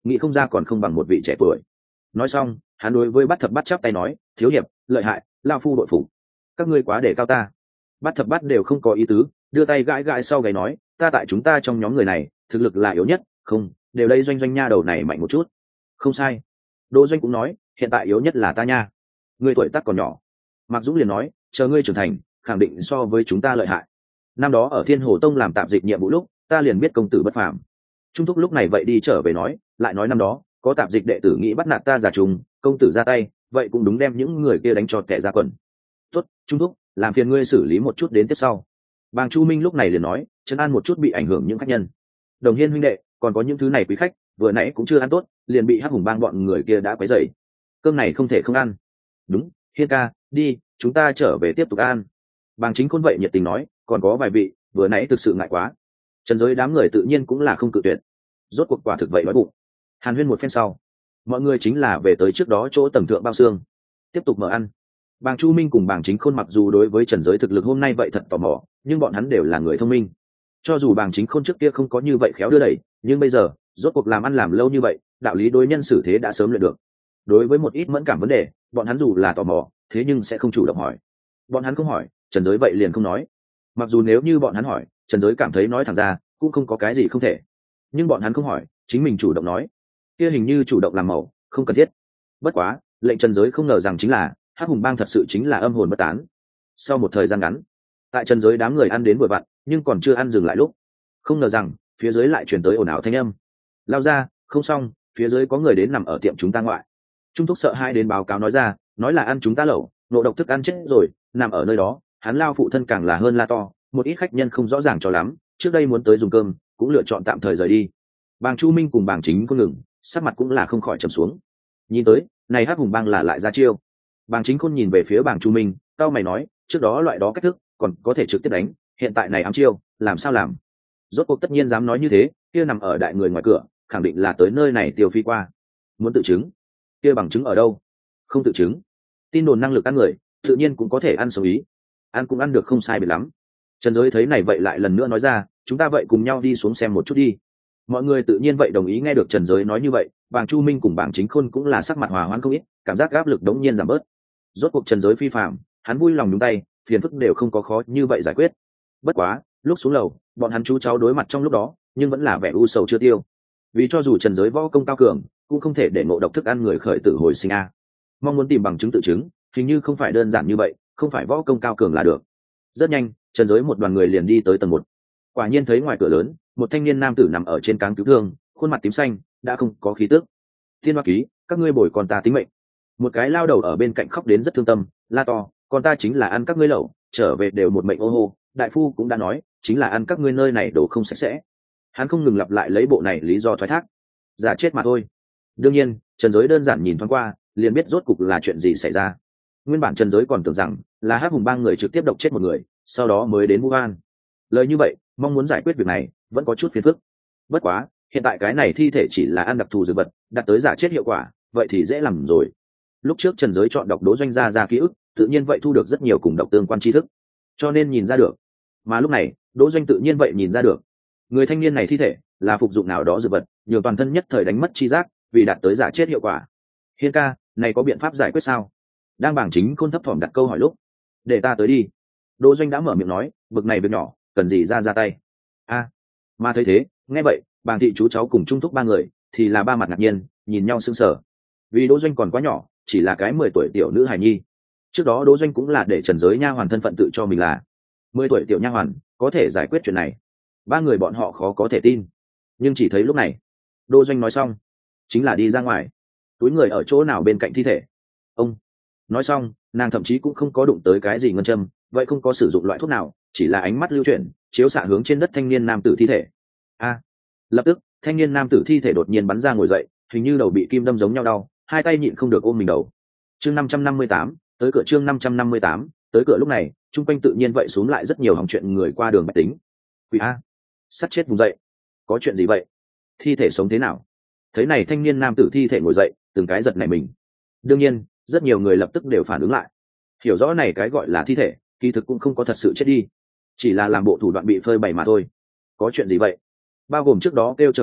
nghĩ không ra còn không bằng một vị trẻ tuổi. Nói xong hắn đối với Bát Thập Bát chắp tay nói, thiếu hiệp lợi hại, lao phu đội phục, các ngươi quá để cao ta. Bát Thập Bát đều không có ý tứ, đưa tay gãi gãi sau gáy nói, ta tại chúng ta trong nhóm người này thực lực là yếu nhất, không đều đây doanh doanh nha đầu này mạnh một chút. Không sai, Đỗ Doanh cũng nói, hiện tại yếu nhất là ta nha. Ngươi tuổi tác còn nhỏ. Mạc Dũng liền nói, chờ ngươi trưởng thành khẳng định so với chúng ta lợi hại. Năm đó ở Thiên Hồ Tông làm tạm dịch nhiệm vụ lúc ta liền biết công tử bất phàm. Trung thúc lúc này vậy đi trở về nói, lại nói năm đó có tạm dịch đệ tử nghĩ bắt nạt ta giả trùng, công tử ra tay vậy cũng đúng đem những người kia đánh cho kẻ ra quần. Tốt, Trung thúc làm phiền ngươi xử lý một chút đến tiếp sau. Bàng Chu Minh lúc này liền nói, trấn an một chút bị ảnh hưởng những khách nhân. Đồng Hiên huynh đệ còn có những thứ này quý khách vừa nãy cũng chưa ăn tốt liền bị Hắc Hùng Bang bọn người kia đã quấy rầy, cơm này không thể không ăn. Đúng, Hiên ca đi, chúng ta trở về tiếp tục ăn. Bàng Chính Khôn vậy nhiệt tình nói, còn có vài vị vừa nãy thực sự ngại quá. Trần Giới đám người tự nhiên cũng là không cự tuyệt. Rốt cuộc quả thực vậy nói bụng. Hàn huyên một phen sau, mọi người chính là về tới trước đó chỗ tầng thượng bao xương tiếp tục mở ăn. Bàng Chu Minh cùng Bàng Chính Khôn mặc dù đối với Trần Giới thực lực hôm nay vậy thật tò mò, nhưng bọn hắn đều là người thông minh. Cho dù Bàng Chính Khôn trước kia không có như vậy khéo đưa đẩy, nhưng bây giờ rốt cuộc làm ăn làm lâu như vậy, đạo lý đối nhân xử thế đã sớm luyện được. Đối với một ít mẫn cảm vấn đề, bọn hắn dù là tò mò thế nhưng sẽ không chủ động hỏi. Bọn hắn không hỏi, Trần Giới vậy liền không nói. Mặc dù nếu như bọn hắn hỏi, Trần Giới cảm thấy nói thẳng ra cũng không có cái gì không thể, nhưng bọn hắn không hỏi, chính mình chủ động nói, kia hình như chủ động làm màu, không cần thiết. Bất quá lệnh Trần Giới không ngờ rằng chính là Hắc Hùng Bang thật sự chính là âm hồn bất tán. Sau một thời gian ngắn, tại Trần Giới đám người ăn đến vừa vặn, nhưng còn chưa ăn dừng lại lúc, không ngờ rằng phía dưới lại truyền tới ồn ào thanh âm. Lao ra, không xong, phía dưới có người đến nằm ở tiệm chúng ta ngoại. Trung thúc sợ hai đến báo cáo nói ra, nói là ăn chúng ta lẩu, ngộ độc thức ăn chết rồi, nằm ở nơi đó. Hắn lao phụ thân càng là hơn la to, một ít khách nhân không rõ ràng cho lắm, trước đây muốn tới dùng cơm cũng lựa chọn tạm thời rời đi. Bàng Chu Minh cùng Bàng Chính Khôn ngừng, sắc mặt cũng là không khỏi trầm xuống. Nhìn tới này Hắc Hùng Bang là lại ra chiêu. Bàng Chính Khôn nhìn về phía Bàng Chu Minh, cao mày nói, trước đó loại đó cách thức còn có thể trực tiếp đánh, hiện tại này ám chiêu làm sao làm. Rốt cuộc tất nhiên dám nói như thế, kia nằm ở đại người ngoài cửa khẳng định là tới nơi này tiêu phi qua. Muốn tự chứng, kia bằng chứng ở đâu? Không tự chứng, tin đồn năng lực ăn người tự nhiên cũng có thể ăn xấu ý, ăn cũng ăn được không sai biệt lắm. Trần Giới thấy này vậy lại lần nữa nói ra, chúng ta vậy cùng nhau đi xuống xem một chút đi. Mọi người tự nhiên vậy đồng ý. Nghe được Trần Giới nói như vậy, Bàng Chu Minh cùng Bàng Chính Khôn cũng là sắc mặt hòa hoãn không ít, cảm giác áp lực đống nhiên giảm bớt. Rốt cuộc Trần Giới phi phạm, hắn vui lòng nhúng tay, phiền phức đều không có khó như vậy giải quyết. Bất quá lúc xuống lầu, bọn hắn chú cháu đối mặt trong lúc đó nhưng vẫn là vẻ u sầu chưa tiêu, vì cho dù Trần Giới võ công cao cường cũng không thể để ngộ độc thức ăn người khởi tử hồi sinh a. Mong muốn tìm bằng chứng tự chứng hình như không phải đơn giản như vậy, không phải võ công cao cường là được. Rất nhanh Trần Giới một đoàn người liền đi tới tầng 1. Quả nhiên thấy ngoài cửa lớn một thanh niên nam tử nằm ở trên cáng cứu thương, khuôn mặt tím xanh, đã không có khí tức. Thiên Hoa Ký, các ngươi bồi con ta tính mệnh. Một cái lao đầu ở bên cạnh khóc đến rất thương tâm, la to, con ta chính là ăn các ngươi lẩu, trở về đều một mệnh ô hô. Đại phu cũng đã nói, chính là ăn các ngươi nơi này đồ không sạch sẽ. Hắn không ngừng lặp lại lấy bộ này lý do thoái thác, giả chết mà thôi. Đương nhiên Trần Giới đơn giản nhìn thoáng qua liền biết rốt cục là chuyện gì xảy ra. Nguyên bản Trần Giới còn tưởng rằng là Hắc Hùng Bang người trực tiếp độc chết một người, sau đó mới đến Vũ An. Lời như vậy mong muốn giải quyết việc này vẫn có chút phiền phức. Bất quá hiện tại cái này thi thể chỉ là ăn đặc thù dược vật, đạt tới giả chết hiệu quả, vậy thì dễ làm rồi. Lúc trước Trần Giới chọn độc Đỗ Doanh ra ký ức, tự nhiên vậy thu được rất nhiều cùng độc tương quan tri thức, cho nên nhìn ra được. Mà lúc này Đỗ Doanh tự nhiên vậy nhìn ra được, người thanh niên này thi thể là phục dụng nào đó dược vật, nhiều toàn thân nhất thời đánh mất tri giác, vì đạt tới giả chết hiệu quả. Hiên ca, này có biện pháp giải quyết sao? Đang Bàng Chính Khôn thấp thỏm đặt câu hỏi lúc, để ta tới đi. Đỗ Doanh đã mở miệng nói, bực này việc nhỏ cần gì ra tay. Mà thấy thế, nghe vậy Bàng thị chú cháu cùng Trung thúc ba người thì là ba mặt ngạc nhiên, nhìn nhau sững sờ. Vì Đỗ Doanh còn quá nhỏ, chỉ là cái 10 tuổi tiểu nữ hài nhi. Trước đó Đỗ Doanh cũng là để Trần Giới nha hoàn thân phận tự cho mình là 10 tuổi tiểu nha hoàn có thể giải quyết chuyện này. Ba người bọn họ khó có thể tin, nhưng chỉ thấy lúc này Đỗ Doanh nói xong chính là đi ra ngoài. Túi người ở chỗ nào bên cạnh thi thể? Ông nói xong, nàng thậm chí cũng không có đụng tới cái gì ngân châm, vậy không có sử dụng loại thuốc nào, chỉ là ánh mắt lưu chuyển chiếu xạ hướng trên đất thanh niên nam tử thi thể. Lập tức thanh niên nam tử thi thể đột nhiên bắn ra ngồi dậy, hình như đầu bị kim đâm giống nhau đau, hai tay nhịn không được ôm mình đầu. Chương 558, tới cửa. Chương 558, tới cửa. Lúc này chung quanh tự nhiên vậy xuống lại rất nhiều hỏng chuyện người qua đường bách tính. Quỷ a, sắt chết vùng dậy, có chuyện gì vậy? Thi thể sống thế nào? Thấy này thanh niên nam tử thi thể ngồi dậy, từng cái giật nảy mình. Đương nhiên rất nhiều người lập tức đều phản ứng lại, hiểu rõ này cái gọi là thi thể kỳ thực cũng không có thật sự chết đi, chỉ là làm bộ thủ đoạn bị phơi bày mà thôi. Có chuyện gì vậy? Bao gồm trước đó kêu trời kêu đất,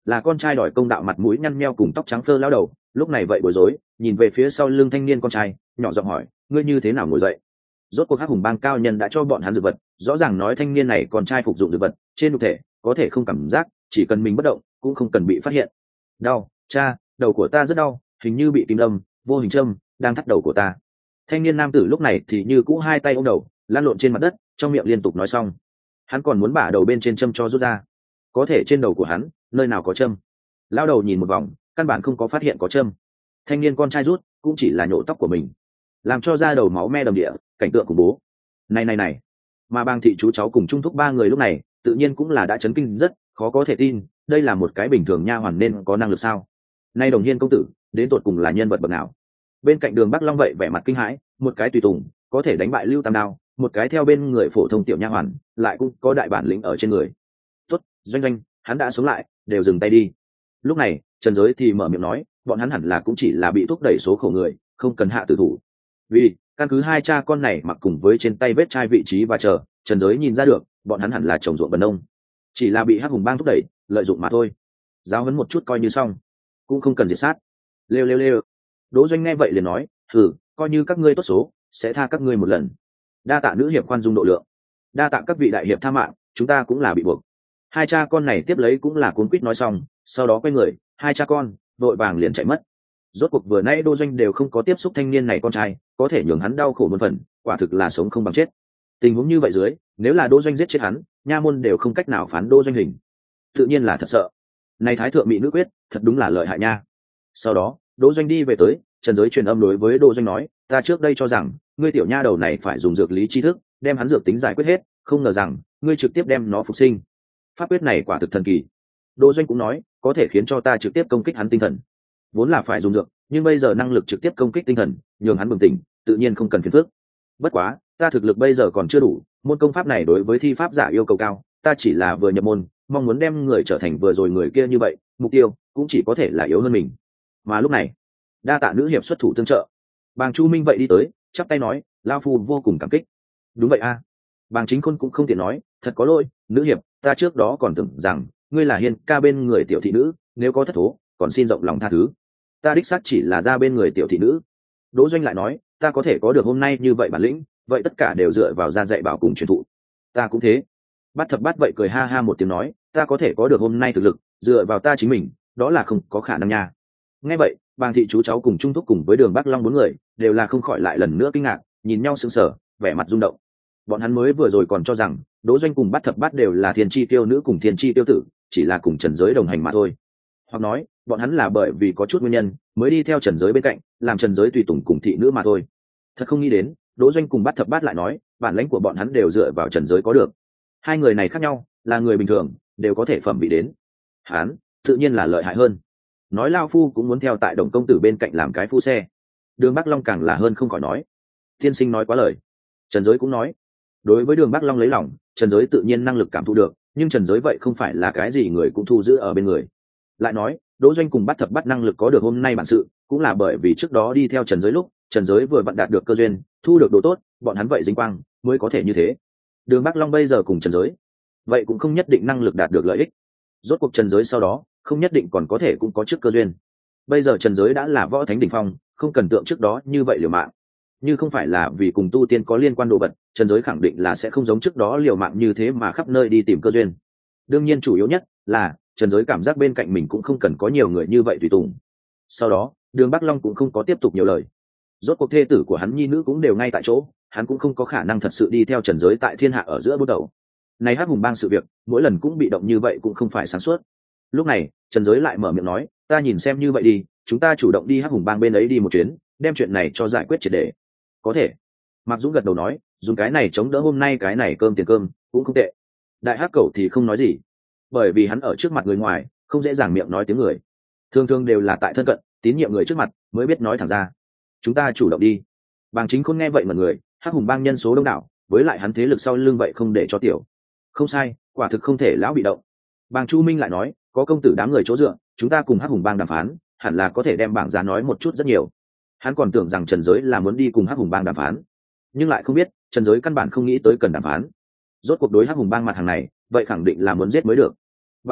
là con trai đòi công đạo mặt mũi nhăn nheo cùng tóc trắng phơ lao đầu lúc này vậy bối rối nhìn về phía sau lưng thanh niên con trai nhỏ giọng hỏi ngươi như thế nào ngồi dậy. Rốt cuộc hắc hùng bang cao nhân đã cho bọn hắn dược vật, rõ ràng nói thanh niên này con trai phục dụng dược vật trên nhục thể có thể không cảm giác, chỉ cần mình bất động cũng không cần bị phát hiện. Đau, cha, đầu của ta rất đau, hình như bị kim đâm, vô hình châm đang thắt đầu của ta. Thanh niên nam tử lúc này thì như cũ hai tay ôm đầu lăn lộn trên mặt đất, trong miệng liên tục nói xong. Hắn còn muốn bả đầu bên trên châm cho rút ra, có thể trên đầu của hắn nơi nào có châm. Lao đầu nhìn một vòng căn bản không có phát hiện có châm. Thanh niên con trai rút cũng chỉ là nhổ tóc của mình, làm cho da đầu máu me đầm địa, cảnh tượng khủng bố. Này, mà Bang thị chú cháu cùng Trung Thúc ba người lúc này tự nhiên cũng là đã chấn kinh rất khó có thể tin, đây là một cái bình thường nha hoàn nên có năng lực sao? Nay Đồng Hiên công tử đến tột cùng là nhân vật bậc nào? Bên cạnh Đường Bắc Long vậy vẻ mặt kinh hãi, một cái tùy tùng có thể đánh bại Lưu Tam Đao, một cái theo bên người phổ thông tiểu nha hoàn lại cũng có đại bản lĩnh ở trên người. Tốt, Doanh, hắn đã sống lại, đều dừng tay đi. Lúc này Trần Giới thì mở miệng nói, bọn hắn hẳn là cũng chỉ là bị thúc đẩy số khổ người, không cần hạ tử thủ. Vì căn cứ hai cha con này mặc cùng với trên tay vết chai vị trí và chờ, Trần Giới nhìn ra được bọn hắn hẳn là trồng ruộng bần nông, chỉ là bị hắc hùng bang thúc đẩy lợi dụng mà thôi. Giáo huấn một chút coi như xong, cũng không cần diệt sát. Lêu. Đỗ Doanh nghe vậy liền nói, coi như các ngươi tốt số, sẽ tha các ngươi một lần. Đa tạ nữ hiệp khoan dung độ lượng, đa tạ các vị đại hiệp tha mạng, chúng ta cũng là bị buộc. Hai cha con này tiếp lấy cũng là cuốn quýt nói xong, sau đó quay người, hai cha con vội vàng liền chạy mất. Rốt cuộc vừa nãy Đỗ Doanh đều không có tiếp xúc thanh niên này con trai, có thể nhường hắn đau khổ một phần, quả thực là sống không bằng chết. Tình huống như vậy dưới, nếu là Đỗ Doanh giết chết hắn, nha môn đều không cách nào phán Đỗ Doanh hình, tự nhiên là thật sợ. Này thái thượng mỹ nữ quyết thật đúng là lợi hại nha. Sau đó Đỗ Doanh đi về tới, Trần Giới truyền âm đối với Đỗ Doanh nói, ta trước đây cho rằng ngươi tiểu nha đầu này phải dùng dược lý tri thức đem hắn dược tính giải quyết hết, không ngờ rằng ngươi trực tiếp đem nó phục sinh. Pháp quyết này quả thực thần kỳ. Đỗ Doanh cũng nói, có thể khiến cho ta trực tiếp công kích hắn tinh thần. Vốn là phải dùng dược, nhưng bây giờ năng lực trực tiếp công kích tinh thần, nhường hắn bừng tỉnh, tự nhiên không cần phiền phức. Bất quá, ta thực lực bây giờ còn chưa đủ, môn công pháp này đối với thi pháp giả yêu cầu cao, ta chỉ là vừa nhập môn, mong muốn đem người trở thành vừa rồi người kia như vậy, mục tiêu cũng chỉ có thể là yếu hơn mình. Mà lúc này, đa tạ nữ hiệp xuất thủ tương trợ. Bàng Chu Minh vậy đi tới, chắp tay nói, lao phu vô cùng cảm kích. Đúng vậy a. Bàng Chính Khôn cũng không tiện nói, thật có lỗi, nữ hiệp, ta trước đó còn tưởng rằng ngươi là Hiên ca bên người tiểu thị nữ, nếu có thất thố, còn xin rộng lòng tha thứ. Ta đích xác chỉ là ra bên người tiểu thị nữ. Đỗ Doanh lại nói, ta có thể có được hôm nay như vậy bản lĩnh, vậy tất cả đều dựa vào gia dạy bảo cùng truyền thụ. Ta cũng thế. Bát Thập Bát vậy cười ha ha một tiếng nói, ta có thể có được hôm nay thực lực, dựa vào ta chính mình, đó là không có khả năng nha. Nghe vậy, Bàng thị chú cháu cùng Trung Thúc cùng với Đường Bắc Long bốn người đều là không khỏi lại lần nữa kinh ngạc, nhìn nhau sững sờ, vẻ mặt rung động. Bọn hắn mới vừa rồi còn cho rằng Đỗ Doanh cùng Bát Thập Bát đều là thiên chi tiêu nữ cùng thiên chi tiêu tử, chỉ là cùng Trần Giới đồng hành mà thôi. Hoặc nói, bọn hắn là bởi vì có chút nguyên nhân mới đi theo Trần Giới bên cạnh, làm Trần Giới tùy tùng cùng thị nữ mà thôi. Thật không nghĩ đến, Đỗ Doanh cùng Bát Thập Bát lại nói, bản lãnh của bọn hắn đều dựa vào Trần Giới có được. Hai người này khác nhau, là người bình thường đều có thể phẩm vị đến, hắn tự nhiên là lợi hại hơn. Nói lao phu cũng muốn theo tại Đồng công tử bên cạnh làm cái phu xe. Đường Bắc Long càng là hơn không khỏi nói, tiên sinh nói quá lời. Trần Giới cũng nói, đối với Đường Bắc Long lấy lòng, Trần Giới tự nhiên năng lực cảm thụ được, nhưng Trần Giới vậy không phải là cái gì người cũng thu giữ ở bên người. Lại nói, Đỗ Doanh cùng Bát Thập Bát năng lực có được hôm nay bản sự, cũng là bởi vì trước đó đi theo Trần Giới lúc, Trần Giới vừa vặn đạt được cơ duyên, thu được đồ tốt, bọn hắn vậy dính quang, mới có thể như thế. Đường Bắc Long bây giờ cùng Trần Giới, vậy cũng không nhất định năng lực đạt được lợi ích. Rốt cuộc Trần Giới sau đó, không nhất định còn có thể cũng có trước cơ duyên. Bây giờ Trần Giới đã là võ thánh đỉnh phong, không cần tượng trước đó như vậy liều mạng. Như không phải là vì cùng tu tiên có liên quan đồ vật, Trần Giới khẳng định là sẽ không giống trước đó liều mạng như thế mà khắp nơi đi tìm cơ duyên. Đương nhiên chủ yếu nhất là Trần Giới cảm giác bên cạnh mình cũng không cần có nhiều người như vậy tùy tùng. Sau đó, Đường Bắc Long cũng không có tiếp tục nhiều lời. Rốt cuộc thê tử của hắn nhi nữ cũng đều ngay tại chỗ, hắn cũng không có khả năng thật sự đi theo Trần Giới tại thiên hạ ở giữa bút đầu. Này Hắc Hùng Bang sự việc, mỗi lần cũng bị động như vậy cũng không phải sáng suốt. Lúc này, Trần Giới lại mở miệng nói, ta nhìn xem như vậy đi, chúng ta chủ động đi Hắc Hùng Bang bên ấy đi một chuyến, đem chuyện này cho giải quyết triệt để. Có thể. Mạc Dũng gật đầu nói, dùng cái này chống đỡ hôm nay cái này cơm tiền cơm, cũng không tệ. Đại Hắc Cẩu thì không nói gì, bởi vì hắn ở trước mặt người ngoài, không dễ dàng miệng nói tiếng người. Thường thường đều là tại thân cận, tín nhiệm người trước mặt mới biết nói thẳng ra. Chúng ta chủ động đi. Bàng Chính Khôn nghe vậy mà người, Hắc Hùng Bang nhân số đông đảo, với lại hắn thế lực sau lưng vậy không để cho tiểu. Không sai, quả thực không thể lão bị động. Bàng Chu Minh lại nói, có công tử đám người chỗ dựa, chúng ta cùng Hắc Hùng Bang đàm phán, hẳn là có thể đem bảng giá nói một chút rất nhiều. Hắn còn tưởng rằng Trần Giới là muốn đi cùng Hắc Hùng Bang đàm phán, nhưng lại không biết Trần Giới căn bản không nghĩ tới cần đàm phán. Rốt cuộc đối Hắc Hùng Bang mặt hàng này, vậy khẳng định là muốn giết mới được. Bằng không,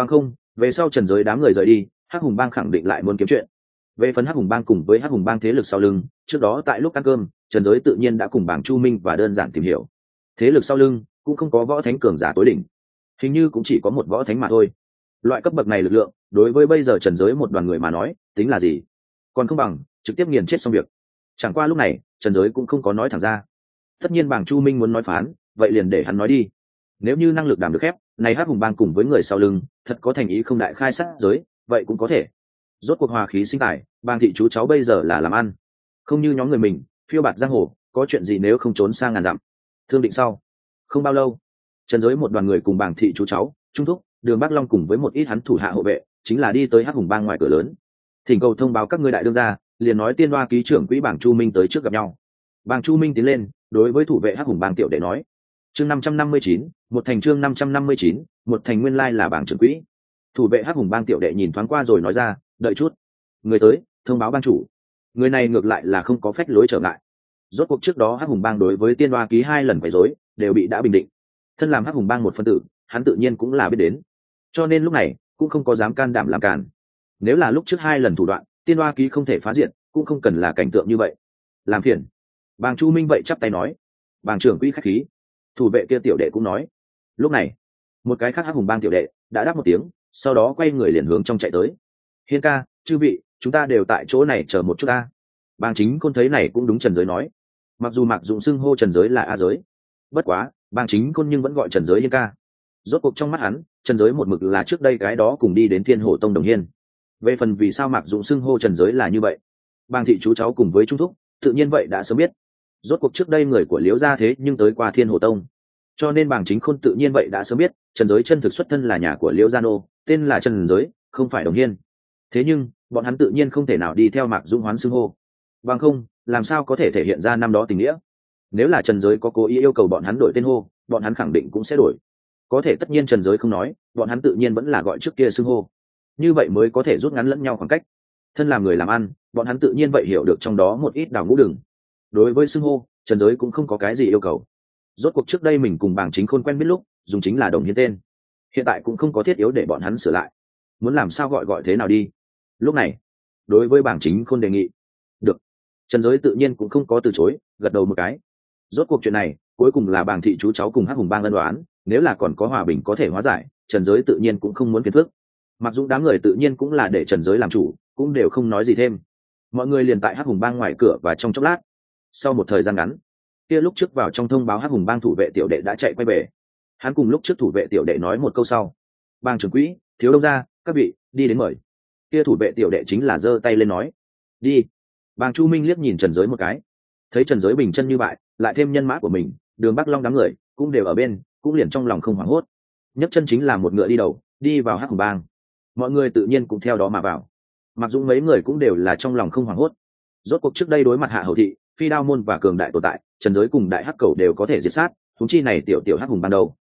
Về sau trần giới đám người rời đi, hắc hùng bang khẳng định lại muốn kiếm chuyện. Về phần hắc hùng bang cùng với hắc hùng bang thế lực sau lưng, trước đó tại lúc ăn cơm trần giới tự nhiên đã cùng bảng chu minh và đơn giản tìm hiểu. Thế lực sau lưng cũng không có võ thánh cường giả tối đỉnh, hình như cũng chỉ có một võ thánh mà thôi. Loại cấp bậc này lực lượng đối với bây giờ trần giới một đoàn người mà nói tính là gì, còn không bằng trực tiếp nghiền chết xong việc. Chẳng qua lúc này trần giới cũng không có nói thẳng ra. Tất nhiên bảng chu minh muốn nói phán, vậy liền để hắn nói đi. Nếu như năng lực đảm được khép này, hắc hùng bang cùng với người sau lưng thật có thành ý không đại khai sát giới, vậy cũng có thể. Rốt cuộc hòa khí sinh tài, bang thị chú cháu bây giờ là làm ăn, không như nhóm người mình phiêu bạt giang hồ, có chuyện gì nếu không trốn sang ngàn dặm. Thương định sau không bao lâu, trần giới một đoàn người cùng bang thị chú cháu trung thúc Đường Bắc Long cùng với một ít hắn thủ hạ hộ vệ chính là đi tới hắc hùng bang ngoài cửa lớn, thỉnh cầu thông báo các ngươi đại đương gia, liền nói tiên đoa ký trưởng quỹ bảng chu minh tới trước gặp nhau. Bảng chu minh tiến lên đối với thủ vệ hắc hùng bang tiểu đệ nói. Chương 559, một thành chương 559, một thành nguyên lai là bảng trưởng quỹ. Thủ vệ hắc hùng bang tiểu đệ nhìn thoáng qua rồi nói ra, đợi chút, người tới thông báo bang chủ. Người này ngược lại là không có phách lối trở ngại. Rốt cuộc trước đó hắc hùng bang đối với tiên đoa ký 2 lần quấy rối đều bị đã bình định, thân làm hắc hùng bang một phân tử, hắn tự nhiên cũng là biết đến, cho nên lúc này cũng không có dám can đảm làm cản. Nếu là lúc trước 2 lần thủ đoạn tiên đoa ký không thể phá diện, cũng không cần là cảnh tượng như vậy. Làm phiền. Bàng chu minh vậy chắp tay nói. Bàng trưởng quỹ khách khí. Thủ vệ kia tiểu đệ cũng nói. Lúc này một cái khác hắc hùng bang tiểu đệ đã đáp một tiếng, sau đó quay người liền hướng trong chạy tới. Hiên ca, chư vị, chúng ta đều tại chỗ này chờ một chút ta. Bàng chính khôn thấy này cũng đúng trần giới nói. Mặc dù Mạc Dụng xưng hô trần giới là a giới, bất quá bàng chính khôn nhưng vẫn gọi trần giới hiên ca. Rốt cuộc trong mắt hắn trần giới một mực là trước đây cái đó cùng đi đến thiên hổ tông đồng hiên. Về phần vì sao Mạc Dụng xưng hô trần giới là như vậy, bàng thị chú cháu cùng với trung thúc tự nhiên vậy đã sớm biết. Rốt cuộc trước đây người của Liễu gia thế nhưng tới qua thiên hổ tông, cho nên bàng chính khôn tự nhiên vậy đã sớm biết trần giới chân thực xuất thân là nhà của Liễu gia nô, tên là trần giới, không phải đồng hiên. Thế nhưng bọn hắn tự nhiên không thể nào đi theo Mạc Dung hoán xưng hô, bằng không làm sao có thể thể hiện ra năm đó tình nghĩa. Nếu là trần giới có cố ý yêu cầu bọn hắn đổi tên hô, bọn hắn khẳng định cũng sẽ đổi. Có thể tất nhiên trần giới không nói, bọn hắn tự nhiên vẫn là gọi trước kia xưng hô, như vậy mới có thể rút ngắn lẫn nhau khoảng cách. Thân làm người làm ăn, bọn hắn tự nhiên vậy hiểu được trong đó một ít đào ngũ đường. Đối với xưng hô, trần giới cũng không có cái gì yêu cầu. Rốt cuộc trước đây mình cùng bàng chính khôn quen biết lúc dùng chính là đồng hiên tên, hiện tại cũng không có thiết yếu để bọn hắn sửa lại, muốn làm sao gọi thế nào đi. Lúc này đối với bàng chính khôn đề nghị, được, trần giới tự nhiên cũng không có từ chối, gật đầu một cái. Rốt cuộc chuyện này cuối cùng là bàng thị chú cháu cùng hắc hùng bang ân đoán, nếu là còn có hòa bình có thể hóa giải, trần giới tự nhiên cũng không muốn phiền phức. Mặc dù đám người tự nhiên cũng là để trần giới làm chủ, cũng đều không nói gì thêm. Mọi người liền tại hắc hùng bang ngoài cửa và trong chốc lát. Sau một thời gian ngắn, kia lúc trước vào trong thông báo hắc hùng bang thủ vệ tiểu đệ đã chạy quay về. Hắn cùng lúc trước thủ vệ tiểu đệ nói một câu sau, bang trưởng quỹ, thiếu đông gia, các vị đi đến mời. Kia thủ vệ tiểu đệ chính là giơ tay lên nói, đi. Bang chu minh liếc nhìn trần giới một cái, thấy trần giới bình chân như vậy, lại thêm nhân mã của mình, Đường Bắc Long đám người cũng đều ở bên, cũng liền trong lòng không hoảng hốt, nhấc chân chính là một ngựa đi đầu, đi vào hắc hùng bang. Mọi người tự nhiên cũng theo đó mà vào. Mặc dù mấy người cũng đều là trong lòng không hoảng hốt. Rốt cuộc trước đây đối mặt hạ hầu thị, phi đao môn và cường đại tồn tại, trần giới cùng đại hắc cầu đều có thể diệt sát, thúng chi này tiểu hắc hùng ban đầu.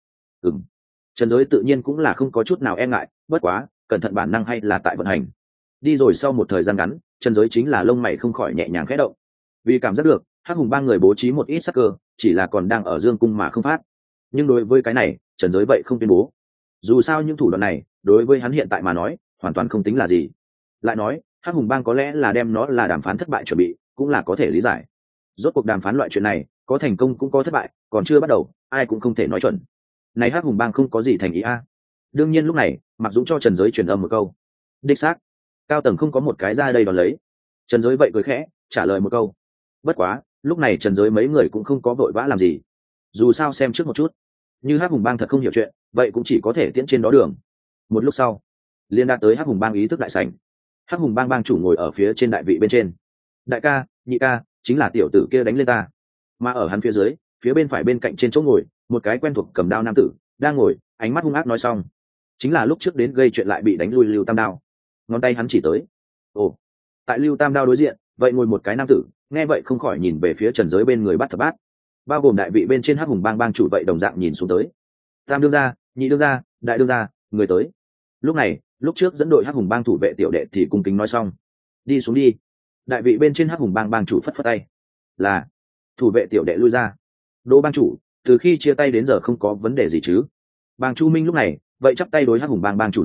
Trần giới tự nhiên cũng là không có chút nào e ngại, bất quá cẩn thận bản năng hay là tại vận hành. Đi rồi sau một thời gian ngắn, trần giới chính là lông mày không khỏi nhẹ nhàng khẽ động, vì cảm giác được hắc hùng ba người bố trí một ít sắc cơ, chỉ là còn đang ở dương cung mà không phát. Nhưng đối với cái này trần giới vậy không tuyên bố, dù sao những thủ đoạn này đối với hắn hiện tại mà nói hoàn toàn không tính là gì. Lại nói hắc hùng bang có lẽ là đem nó là đàm phán thất bại chuẩn bị, cũng là có thể lý giải. Rốt cuộc đàm phán loại chuyện này có thành công cũng có thất bại, còn chưa bắt đầu ai cũng không thể nói chuẩn. Này hắc hùng bang không có gì thành ý a. Đương nhiên lúc này Mạc Dũng cho trần giới truyền âm một câu, đích xác cao tầng không có một cái ra đây đón lấy. Trần giới vậy cười khẽ trả lời một câu. Bất quá lúc này trần giới mấy người cũng không có vội vã làm gì, dù sao xem trước một chút, như hắc hùng bang thật không hiểu chuyện vậy cũng chỉ có thể tiễn trên đó đường. Một lúc sau liên đạt tới hắc hùng bang ý thức đại sảnh. Hắc hùng bang bang chủ ngồi ở phía trên đại vị bên trên. Đại ca, nhị ca, chính là tiểu tử kia đánh lên ta. Mà ở hắn phía dưới, phía bên phải bên cạnh trên chỗ ngồi một cái quen thuộc cầm đao nam tử đang ngồi, ánh mắt hung ác nói xong, chính là lúc trước đến gây chuyện lại bị đánh lui Lưu Tam Đao. Ngón tay hắn chỉ tới. Ồ, tại Lưu Tam Đao đối diện vậy ngồi một cái nam tử, nghe vậy không khỏi nhìn về phía trần giới bên người bắt thập bát, bao gồm đại vị bên trên hắc hùng bang bang chủ vậy đồng dạng nhìn xuống tới. Tam đương gia, nhị đương gia, đại đương gia, người tới. Lúc này lúc trước dẫn đội hắc hùng bang thủ vệ tiểu đệ thì cung kính nói xong, đi xuống đi. Đại vị bên trên hắc hùng bang bang chủ phất phất tay, là. Thủ vệ tiểu đệ lui ra. Đỗ bang chủ, từ khi chia tay đến giờ không có vấn đề gì chứ? Bang Chu Minh lúc này vậy chắp tay đối hắc hùng bang bang chủ nói,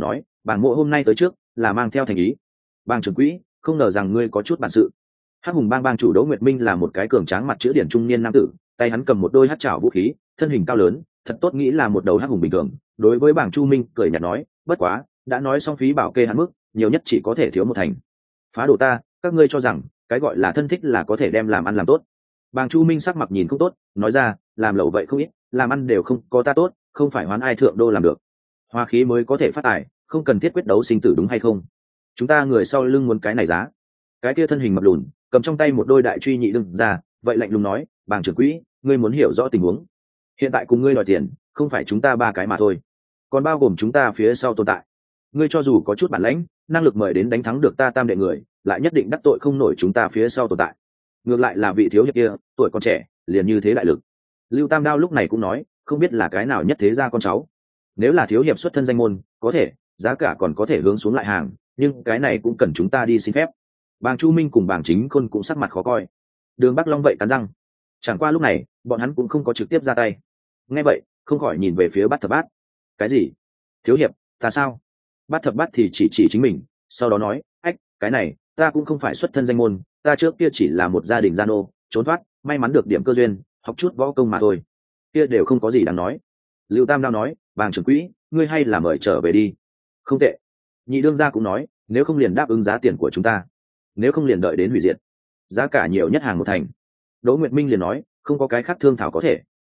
bàng mộ hôm nay tới trước là mang theo thành ý. Bàng trưởng quỹ, không ngờ rằng ngươi có chút bản sự. Hắc hùng bang bang chủ Đỗ Nguyệt Minh là một cái cường tráng mặt chữ điển trung niên nam tử, tay hắn cầm một đôi hắc trảo vũ khí, thân hình cao lớn, thật tốt nghĩ là một đầu hắc hùng bình thường. Đối với Bàng Chu Minh cười nhạt nói, bất quá, đã nói xong phí bảo kê hắn mức, nhiều nhất chỉ có thể thiếu một thành. Phá đồ ta, các ngươi cho rằng cái gọi là thân thích là có thể đem làm ăn làm tốt. Bàng Chu Minh sắc mặt nhìn không tốt, nói ra, làm lẩu vậy không ít, làm ăn đều không có ta tốt, không phải hoán ai thượng đô làm được. Hoa khí mới có thể phát tài, không cần thiết quyết đấu sinh tử đúng hay không? Chúng ta người sau lưng muốn cái này giá. Cái kia thân hình mập lùn, cầm trong tay một đôi đại truy nhị đương ra, vậy lạnh lùng nói, Bàng trưởng quỹ, ngươi muốn hiểu rõ tình huống. Hiện tại cùng ngươi đòi tiền, không phải chúng ta ba cái mà thôi, còn bao gồm chúng ta phía sau tồn tại. Ngươi cho dù có chút bản lãnh, năng lực mời đến đánh thắng được ta tam đệ người, lại nhất định đắc tội không nổi chúng ta phía sau tồn tại. Ngược lại là vị thiếu hiệp kia, tuổi còn trẻ, liền như thế đại lực. Lưu Tam Đao lúc này cũng nói, không biết là cái nào nhất thế gia con cháu. Nếu là thiếu hiệp xuất thân danh môn, có thể, giá cả còn có thể hướng xuống lại hàng, nhưng cái này cũng cần chúng ta đi xin phép. Bàng Chu Minh cùng Bàng Chính Khôn cũng sắc mặt khó coi. Đường Bắc Long vậy cắn răng. Chẳng qua lúc này, bọn hắn cũng không có trực tiếp ra tay. Nghe vậy, không khỏi nhìn về phía Bát Thập Bát. Cái gì? Thiếu hiệp, ta sao? Bát Thập Bát thì chỉ chính mình, sau đó nói, ách, cái này, ta cũng không phải xuất thân danh môn, ta trước kia chỉ là một gia đình gian ô, trốn thoát, may mắn được điểm cơ duyên, học chút võ công mà thôi. Kia đều không có gì đáng nói. Lưu Tam Đao nói, Bàng trưởng quỹ, ngươi hay là mời trở về đi. Không tệ. Nhị đương gia cũng nói, nếu không liền đáp ứng giá tiền của chúng ta, nếu không liền đợi đến hủy diệt, giá cả nhiều nhất hàng một thành. Đỗ Nguyệt Minh liền nói, không có cái khác thương thảo có thể.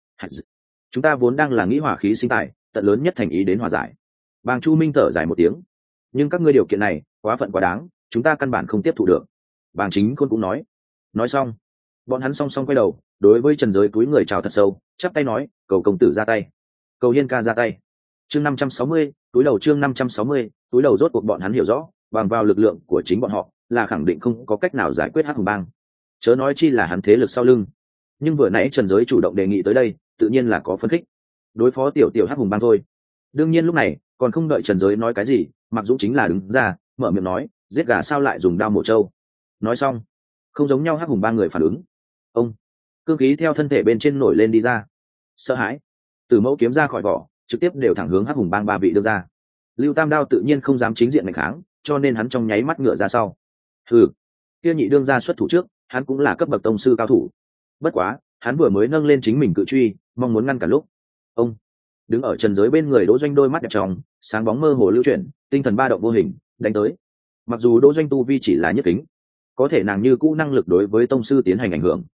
Chúng ta vốn đang là nghĩ hỏa khí sinh tài, tận lớn nhất thành ý đến hòa giải. Bàng Chu Minh thở dài một tiếng, nhưng các ngươi điều kiện này quá phận quá đáng, chúng ta căn bản không tiếp thụ được. Bàng Chính Khôn cũng nói xong, bọn hắn song song quay đầu, đối với Trần Giới túi người chào thật sâu, chắp tay nói, cầu công tử ra tay, cầu Hiên ca ra tay. Chương 560, túi đầu chương 560, túi đầu rốt cuộc bọn hắn hiểu rõ, bằng vào lực lượng của chính bọn họ, là khẳng định không có cách nào giải quyết Hắc Hùng Bang. Chớ nói chi là hắn thế lực sau lưng. Nhưng vừa nãy Trần Giới chủ động đề nghị tới đây, tự nhiên là có phân khích. Đối phó tiểu Hắc Hùng Bang thôi. Đương nhiên lúc này, còn không đợi Trần Giới nói cái gì, Mạc Dũng chính là đứng ra, mở miệng nói, giết gà sao lại dùng đao mổ trâu. Nói xong, không giống nhau Hắc Hùng Bang người phản ứng. Ông, cương khí theo thân thể bên trên nổi lên đi ra. Sợ hãi, từ mẫu kiếm ra khỏi vỏ, trực tiếp đều thẳng hướng Hắc Hùng Bang ba vị đưa ra. Lưu Tam Đao tự nhiên không dám chính diện đánh kháng, cho nên hắn trong nháy mắt ngựa ra sau. Hừ, kia nhị đương ra xuất thủ trước, hắn cũng là cấp bậc tông sư cao thủ. Bất quá, hắn vừa mới nâng lên chính mình cự truy, mong muốn ngăn cản lúc. Ông, đứng ở Trần Giới bên người Đỗ Doanh đôi mắt đẹp trong, sáng bóng mơ hồ lưu chuyển, tinh thần ba động vô hình, đánh tới. Mặc dù Đỗ Doanh tu vi chỉ là nhất kính, có thể nàng như cũ năng lực đối với tông sư tiến hành ảnh hưởng.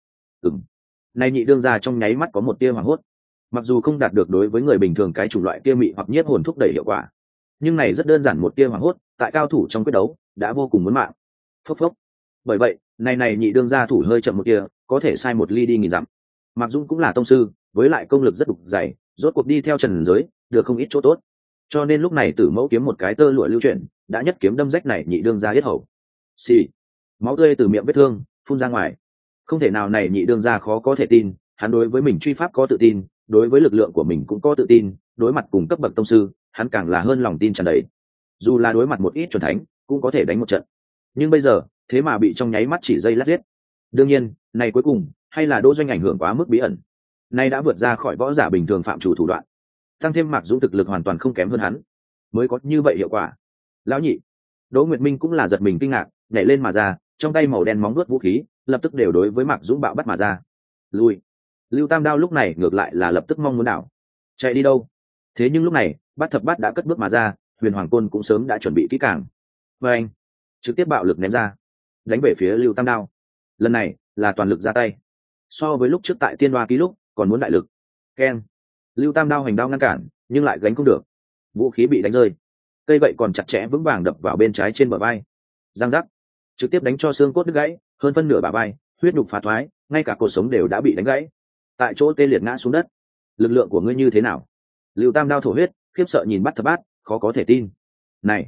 Này nhị đương ra trong nháy mắt có một tia hoảng hốt. Mặc dù không đạt được đối với người bình thường cái chủng loại kia mị hoặc nhiếp hồn thúc đẩy hiệu quả, nhưng này rất đơn giản một tia hoảng hốt, tại cao thủ trong quyết đấu đã vô cùng muốn mạng. Phốc phốc. Bởi vậy, này nhị đương gia thủ hơi chậm một tia, có thể sai một ly đi nghìn dặm. Mặc Dung cũng là tông sư, với lại công lực rất đục dày, rốt cuộc đi theo Trần Giới, được không ít chỗ tốt. Cho nên lúc này Tử Mẫu kiếm một cái tơ lụa lưu chuyển, đã nhất kiếm đâm rách này nhị đương gia yết hầu. Xì. Máu tươi từ miệng vết thương phun ra ngoài. Không thể nào này nhị đương gia khó có thể tin, hắn đối với mình truy pháp có tự tin, đối với lực lượng của mình cũng có tự tin, đối mặt cùng cấp bậc tông sư, hắn càng là hơn lòng tin tràn đầy. Dù là đối mặt một ít chuẩn thánh, cũng có thể đánh một trận. Nhưng bây giờ, thế mà bị trong nháy mắt chỉ giây lát giết. Đương nhiên, này cuối cùng, hay là Đỗ Doanh ảnh hưởng quá mức bí ẩn. Nay đã vượt ra khỏi võ giả bình thường phạm chủ thủ đoạn. Tăng thêm Mạc Dũng thực lực hoàn toàn không kém hơn hắn, mới có như vậy hiệu quả. Lão nhị, Đỗ Nguyệt Minh cũng là giật mình kinh ngạc, nhảy lên mà ra, trong tay màu đen móng vuốt vũ khí, lập tức đều đối với Mạc Dũng bạo bắt mà ra. Lui. Lưu Tam Đao lúc này ngược lại là lập tức mong muốn đảo. Chạy đi đâu? Thế nhưng lúc này, Bát Thập Bát đã cất bước mà ra, Huyền Hoàng Côn cũng sớm đã chuẩn bị kỹ càng. Và anh trực tiếp bạo lực ném ra, đánh về phía Lưu Tam Đao. Lần này là toàn lực ra tay. So với lúc trước tại Tiên Hoa Ký lúc, còn muốn đại lực. Keng. Lưu Tam Đao hành đao ngăn cản, nhưng lại gánh không được. Vũ khí bị đánh rơi. Cây gậy còn chặt chẽ vững vàng đập vào bên trái trên bờ vai. Giang giác. Trực tiếp đánh cho xương cốt đứt gãy, hơn phân nửa bả vai, huyết nhục phá thoái, ngay cả cột sống đều đã bị đánh gãy. Tại chỗ tê liệt ngã xuống đất. Lực lượng của ngươi như thế nào? Lưu Tam Đao thổ huyết, khiếp sợ nhìn Bát Thập Bát, khó có thể tin. Này,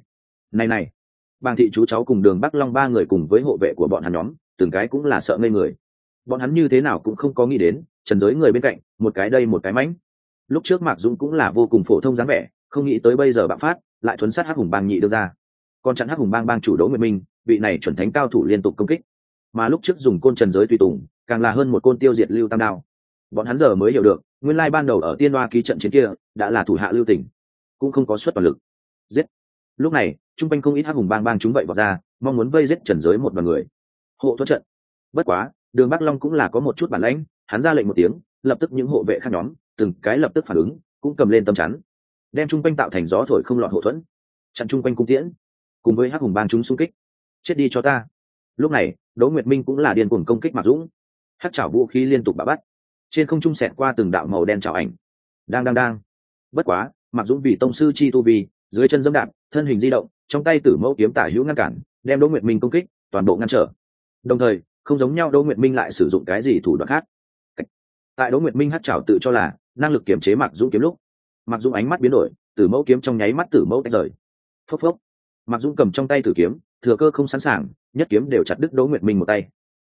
Bàng thị chú cháu cùng Đường Bắc Long ba người cùng với hộ vệ của bọn hắn nhóm, từng cái cũng là sợ ngây người. Bọn hắn như thế nào cũng không có nghĩ đến, Trần Giới người bên cạnh, một cái đây một cái mãnh. Lúc trước Mạc Dũng cũng là vô cùng phổ thông dáng vẻ, không nghĩ tới bây giờ bạo phát, lại thuấn sát Hắc Hùng Bang nhị đưa ra. Còn chặn Hắc Hùng Bang bang chủ Đỗ Nguyệt Minh, vị này chuẩn thánh cao thủ liên tục công kích. Mà lúc trước dùng côn Trần Giới tùy tùng, càng là hơn một côn tiêu diệt Lưu Tam Đao. Bọn hắn giờ mới hiểu được, nguyên lai ban đầu ở Tiên Hoa Ký trận chiến kia, đã là thủ hạ Lưu Tỉnh, cũng không có xuất toàn lực. Giết. lúc này chung quanh không ít hắc hùng bang bang chúng vậy vào ra mong muốn vây giết Trần Giới một đoàn người hộ thuẫn trận. Bất quá Đường Bắc Long cũng là có một chút bản lãnh, hắn ra lệnh một tiếng, lập tức những hộ vệ khác nhóm từng cái lập tức phản ứng, cũng cầm lên tấm chắn, đem chung quanh tạo thành gió thổi không lọt hộ thuẫn, chặn chung quanh cung tiễn, cùng với hắc hùng bang chúng xung kích. Chết đi cho ta. Lúc này Đỗ Nguyệt Minh cũng là điên cuồng công kích Mạc Dũng, hắc chảo vũ khí liên tục bạo bắt, trên không trung xẹt qua từng đạo màu đen chảo ảnh. Đang. Bất quá Mạc Dũng vì tông sư chi tu vi, dưới chân giẫm đạp, thân hình di động, trong tay Tử Mẫu kiếm tả hữu ngăn cản, đem Đỗ Nguyệt Minh công kích toàn bộ ngăn trở. Đồng thời không giống nhau, Đỗ Nguyệt Minh lại sử dụng cái gì thủ đoạn khác. Tại Đỗ Nguyệt Minh hất chảo tự cho là năng lực kiểm chế Mạc Dũng kiếm lúc, Mạc Dũng ánh mắt biến đổi, Tử Mẫu kiếm trong nháy mắt Tử Mẫu tách rời. Phốc phốc. Mạc Dũng cầm trong tay tử kiếm, thừa cơ không sẵn sàng, nhất kiếm đều chặt đứt Đỗ Nguyệt Minh một tay.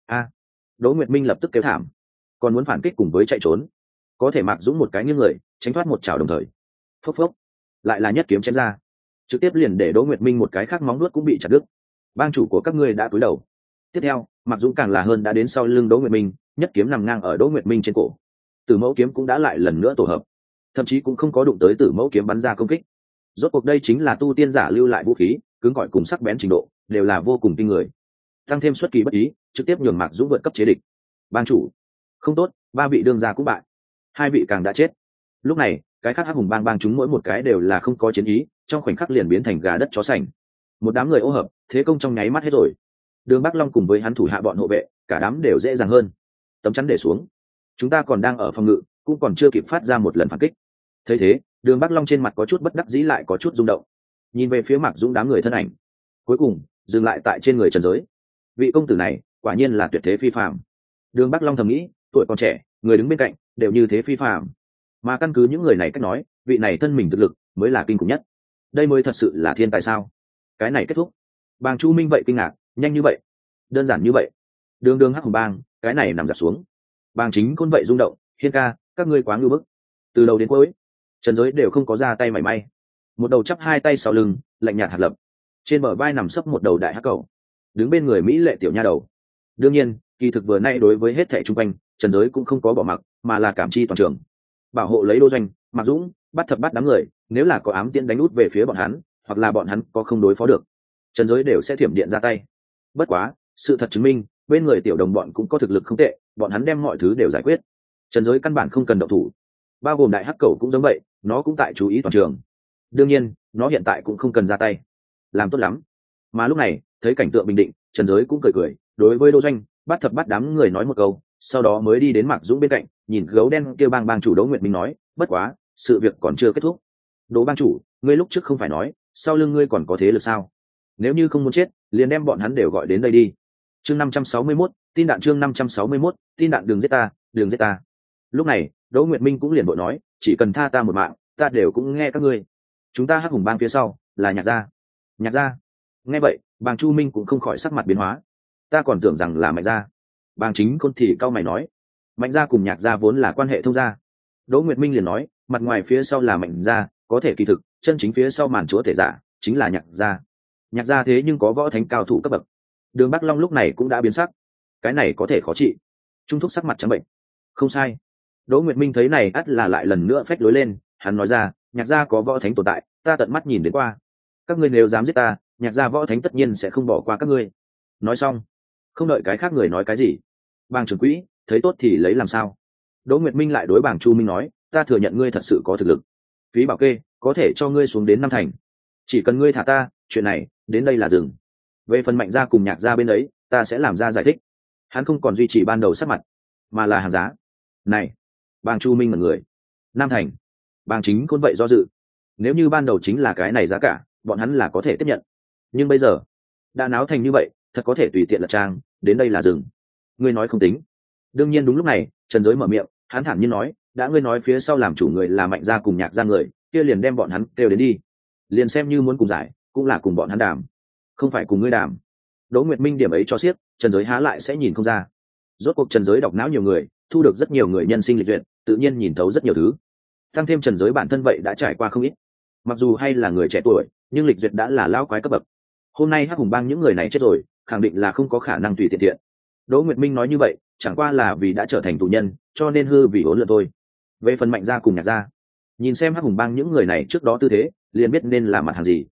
Đỗ Nguyệt Minh lập tức kêu thảm, còn muốn phản kích cùng với chạy trốn, có thể Mạc Dũng một cái nghiêng người tránh thoát một chảo đồng thời. Phốc phốc. Lại là nhất kiếm chém ra, trực tiếp liền để Đỗ Nguyệt Minh một cái khác móng nuốt cũng bị chặt đứt. Bang chủ của các ngươi đã cúi đầu. Tiếp theo Mạc Dũng càng là hơn đã đến sau lưng Đỗ Nguyệt Minh, nhất kiếm nằm ngang ở Đỗ Nguyệt Minh trên cổ. Tử Mẫu kiếm cũng đã lại lần nữa tổ hợp, thậm chí cũng không có đụng tới Tử Mẫu kiếm bắn ra công kích. Rốt cuộc đây chính là tu tiên giả lưu lại vũ khí, cứng cỏi cùng sắc bén trình độ đều là vô cùng kinh người. Tăng thêm xuất kỳ bất ý, trực tiếp nhường Mạc Dũng vượt cấp chế địch. Bang chủ, không tốt, 3 vị đương gia cũng bại, 2 vị càng đã chết. Lúc này cái khác hắc hùng bang chúng mỗi một cái đều là không có chiến ý, trong khoảnh khắc liền biến thành gà đất chó sành. Một đám người ô hợp, thế công trong nháy mắt hết rồi. Đường Bắc Long cùng với hắn thủ hạ bọn hộ vệ, cả đám đều dễ dàng hơn. Tấm chắn để xuống, chúng ta còn đang ở phòng ngự, cũng còn chưa kịp phát ra một lần phản kích. Thấy thế, Đường Bắc Long trên mặt có chút bất đắc dĩ lại có chút rung động, nhìn về phía Mạc Dũng đám người thân ảnh, cuối cùng dừng lại tại trên người Trần Giới. Vị công tử này quả nhiên là tuyệt thế phi phàm. Đường Bắc Long thầm nghĩ, tuổi còn trẻ, người đứng bên cạnh đều như thế phi phàm, mà căn cứ những người này cách nói, vị này thân mình thực lực mới là kinh khủng nhất. Đây mới thật sự là thiên tài sao? Cái này kết thúc. Bàng Chu Minh vậy kinh ngạc, nhanh như vậy, đơn giản như vậy. Đường hắc hùng bang, cái này nằm dạp xuống. Bàng Chính Côn vậy rung động, Hiên ca, các ngươi quá ngưu bức. Từ đầu đến cuối Trần Giới đều không có ra tay mảy may, một đầu chắp hai tay sau lưng, lạnh nhạt hạt lập, trên bờ vai nằm sấp một đầu đại hắc cầu, đứng bên người mỹ lệ tiểu nha đầu. Đương nhiên kỳ thực vừa nay đối với hết thảy chung quanh, Trần Giới cũng không có bỏ mặc, mà là cảm chi toàn trường, bảo hộ lấy Đô Doanh, Mạc Dũng, bắt thập bắt đám người, nếu là có ám tiễn đánh út về phía bọn hắn, hoặc là bọn hắn có không đối phó được, Trần Giới đều sẽ thiểm điện ra tay. Bất quá sự thật chứng minh, bên người tiểu đồng bọn cũng có thực lực không tệ, bọn hắn đem mọi thứ đều giải quyết. Trần Giới căn bản không cần động thủ, bao gồm đại hắc cầu cũng giống vậy, nó cũng tại chú ý toàn trường. Đương nhiên nó hiện tại cũng không cần ra tay, làm tốt lắm. Mà lúc này thấy cảnh tượng bình định, Trần Giới cũng cười cười, đối với Đô Doanh, bắt thập bắt đám người nói một câu, sau đó mới đi đến Mạc Dũng bên cạnh, nhìn gấu đen kêu bang chủ Đỗ Nguyệt Minh nói, bất quá sự việc còn chưa kết thúc. Đỗ bang chủ, ngươi lúc trước không phải nói sau lưng ngươi còn có thế lực sao? Nếu như không muốn chết, liền đem bọn hắn đều gọi đến đây đi. Chương 561, tin đạn. Chương 561, tin đạn. Đừng giết ta, đừng giết ta. Lúc này Đỗ Nguyệt Minh cũng liền vội nói, chỉ cần tha ta một mạng, ta đều cũng nghe các ngươi. Chúng ta hắc hùng bang phía sau là Nhạc gia. Nhạc gia? Nghe vậy Bàng Chu Minh cũng không khỏi sắc mặt biến hóa, ta còn tưởng rằng là Mạnh gia. Bàng Chính Côn thì cau mày nói, Mạnh gia cùng Nhạc gia vốn là quan hệ thông gia. Đỗ Nguyệt Minh liền nói, mặt ngoài phía sau là Mạnh gia, có thể kỳ thực chân chính phía sau màn chúa thể giả chính là Nhạc gia. Nhạc gia thế nhưng có võ thánh cao thủ cấp bậc. Đường Bắc Long lúc này cũng đã biến sắc, cái này có thể khó trị. Trung thúc sắc mặt trắng bệnh, không sai. Đỗ Nguyệt Minh thấy này ắt là lại lần nữa phách lối lên, hắn nói ra, Nhạc gia có võ thánh tồn tại, ta tận mắt nhìn đến qua. Các ngươi nếu dám giết ta, Nhạc gia võ thánh tất nhiên sẽ không bỏ qua các ngươi. Nói xong, không đợi cái khác người nói cái gì, Bàng trưởng quỹ thấy tốt thì lấy làm sao. Đỗ Nguyệt Minh lại đối Bàng Chu Minh nói, ta thừa nhận ngươi thật sự có thực lực, phí bảo kê có thể cho ngươi xuống đến 5 thành, chỉ cần ngươi thả ta, chuyện này đến đây là dừng. Về phần Mạnh gia cùng Nhạc gia bên ấy, ta sẽ làm ra giải thích. Hắn không còn duy trì ban đầu sắc mặt, mà là hàng giá. Này, Bàng Chu Minh là người 5 thành. Bàng Chính Côn vậy do dự, nếu như ban đầu chính là cái này giá cả, bọn hắn là có thể tiếp nhận, nhưng bây giờ đã náo thành như vậy, thật có thể tùy tiện lật trang, đến đây là dừng. Ngươi nói không tính. Đương nhiên đúng lúc này Trần Giới mở miệng, hắn thản nhiên nói, đã ngươi nói phía sau làm chủ người là Mạnh gia cùng Nhạc gia người, kia liền đem bọn hắn kêu đến đi, liền xem như muốn cùng giải, cũng là cùng bọn hắn đàm, không phải cùng ngươi đàm. Đỗ Nguyệt Minh điểm ấy cho xiếc, Trần Giới há lại sẽ nhìn không ra. Rốt cuộc Trần Giới đọc não nhiều người, thu được rất nhiều người nhân sinh lịch duyệt, tự nhiên nhìn thấu rất nhiều thứ. Tăng thêm Trần Giới bản thân vậy đã trải qua không ít, mặc dù hay là người trẻ tuổi, nhưng lịch duyệt đã là lão quái cấp bậc. Hôm nay hắc hùng bang những người này chết rồi, khẳng định là không có khả năng tùy tiện tiện. Đỗ Nguyệt Minh nói như vậy chẳng qua là vì đã trở thành tù nhân, cho nên hư vì hỗn loạn thôi. Về phần Mạnh gia cùng Nhạc gia, nhìn xem hắc hùng bang những người này trước đó tư thế, liền biết nên là mặt hàng gì.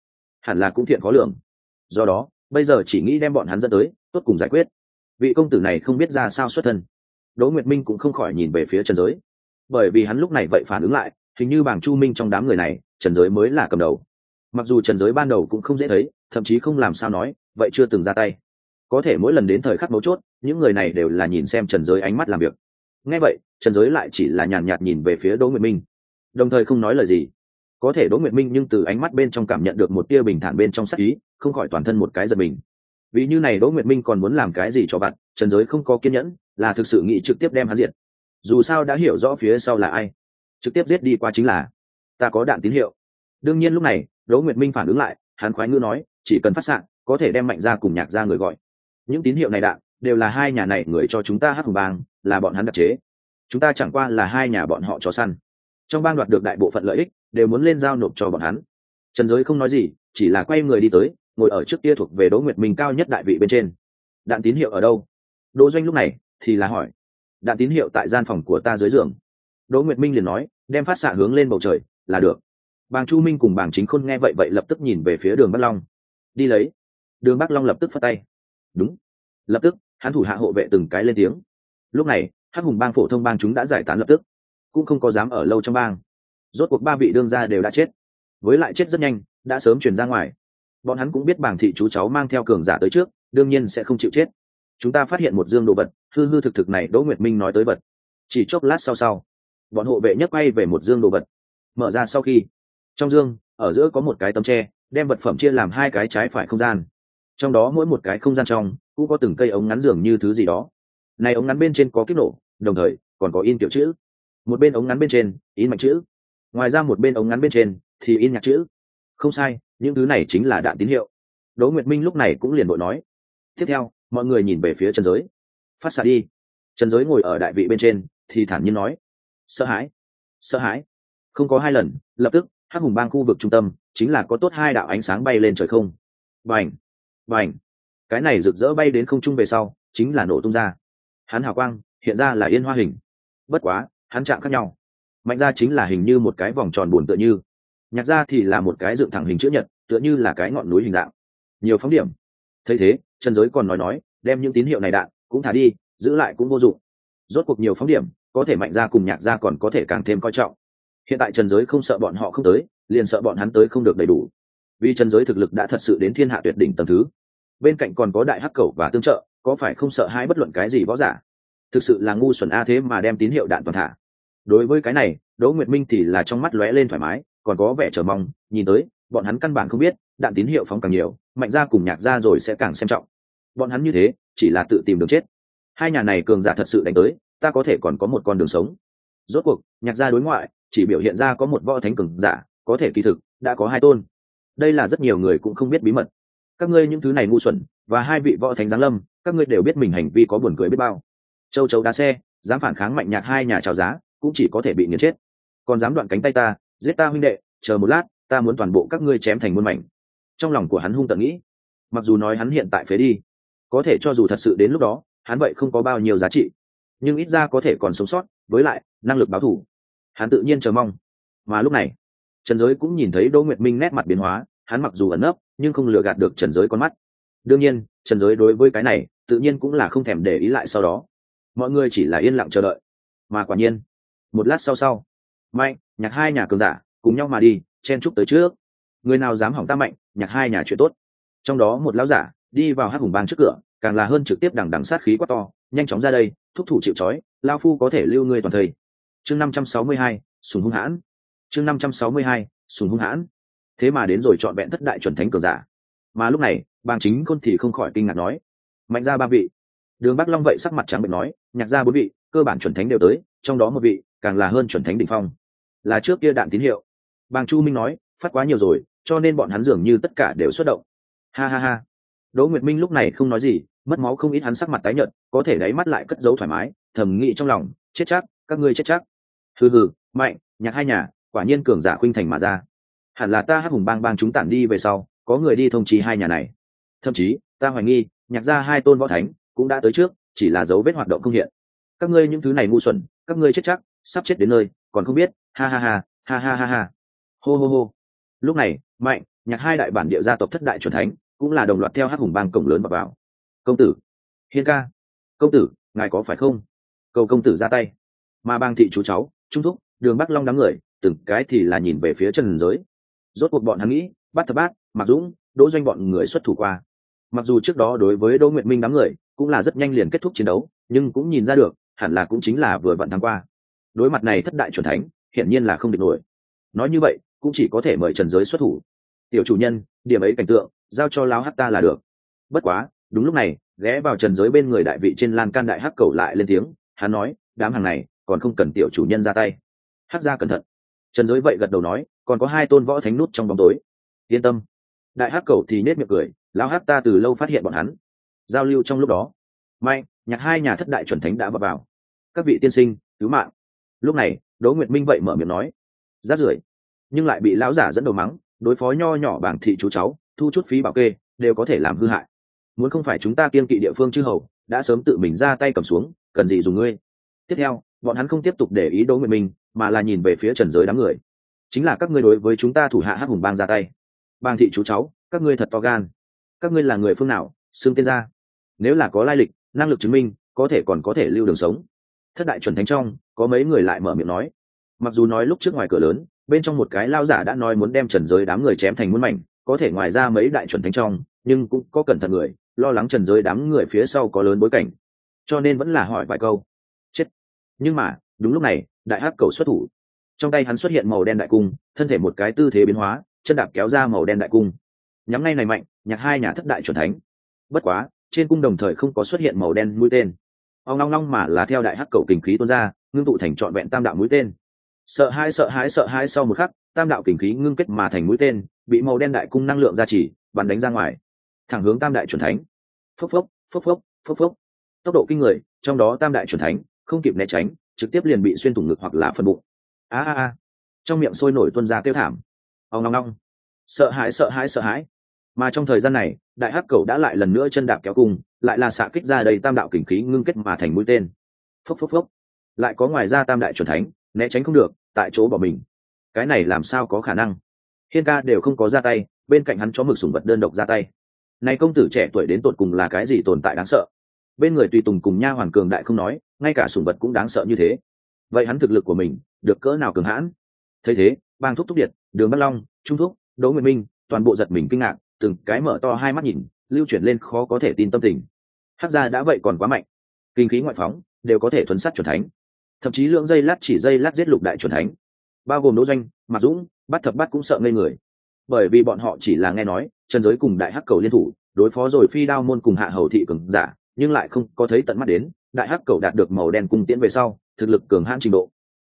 hẳn là cũng thiện khó lường. Do đó bây giờ chỉ nghĩ đem bọn hắn dẫn tới tốt cùng giải quyết. Vị công tử này không biết ra sao xuất thân. Đỗ Nguyệt Minh cũng không khỏi nhìn về phía Trần Giới, bởi vì hắn lúc này vậy phản ứng lại, hình như bàng Chu Minh trong đám người này Trần Giới mới là cầm đầu. Mặc dù Trần Giới ban đầu cũng không dễ thấy, thậm chí không làm sao nói vậy, chưa từng ra tay, có thể mỗi lần đến thời khắc mấu chốt những người này đều là nhìn xem Trần Giới ánh mắt làm việc. Nghe vậy Trần Giới lại chỉ là nhàn nhạt nhìn về phía Đỗ Nguyệt Minh, đồng thời không nói lời gì. Có thể Đỗ Nguyệt Minh nhưng từ ánh mắt bên trong cảm nhận được một tia bình thản bên trong sắc ý, không khỏi toàn thân một cái giật mình. Vì như này Đỗ Nguyệt Minh còn muốn làm cái gì cho bạn, Trần Giới không có kiên nhẫn, là thực sự nghĩ trực tiếp đem hắn diệt. Dù sao đã hiểu rõ phía sau là ai, trực tiếp giết đi qua chính là. Ta có đạn tín hiệu. Đương nhiên lúc này Đỗ Nguyệt Minh phản ứng lại, hắn khoái ngữ nói, chỉ cần phát xạ có thể đem Mạnh Gia cùng Nhạc Gia người gọi. Những tín hiệu này đạn đều là hai nhà này người cho chúng ta Hắc Hùng Bang, là bọn hắn đặc chế, chúng ta chẳng qua là hai nhà bọn họ chó săn, trong bang đoạt được đại bộ phận lợi ích đều muốn lên giao nộp cho bọn hắn. Trần Giới không nói gì, chỉ là quay người đi tới, ngồi ở trước kia thuộc về Đỗ Nguyệt Minh cao nhất đại vị bên trên. Đạn tín hiệu ở đâu? Đỗ Doanh lúc này thì là hỏi. Đạn tín hiệu tại gian phòng của ta dưới giường. Đỗ Nguyệt Minh liền nói, đem phát xạ hướng lên bầu trời là được. Bàng Chu Minh cùng Bàng Chính Khôn nghe vậy lập tức nhìn về phía Đường Bắc Long. Đi lấy. Đường Bắc Long lập tức phất tay. Đúng. Lập tức hắn thủ hạ hộ vệ từng cái lên tiếng. Lúc này Hắc Hùng Bang phổ thông bang chúng đã giải tán lập tức, cũng không có dám ở lâu trong bang. Rốt cuộc ba vị đương gia đều đã chết, với lại chết rất nhanh, đã sớm truyền ra ngoài. Bọn hắn cũng biết Bàng thị chú cháu mang theo cường giả tới trước, đương nhiên sẽ không chịu chết. Chúng ta phát hiện một dương đồ vật, hư hư thực thực này Đỗ Nguyệt Minh nói tới vật. Chỉ chốc lát sau bọn hộ vệ nhấc quay về một dương đồ vật. Mở ra sau khi, trong dương ở giữa có một cái tấm tre, đem vật phẩm chia làm hai cái trái phải không gian. Trong đó mỗi một cái không gian trong cũng có từng cây ống ngắn dường như thứ gì đó. Này ống ngắn bên trên có kiếp nổ, đồng thời còn có in kiểu chữ. Một bên ống ngắn bên trên in mạnh chữ, ngoài ra một bên ống ngắn bên trên thì in nhạc chữ. Không sai, những thứ này chính là đạn tín hiệu. Đỗ Nguyệt Minh lúc này cũng liền bội nói. Tiếp theo mọi người nhìn về phía Trần Giới. Phát xạ đi. Trần Giới ngồi ở đại vị bên trên thì thản nhiên nói. Sợ hãi, sợ hãi. Không có hai lần, lập tức Hắc Hùng Bang khu vực trung tâm chính là có tốt hai đạo ánh sáng bay lên trời không. Bành, bành. Cái này rực rỡ bay đến không trung về sau chính là nổ tung ra. Hắn hào quang hiện ra là yên hoa hình, bất quá hắn trạng khác nhau. Mạnh Gia chính là hình như một cái vòng tròn buồn tựa như, Nhạc Gia thì là một cái dựng thẳng hình chữ nhật, tựa như là cái ngọn núi hình dạng, nhiều phóng điểm. Thấy thế Trần Giới còn nói đem những tín hiệu này đạn cũng thả đi, giữ lại cũng vô dụng. Rốt cuộc nhiều phóng điểm, có thể Mạnh Gia cùng Nhạc Gia còn có thể càng thêm coi trọng. Hiện tại Trần Giới không sợ bọn họ không tới, liền sợ bọn hắn tới không được đầy đủ, vì Trần Giới thực lực đã thật sự đến thiên hạ tuyệt đỉnh tầng thứ. Bên cạnh còn có Đại Hắc Cẩu và tương trợ, có phải không sợ hãi bất luận cái gì võ giả. Thực sự là ngu xuẩn a, thế mà đem tín hiệu đạn toàn thả. Đối với cái này Đỗ Nguyệt Minh thì là trong mắt lóe lên thoải mái, còn có vẻ chờ mong, nhìn tới bọn hắn căn bản không biết đạn tín hiệu phóng càng nhiều, Mạnh Gia cùng Nhạc Gia rồi sẽ càng xem trọng. Bọn hắn như thế chỉ là tự tìm đường chết. Hai nhà này cường giả thật sự đánh tới, ta có thể còn có một con đường sống. Rốt cuộc Nhạc Gia đối ngoại chỉ biểu hiện ra có một võ thánh cường giả, có thể kỳ thực đã có hai tôn. Đây là rất nhiều người cũng không biết bí mật. Các ngươi những thứ này ngu xuẩn, và hai vị võ thánh giáng lâm, các ngươi đều biết mình hành vi có buồn cười biết bao. Châu chấu đá xe, dám phản kháng Mạnh Nhạc hai nhà chào giá, cũng chỉ có thể bị nghiền chết. Còn dám đoạn cánh tay ta, giết ta huynh đệ, chờ một lát, ta muốn toàn bộ các ngươi chém thành muôn mảnh. Trong lòng của hắn hung tợn nghĩ, mặc dù nói hắn hiện tại phế đi, có thể cho dù thật sự đến lúc đó hắn vậy không có bao nhiêu giá trị, nhưng ít ra có thể còn sống sót, với lại năng lực báo thù, hắn tự nhiên chờ mong. Mà lúc này Trần Giới cũng nhìn thấy Đỗ Nguyệt Minh nét mặt biến hóa, hắn mặc dù ẩn nấp nhưng không lừa gạt được Trần Giới con mắt. Đương nhiên Trần Giới đối với cái này tự nhiên cũng là không thèm để ý lại. Sau đó mọi người chỉ là yên lặng chờ đợi. Mà quả nhiên một lát sau Mạnh Nhạc hai nhà cường giả cùng nhau mà đi, chen chúc tới trước. Người nào dám hỏng ta Mạnh Nhạc hai nhà chuyện tốt. Trong đó một lão giả đi vào Hắc Hùng Bang trước cửa, càng là hơn trực tiếp đằng sát khí quát to, nhanh chóng ra đây, thúc thủ chịu trói, lao phu có thể lưu ngươi toàn thời. Chương 562, sùng hung hãn. Chương 562, sùng hung hãn. Thế mà đến rồi chọn vẹn thất đại chuẩn thánh cường giả. Mà lúc này Bàng Chính Khôn thì không khỏi kinh ngạc nói, Mạnh Gia ba vị. Đường Bắc Long vậy sắc mặt trắng bệch nói, Nhạc Gia bốn vị, cơ bản chuẩn thánh đều tới, trong đó một vị càng là hơn chuẩn thánh đỉnh phong, là trước kia đạn tín hiệu. Bàng Chu Minh nói, phát quá nhiều rồi, cho nên bọn hắn dường như tất cả đều xuất động. Ha ha ha. Đỗ Nguyệt Minh lúc này không nói gì, mất máu không ít, hắn sắc mặt tái nhợt, có thể đáy mắt lại cất giấu thoải mái, thầm nghĩ trong lòng, chết chắc, các ngươi chết chắc. Hừ hừ, Mạnh Nhạc hai nhà quả nhiên cường giả khuynh thành mà ra. Hẳn là ta Hắc Hùng Bang chúng tản đi về sau, có người đi thông trì hai nhà này. Thậm chí ta hoài nghi Nhạc Gia hai tôn võ thánh cũng đã tới trước, chỉ là dấu vết hoạt động không hiện. Các ngươi những thứ này ngu xuẩn, các ngươi chết chắc, sắp chết đến nơi còn không biết. Ha ha ha ha ha ha ha. Hô hô hô. Lúc này Mạnh Nhạc hai đại bản địa gia tộc thất đại chuẩn thánh cũng là đồng loạt theo hắc hùng bang cổng lớn vào. Công tử, Hiên ca, công tử, ngài có phải không? Cầu công tử ra tay. Mà bang thị chú cháu, Trung Thúc, Đường Bắc Long đám người, từng cái thì là nhìn về phía Trần Giới. Rốt cuộc bọn hắn nghĩ, Bát Thập Bát, Mạc Dũng, Đỗ Doanh bọn người xuất thủ qua. Mặc dù trước đó đối với Đỗ Nguyệt Minh đám người cũng là rất nhanh liền kết thúc chiến đấu, nhưng cũng nhìn ra được, hẳn là cũng chính là vừa vặn thắng qua. Đối mặt này thất đại chuẩn thánh, hiển nhiên là không địch nổi. Nói như vậy, cũng chỉ có thể mời Trần Giới xuất thủ. Tiểu chủ nhân, điểm ấy cảnh tượng, giao cho lão hắc ta là được. Bất quá, đúng lúc này, ghé vào Trần Giới bên người đại vị trên lan can đại hắc cầu lại lên tiếng, hắn nói, đám hàng này còn không cần tiểu chủ nhân ra tay. Hắc gia cẩn thận. Trần Giới vậy gật đầu nói, còn có hai tôn võ thánh nút trong bóng tối. Yên tâm. Đại hắc cầu thì nết miệng cười, lão hắc ta từ lâu phát hiện bọn hắn. Giao lưu trong lúc đó, Mạnh, Nhạc hai nhà thất đại chuẩn thánh đã vào. Các vị tiên sinh, cứu mạng. Lúc này, Đỗ Nguyệt Minh vậy mở miệng nói, rát rưởi, nhưng lại bị lão giả dẫn đầu mắng, đối phó nho nhỏ bảng thị chú cháu, thu chút phí bảo kê, đều có thể làm hư hại. Muốn không phải chúng ta kiên kỵ địa phương chư hầu, đã sớm tự mình ra tay cầm xuống, cần gì dùng ngươi. Tiếp theo, bọn hắn không tiếp tục để ý Đỗ Nguyệt Minh, mà là nhìn về phía Trần Giới đám người. Chính là các ngươi đối với chúng ta thủ hạ hắc hùng bang ra tay. Bang thị chú cháu, các ngươi thật to gan. Các ngươi là người phương nào, xưng tên ra. Nếu là có lai lịch, năng lực chứng minh, có thể còn có thể lưu đường sống. Thất đại chuẩn thánh trong, có mấy người lại mở miệng nói. Mặc dù nói lúc trước ngoài cửa lớn, bên trong một cái lao giả đã nói muốn đem Trần Giới đám người chém thành muôn mảnh, có thể ngoài ra mấy đại chuẩn thánh trong, nhưng cũng có cẩn thận người, lo lắng Trần Giới đám người phía sau có lớn bối cảnh, cho nên vẫn là hỏi vài câu. Chết. Nhưng mà, đúng lúc này, đại hắc cầu xuất thủ. Trong tay hắn xuất hiện màu đen đại cung, thân thể một cái tư thế biến hóa, chân đạp kéo ra màu đen đại cung. Nhắm ngay này Mạnh, Nhạc hai nhà thất đại chuẩn thánh. Bất quá, trên cung đồng thời không có xuất hiện màu đen mũi tên. Ong long long mà là theo đại hắc cầu kình khí tuôn ra, ngưng tụ thành trọn vẹn tam đạo mũi tên. Sợ hãi sau một khắc, tam đạo kình khí ngưng kết mà thành mũi tên, bị màu đen đại cung năng lượng gia trì, bắn đánh ra ngoài, thẳng hướng tam đại chuẩn thánh. Phốc phốc, phốc phốc, phốc phốc. Tốc độ kinh người, trong đó tam đại chuẩn thánh không kịp né tránh, trực tiếp liền bị xuyên thủng ngực hoặc là phần bụng. A. Trong miệng sôi nổi tuôn ra kêu thảm. Ong long long. Sợ hãi. Mà trong thời gian này, đại hắc cầu đã lại lần nữa chân đạp kéo cung, lại là xạ kích ra đầy tam đạo kình khí ngưng kết mà thành mũi tên. Phốc phốc phốc. Lại có ngoài ra tam đại chuẩn thánh né tránh không được, tại chỗ bỏ mình. Cái này làm sao có khả năng? Hiên ca đều không có ra tay, bên cạnh hắn chó mực sủng vật đơn độc ra tay. Này công tử trẻ tuổi đến tột cùng là cái gì tồn tại đáng sợ? Bên người tùy tùng cùng nha hoàn cường đại không nói, ngay cả sủng vật cũng đáng sợ như thế. Vậy hắn thực lực của mình được cỡ nào cường hãn? Thấy thế, bang thúc thúc điện, Đường Bắc Long, Trung thúc, Đỗ Nguyệt Minh, toàn bộ giật mình kinh ngạc, từng cái mở to hai mắt nhìn, lưu chuyển lên khó có thể tin tâm tình. Hắc gia đã vậy còn quá mạnh, kinh khí ngoại phóng đều có thể thuần sát chuẩn thánh, thậm chí lượng giây lát chỉ giây lát giết lục đại chuẩn thánh, bao gồm Đỗ Doanh, Mạc Dũng, Bát Thập Bát cũng sợ ngây người, bởi vì bọn họ chỉ là nghe nói Trần Giới cùng đại hắc cầu liên thủ đối phó rồi Phi Đao môn cùng Hạ Hầu thị cường giả, nhưng lại không có thấy tận mắt đến đại hắc cầu đạt được màu đen cung tiễn về sau thực lực cường hãn trình độ.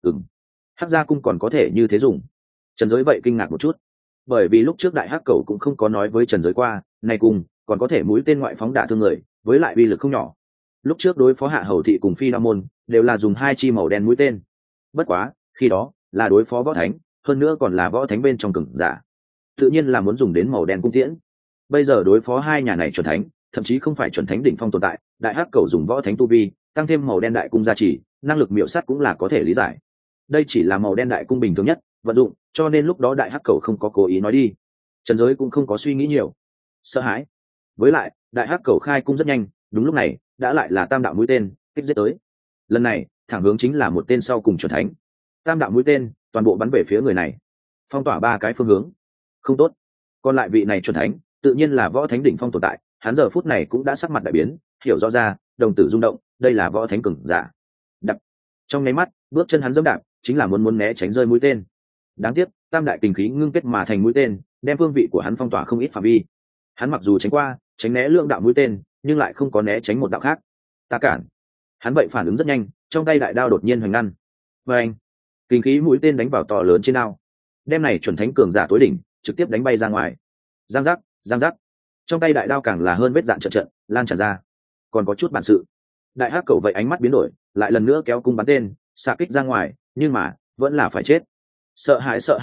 Hắc gia cung còn có thể như thế dùng. Trần Giới vậy kinh ngạc một chút, bởi vì lúc trước đại hắc cầu cũng không có nói với Trần Giới qua, này cùng còn có thể mũi tên ngoại phóng đả thương người, với lại uy lực không nhỏ. Lúc trước đối phó Hạ Hầu thị cùng Phi Đao môn đều là dùng hai chi màu đen mũi tên. Bất quá, khi đó là đối phó võ thánh, hơn nữa còn là võ thánh bên trong cường giả, tự nhiên là muốn dùng đến màu đen cung tiễn. Bây giờ đối phó hai nhà này chuẩn thánh, thậm chí không phải chuẩn thánh đỉnh phong tồn tại, đại hắc cầu dùng võ thánh tu vi, tăng thêm màu đen đại cung gia trì, năng lực miểu sát cũng là có thể lý giải. Đây chỉ là màu đen đại cung bình thường nhất vận dụng, cho nên lúc đó đại hắc cầu không có cố ý nói đi. Trần Giới cũng không có suy nghĩ nhiều, sợ hãi. Với lại đại hắc cầu khai cung rất nhanh, đúng lúc này đã lại là tam đạo mũi tên kích giết tới. Lần này thẳng hướng chính là một tên sau cùng chuẩn thánh. Tam đạo mũi tên toàn bộ bắn về phía người này, phong tỏa ba cái phương hướng. Không tốt. Còn lại vị này chuẩn thánh tự nhiên là võ thánh đỉnh phong tồn tại, hắn giờ phút này cũng đã sắc mặt đại biến, hiểu rõ ra đồng tử rung động, đây là võ thánh cường giả. Đập. Trong nháy mắt bước chân hắn dẫm đạp, chính là muốn né tránh rơi mũi tên. Đáng tiếc tam đại kình khí ngưng kết mà thành mũi tên, đem phương vị của hắn phong tỏa không ít phạm vi. Hắn mặc dù tránh qua tránh né lượng đạo mũi tên, nhưng lại không có né tránh một đạo khác. Ta cản. Hắn vậy phản ứng rất nhanh, trong tay đại đao đột nhiên hoành ngăn. Và anh, kình khí mũi tên đánh vào to lớn trên đao, đem này chuẩn thánh cường giả tối đỉnh trực tiếp đánh bay ra ngoài. Giang giác, giang giác. Trong tay đại đao càng là hơn vết dạn trận trận lan tràn ra. Còn có chút bản sự. Đại hắc cầu vậy ánh mắt biến đổi, lại lần nữa kéo cung bắn tên, xạ kích ra ngoài, nhưng mà vẫn là phải chết. Sợ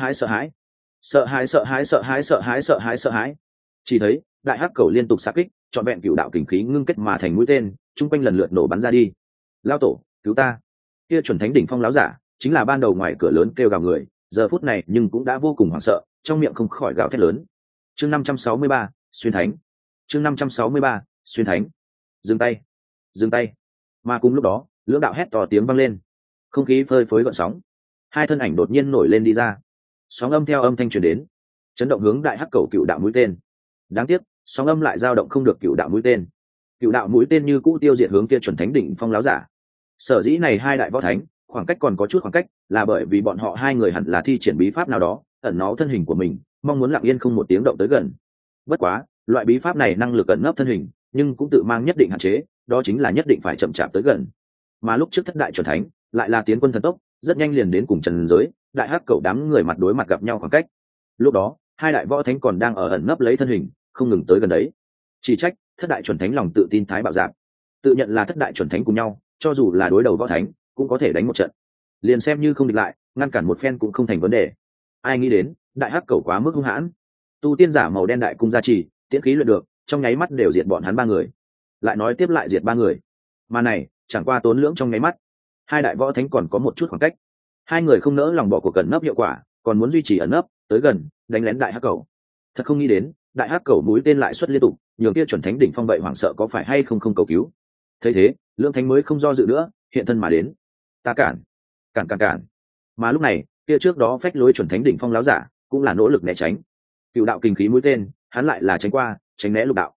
hãi. Chỉ thấy đại hắc cầu liên tục xạ kích, trọn vẹn cửu đạo kình khí ngưng kết mà thành mũi tên, chung quanh lần lượt nổ bắn ra đi. Lao tổ, cứu ta! Kia chuẩn thánh đỉnh phong láo giả, chính là ban đầu ngoài cửa lớn kêu gào người, giờ phút này nhưng cũng đã vô cùng hoảng sợ, trong miệng không khỏi gào thét lớn. chương 563, xuyên thánh. chương 563, xuyên thánh. Dừng tay, dừng tay. Mà cùng lúc đó lưỡng đạo hét to tiếng vang lên, không khí phơi phới gợn sóng, hai thân ảnh đột nhiên nổi lên đi ra, sóng âm theo âm thanh truyền đến, chấn động hướng đại hắc cầu cựu đạo mũi tên. Đáng tiếc sóng âm lại dao động không được cựu đạo mũi tên. Cựu đạo mũi tên như cũ tiêu diệt hướng kia chuẩn thánh đỉnh phong láo giả. Sở dĩ này hai đại võ thánh khoảng cách còn có chút khoảng cách, là bởi vì bọn họ hai người hẳn là thi triển bí pháp nào đó ẩn náu thân hình của mình, mong muốn lặng yên không một tiếng động tới gần. Bất quá loại bí pháp này năng lực ẩn nấp thân hình, nhưng cũng tự mang nhất định hạn chế, đó chính là nhất định phải chậm chạp tới gần. Mà lúc trước thất đại chuẩn thánh lại là tiến quân thần tốc, rất nhanh liền đến cùng trần giới đại hắc cầu đám người mặt đối mặt gặp nhau khoảng cách. Lúc đó hai đại võ thánh còn đang ở ẩn nấp lấy thân hình, không ngừng tới gần đấy. Chỉ trách thất đại chuẩn thánh lòng tự tin thái bạo dạn, tự nhận là thất đại chuẩn thánh cùng nhau, cho dù là đối đầu võ thánh cũng có thể đánh một trận, liền xem như không địch lại ngăn cản một phen cũng không thành vấn đề. Ai nghĩ đến đại hắc cầu quá mức hung hãn, tu tiên giả màu đen đại cung gia trì tiễn khí luyện được, trong nháy mắt đều diệt bọn hắn ba người, lại nói tiếp lại diệt ba người. Mà này chẳng qua tốn lưỡng trong nháy mắt, hai đại võ thánh còn có một chút khoảng cách, hai người không nỡ lòng bỏ cuộc cẩn nấp hiệu quả, còn muốn duy trì ẩn nấp tới gần đánh lén đại hắc cầu. Thật không nghĩ đến đại hắc cầu mũi tên lại xuất liên tục, nhường kia chuẩn thánh đỉnh phong vậy hoảng sợ có phải hay không cầu cứu. Thấy thế lưỡng thánh mới không do dự nữa, hiện thân mà đến. Ta cản, cản. Mà lúc này kia trước đó phách lối chuẩn thánh đỉnh phong láo giả cũng là nỗ lực né tránh cựu đạo kinh khí mũi tên, hắn lại là tránh qua tránh né lục đạo.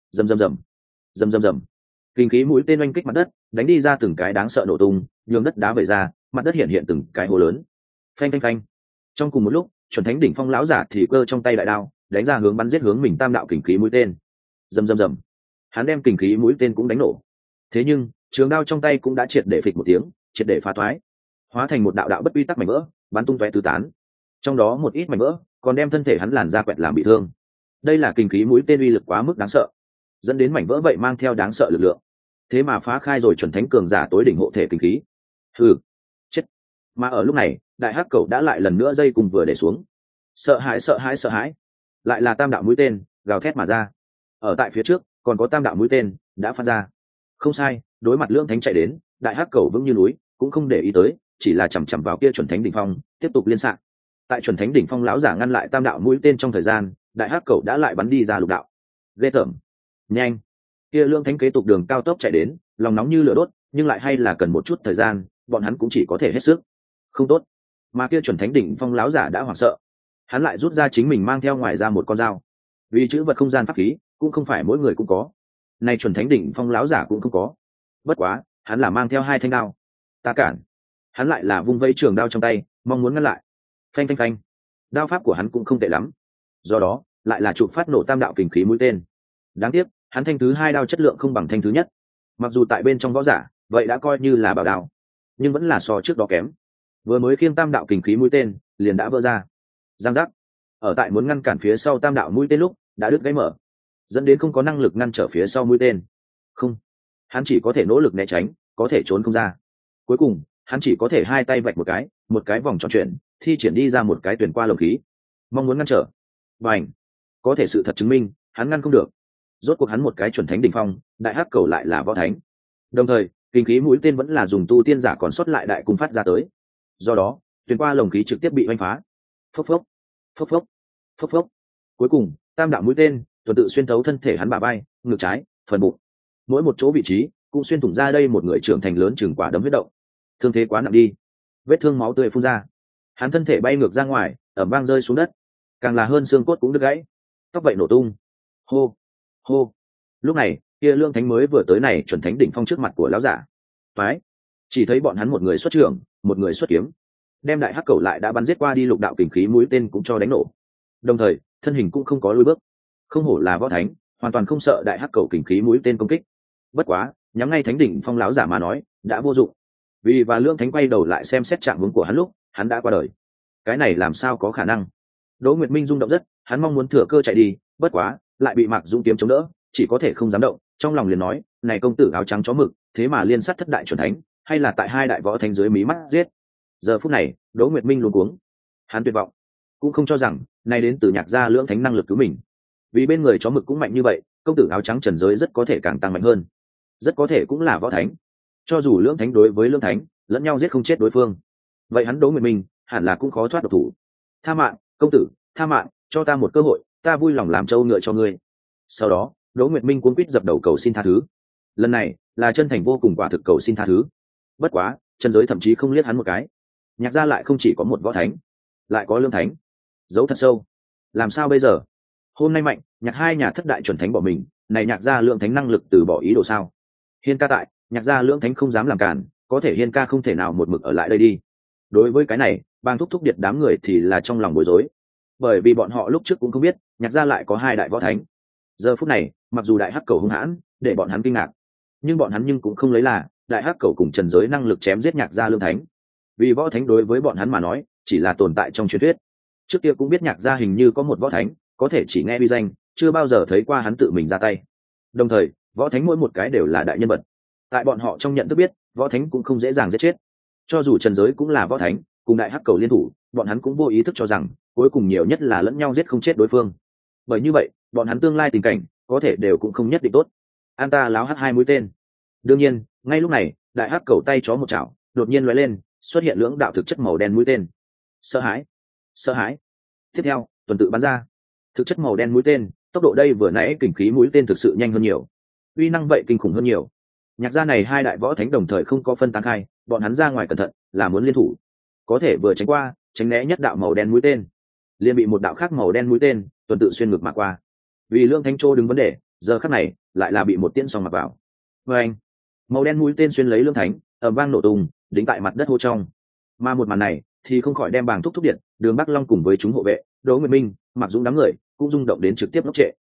Rầm. Kinh khí mũi tên oanh kích mặt đất, đánh đi ra từng cái đáng sợ nổ tung, nhường đất đá vẩy ra, mặt đất hiện từng cái hố lớn. Phanh. Trong cùng một lúc chuẩn thánh đỉnh phong lão giả thì cơ trong tay đại đao đánh ra hướng bắn giết hướng mình tam đạo kinh khí mũi tên. Rầm. Hắn đem kinh khí mũi tên cũng đánh nổ. Thế nhưng trường đao trong tay cũng đã triệt để phịch một tiếng, triệt để phá thoái, hóa thành một đạo đạo bất quy tắc mảnh vỡ, bắn tung tóe tứ tán. Trong đó một ít mảnh vỡ còn đem thân thể hắn làn ra quẹt làm bị thương. Đây là kinh khí mũi tên uy lực quá mức đáng sợ, dẫn đến mảnh vỡ vậy mang theo đáng sợ lực lượng, thế mà phá khai rồi chuẩn thánh cường giả tối đỉnh hộ thể kinh khí. Chết. Mà ở lúc này đại hắc cầu đã lại lần nữa dây cùng vừa để xuống. Sợ hãi, lại là tam đạo mũi tên gào thét mà ra. Ở tại phía trước còn có tam đạo mũi tên đã phát ra. Không sai, đối mặt lưỡng thánh chạy đến, đại hắc cầu vững như núi cũng không để ý tới, chỉ là chằm chằm vào kia chuẩn thánh đỉnh phong tiếp tục liên xạ. Tại chuẩn thánh đỉnh phong lão giả ngăn lại tam đạo mũi tên trong thời gian, đại hắc cầu đã lại bắn đi ra lục đạo. Ghê tởm. Nhanh. Kia lưỡng thánh kế tục đường cao tốc chạy đến, lòng nóng như lửa đốt, nhưng lại hay là cần một chút thời gian, bọn hắn cũng chỉ có thể hết sức. Không tốt. Mà kia chuẩn thánh đỉnh phong lão giả đã hoảng sợ, hắn lại rút ra chính mình mang theo ngoài ra một con dao. Vì chữ vật không gian pháp khí cũng không phải mỗi người cũng có, nay chuẩn thánh đỉnh phong lão giả cũng không có. Bất quá hắn là mang theo hai thanh đao. Ta cản. Hắn lại là vung vẫy trường đao trong tay, mong muốn ngăn lại. Phanh. Đao pháp của hắn cũng không tệ lắm, do đó lại là chụp phát nổ tam đạo kình khí mũi tên. Đáng tiếc hắn thanh thứ hai đao chất lượng không bằng thanh thứ nhất, mặc dù tại bên trong võ giả vậy đã coi như là bảo đao, nhưng vẫn là so trước đó kém. Vừa mới khiêng tam đạo kình khí mũi tên liền đã vỡ ra. Giang giác. Ở tại muốn ngăn cản phía sau tam đạo mũi tên lúc đã đứt gãy mở, dẫn đến không có năng lực ngăn trở phía sau mũi tên. Không, hắn chỉ có thể nỗ lực né tránh, có thể trốn không ra. Cuối cùng hắn chỉ có thể hai tay vạch một cái vòng tròn chuyển, thi triển đi ra một cái tuyển qua lồng khí, mong muốn ngăn trở. Bành. Có thể sự thật chứng minh hắn ngăn không được. Rốt cuộc hắn một cái chuẩn thánh đỉnh phong, đại hắc cầu lại là võ thánh, đồng thời kinh khí mũi tên vẫn là dùng tu tiên giả còn sót lại đại cung phát ra tới, do đó tuyển qua lồng khí trực tiếp bị oanh phá. Phốc. Cuối cùng tam đạo mũi tên tuần tự xuyên thấu thân thể hắn bả vai, ngực trái, phần bụng, mỗi một chỗ vị trí cũng xuyên thủng ra đây một người trưởng thành lớn chừng quả đấm huyết động. Thương thế quá nặng đi. Vết thương máu tươi phun ra, hắn thân thể bay ngược ra ngoài, ẩm vang rơi xuống đất, càng là hơn xương cốt cũng đứt gãy, tóc vậy nổ tung. Hô. Lúc này kia lương thánh mới vừa tới này chuẩn thánh đỉnh phong trước mặt của lão giả. Phái. Chỉ thấy bọn hắn một người xuất trưởng, một người xuất kiếm, đem đại hắc cầu lại đã bắn giết qua đi lục đạo kình khí mũi tên cũng cho đánh nổ, đồng thời thân hình cũng không có lùi bước. Không hổ là võ thánh, hoàn toàn không sợ đại hắc cầu kình khí mũi tên công kích. Bất quá nhắm ngay thánh đỉnh phong lão giả mà nói đã vô dụng, vì và lương thánh quay đầu lại xem xét trạng hướng của hắn lúc hắn đã qua đời. Cái này làm sao có khả năng? Đỗ Nguyệt Minh rung động rất, hắn mong muốn thừa cơ chạy đi, bất quá lại bị Mạc Dũng kiếm chống đỡ, chỉ có thể không dám động. Trong lòng liền nói, này công tử áo trắng chó mực, thế mà liên sát thất đại chuẩn thánh, hay là tại hai đại võ thánh dưới mí mắt giết. Giờ phút này Đỗ Nguyệt Minh luống cuống, hắn tuyệt vọng, cũng không cho rằng này đến từ Nhạc gia lưỡng thánh năng lực cứu mình. Vì bên người chó mực cũng mạnh như vậy, công tử áo trắng trần giới rất có thể càng tăng mạnh hơn, rất có thể cũng là võ thánh. Cho dù lưỡng thánh đối với lưỡng thánh lẫn nhau giết không chết đối phương, vậy hắn Đỗ Nguyệt Minh hẳn là cũng khó thoát độc thủ. Tha mạng, công tử, tha mạng, cho ta một cơ hội, ta vui lòng làm trâu ngựa cho ngươi. Sau đó Đỗ Nguyệt Minh cuống quýt dập đầu cầu xin tha thứ, lần này là chân thành vô cùng, quả thực cầu xin tha thứ. Bất quá Trần Giới thậm chí không liếc hắn một cái. Nhạc gia lại không chỉ có một võ thánh, lại có lương thánh, giấu thật sâu. Làm sao bây giờ? Hôm nay Mạnh Nhạc hai nhà thất đại chuẩn thánh bỏ mình, này Nhạc gia lương thánh năng lực từ bỏ ý đồ sao? Hiên ca tại, Nhạc gia lương thánh không dám làm cản, có thể Hiên ca không thể nào một mực ở lại đây đi. Đối với cái này, Bang thúc thúc điện đám người thì là trong lòng bối rối, bởi vì bọn họ lúc trước cũng không biết Nhạc gia lại có hai đại võ thánh. Giờ phút này mặc dù đại hắc cầu hung hãn để bọn hắn kinh ngạc, nhưng bọn hắn cũng không lấy là đại hắc cầu cùng Trần Giới năng lực chém giết Nhạc gia lương thánh, vì võ thánh đối với bọn hắn mà nói chỉ là tồn tại trong truyền thuyết. Trước kia cũng biết Nhạc gia hình như có một võ thánh, có thể chỉ nghe uy danh, chưa bao giờ thấy qua hắn tự mình ra tay. Đồng thời võ thánh mỗi một cái đều là đại nhân vật, tại bọn họ trong nhận thức biết võ thánh cũng không dễ dàng giết chết. Cho dù Trần Giới cũng là võ thánh, cùng đại hắc cầu liên thủ, bọn hắn cũng vô ý thức cho rằng cuối cùng nhiều nhất là lẫn nhau giết không chết đối phương. Bởi như vậy bọn hắn tương lai tình cảnh có thể đều cũng không nhất định tốt. An ta láo hắt hai mũi tên. Đương nhiên ngay lúc này đại hắc cầu tay chó một chảo đột nhiên lóe lên, xuất hiện lưỡng đạo thực chất màu đen mũi tên. Sợ hãi, sợ hãi. Tiếp theo tuần tự bắn ra thực chất màu đen mũi tên, tốc độ đây vừa nãy kình khí mũi tên thực sự nhanh hơn nhiều, uy năng vậy kinh khủng hơn nhiều. Nhạc gia này hai đại võ thánh đồng thời không có phân tán khai, bọn hắn ra ngoài cẩn thận là muốn liên thủ, có thể vừa tránh qua tránh né nhất đạo màu đen mũi tên, liền bị một đạo khác màu đen mũi tên tuần tự xuyên ngược mà qua. Vì lương thánh châu đứng vấn đề, giờ khắc này lại là bị một tiễn song mặc vào. Và anh, màu đen mũi tên xuyên lấy lương thánh, ầm vang nổ tung đính tại mặt đất hô trong. Mà một màn này thì không khỏi đem Bàng thúc thúc điện, Đường Bắc Long cùng với chúng hộ vệ Đỗ Nguyệt Minh, Mạc Dũng đám người cũng rung động đến trực tiếp ngốc trệ.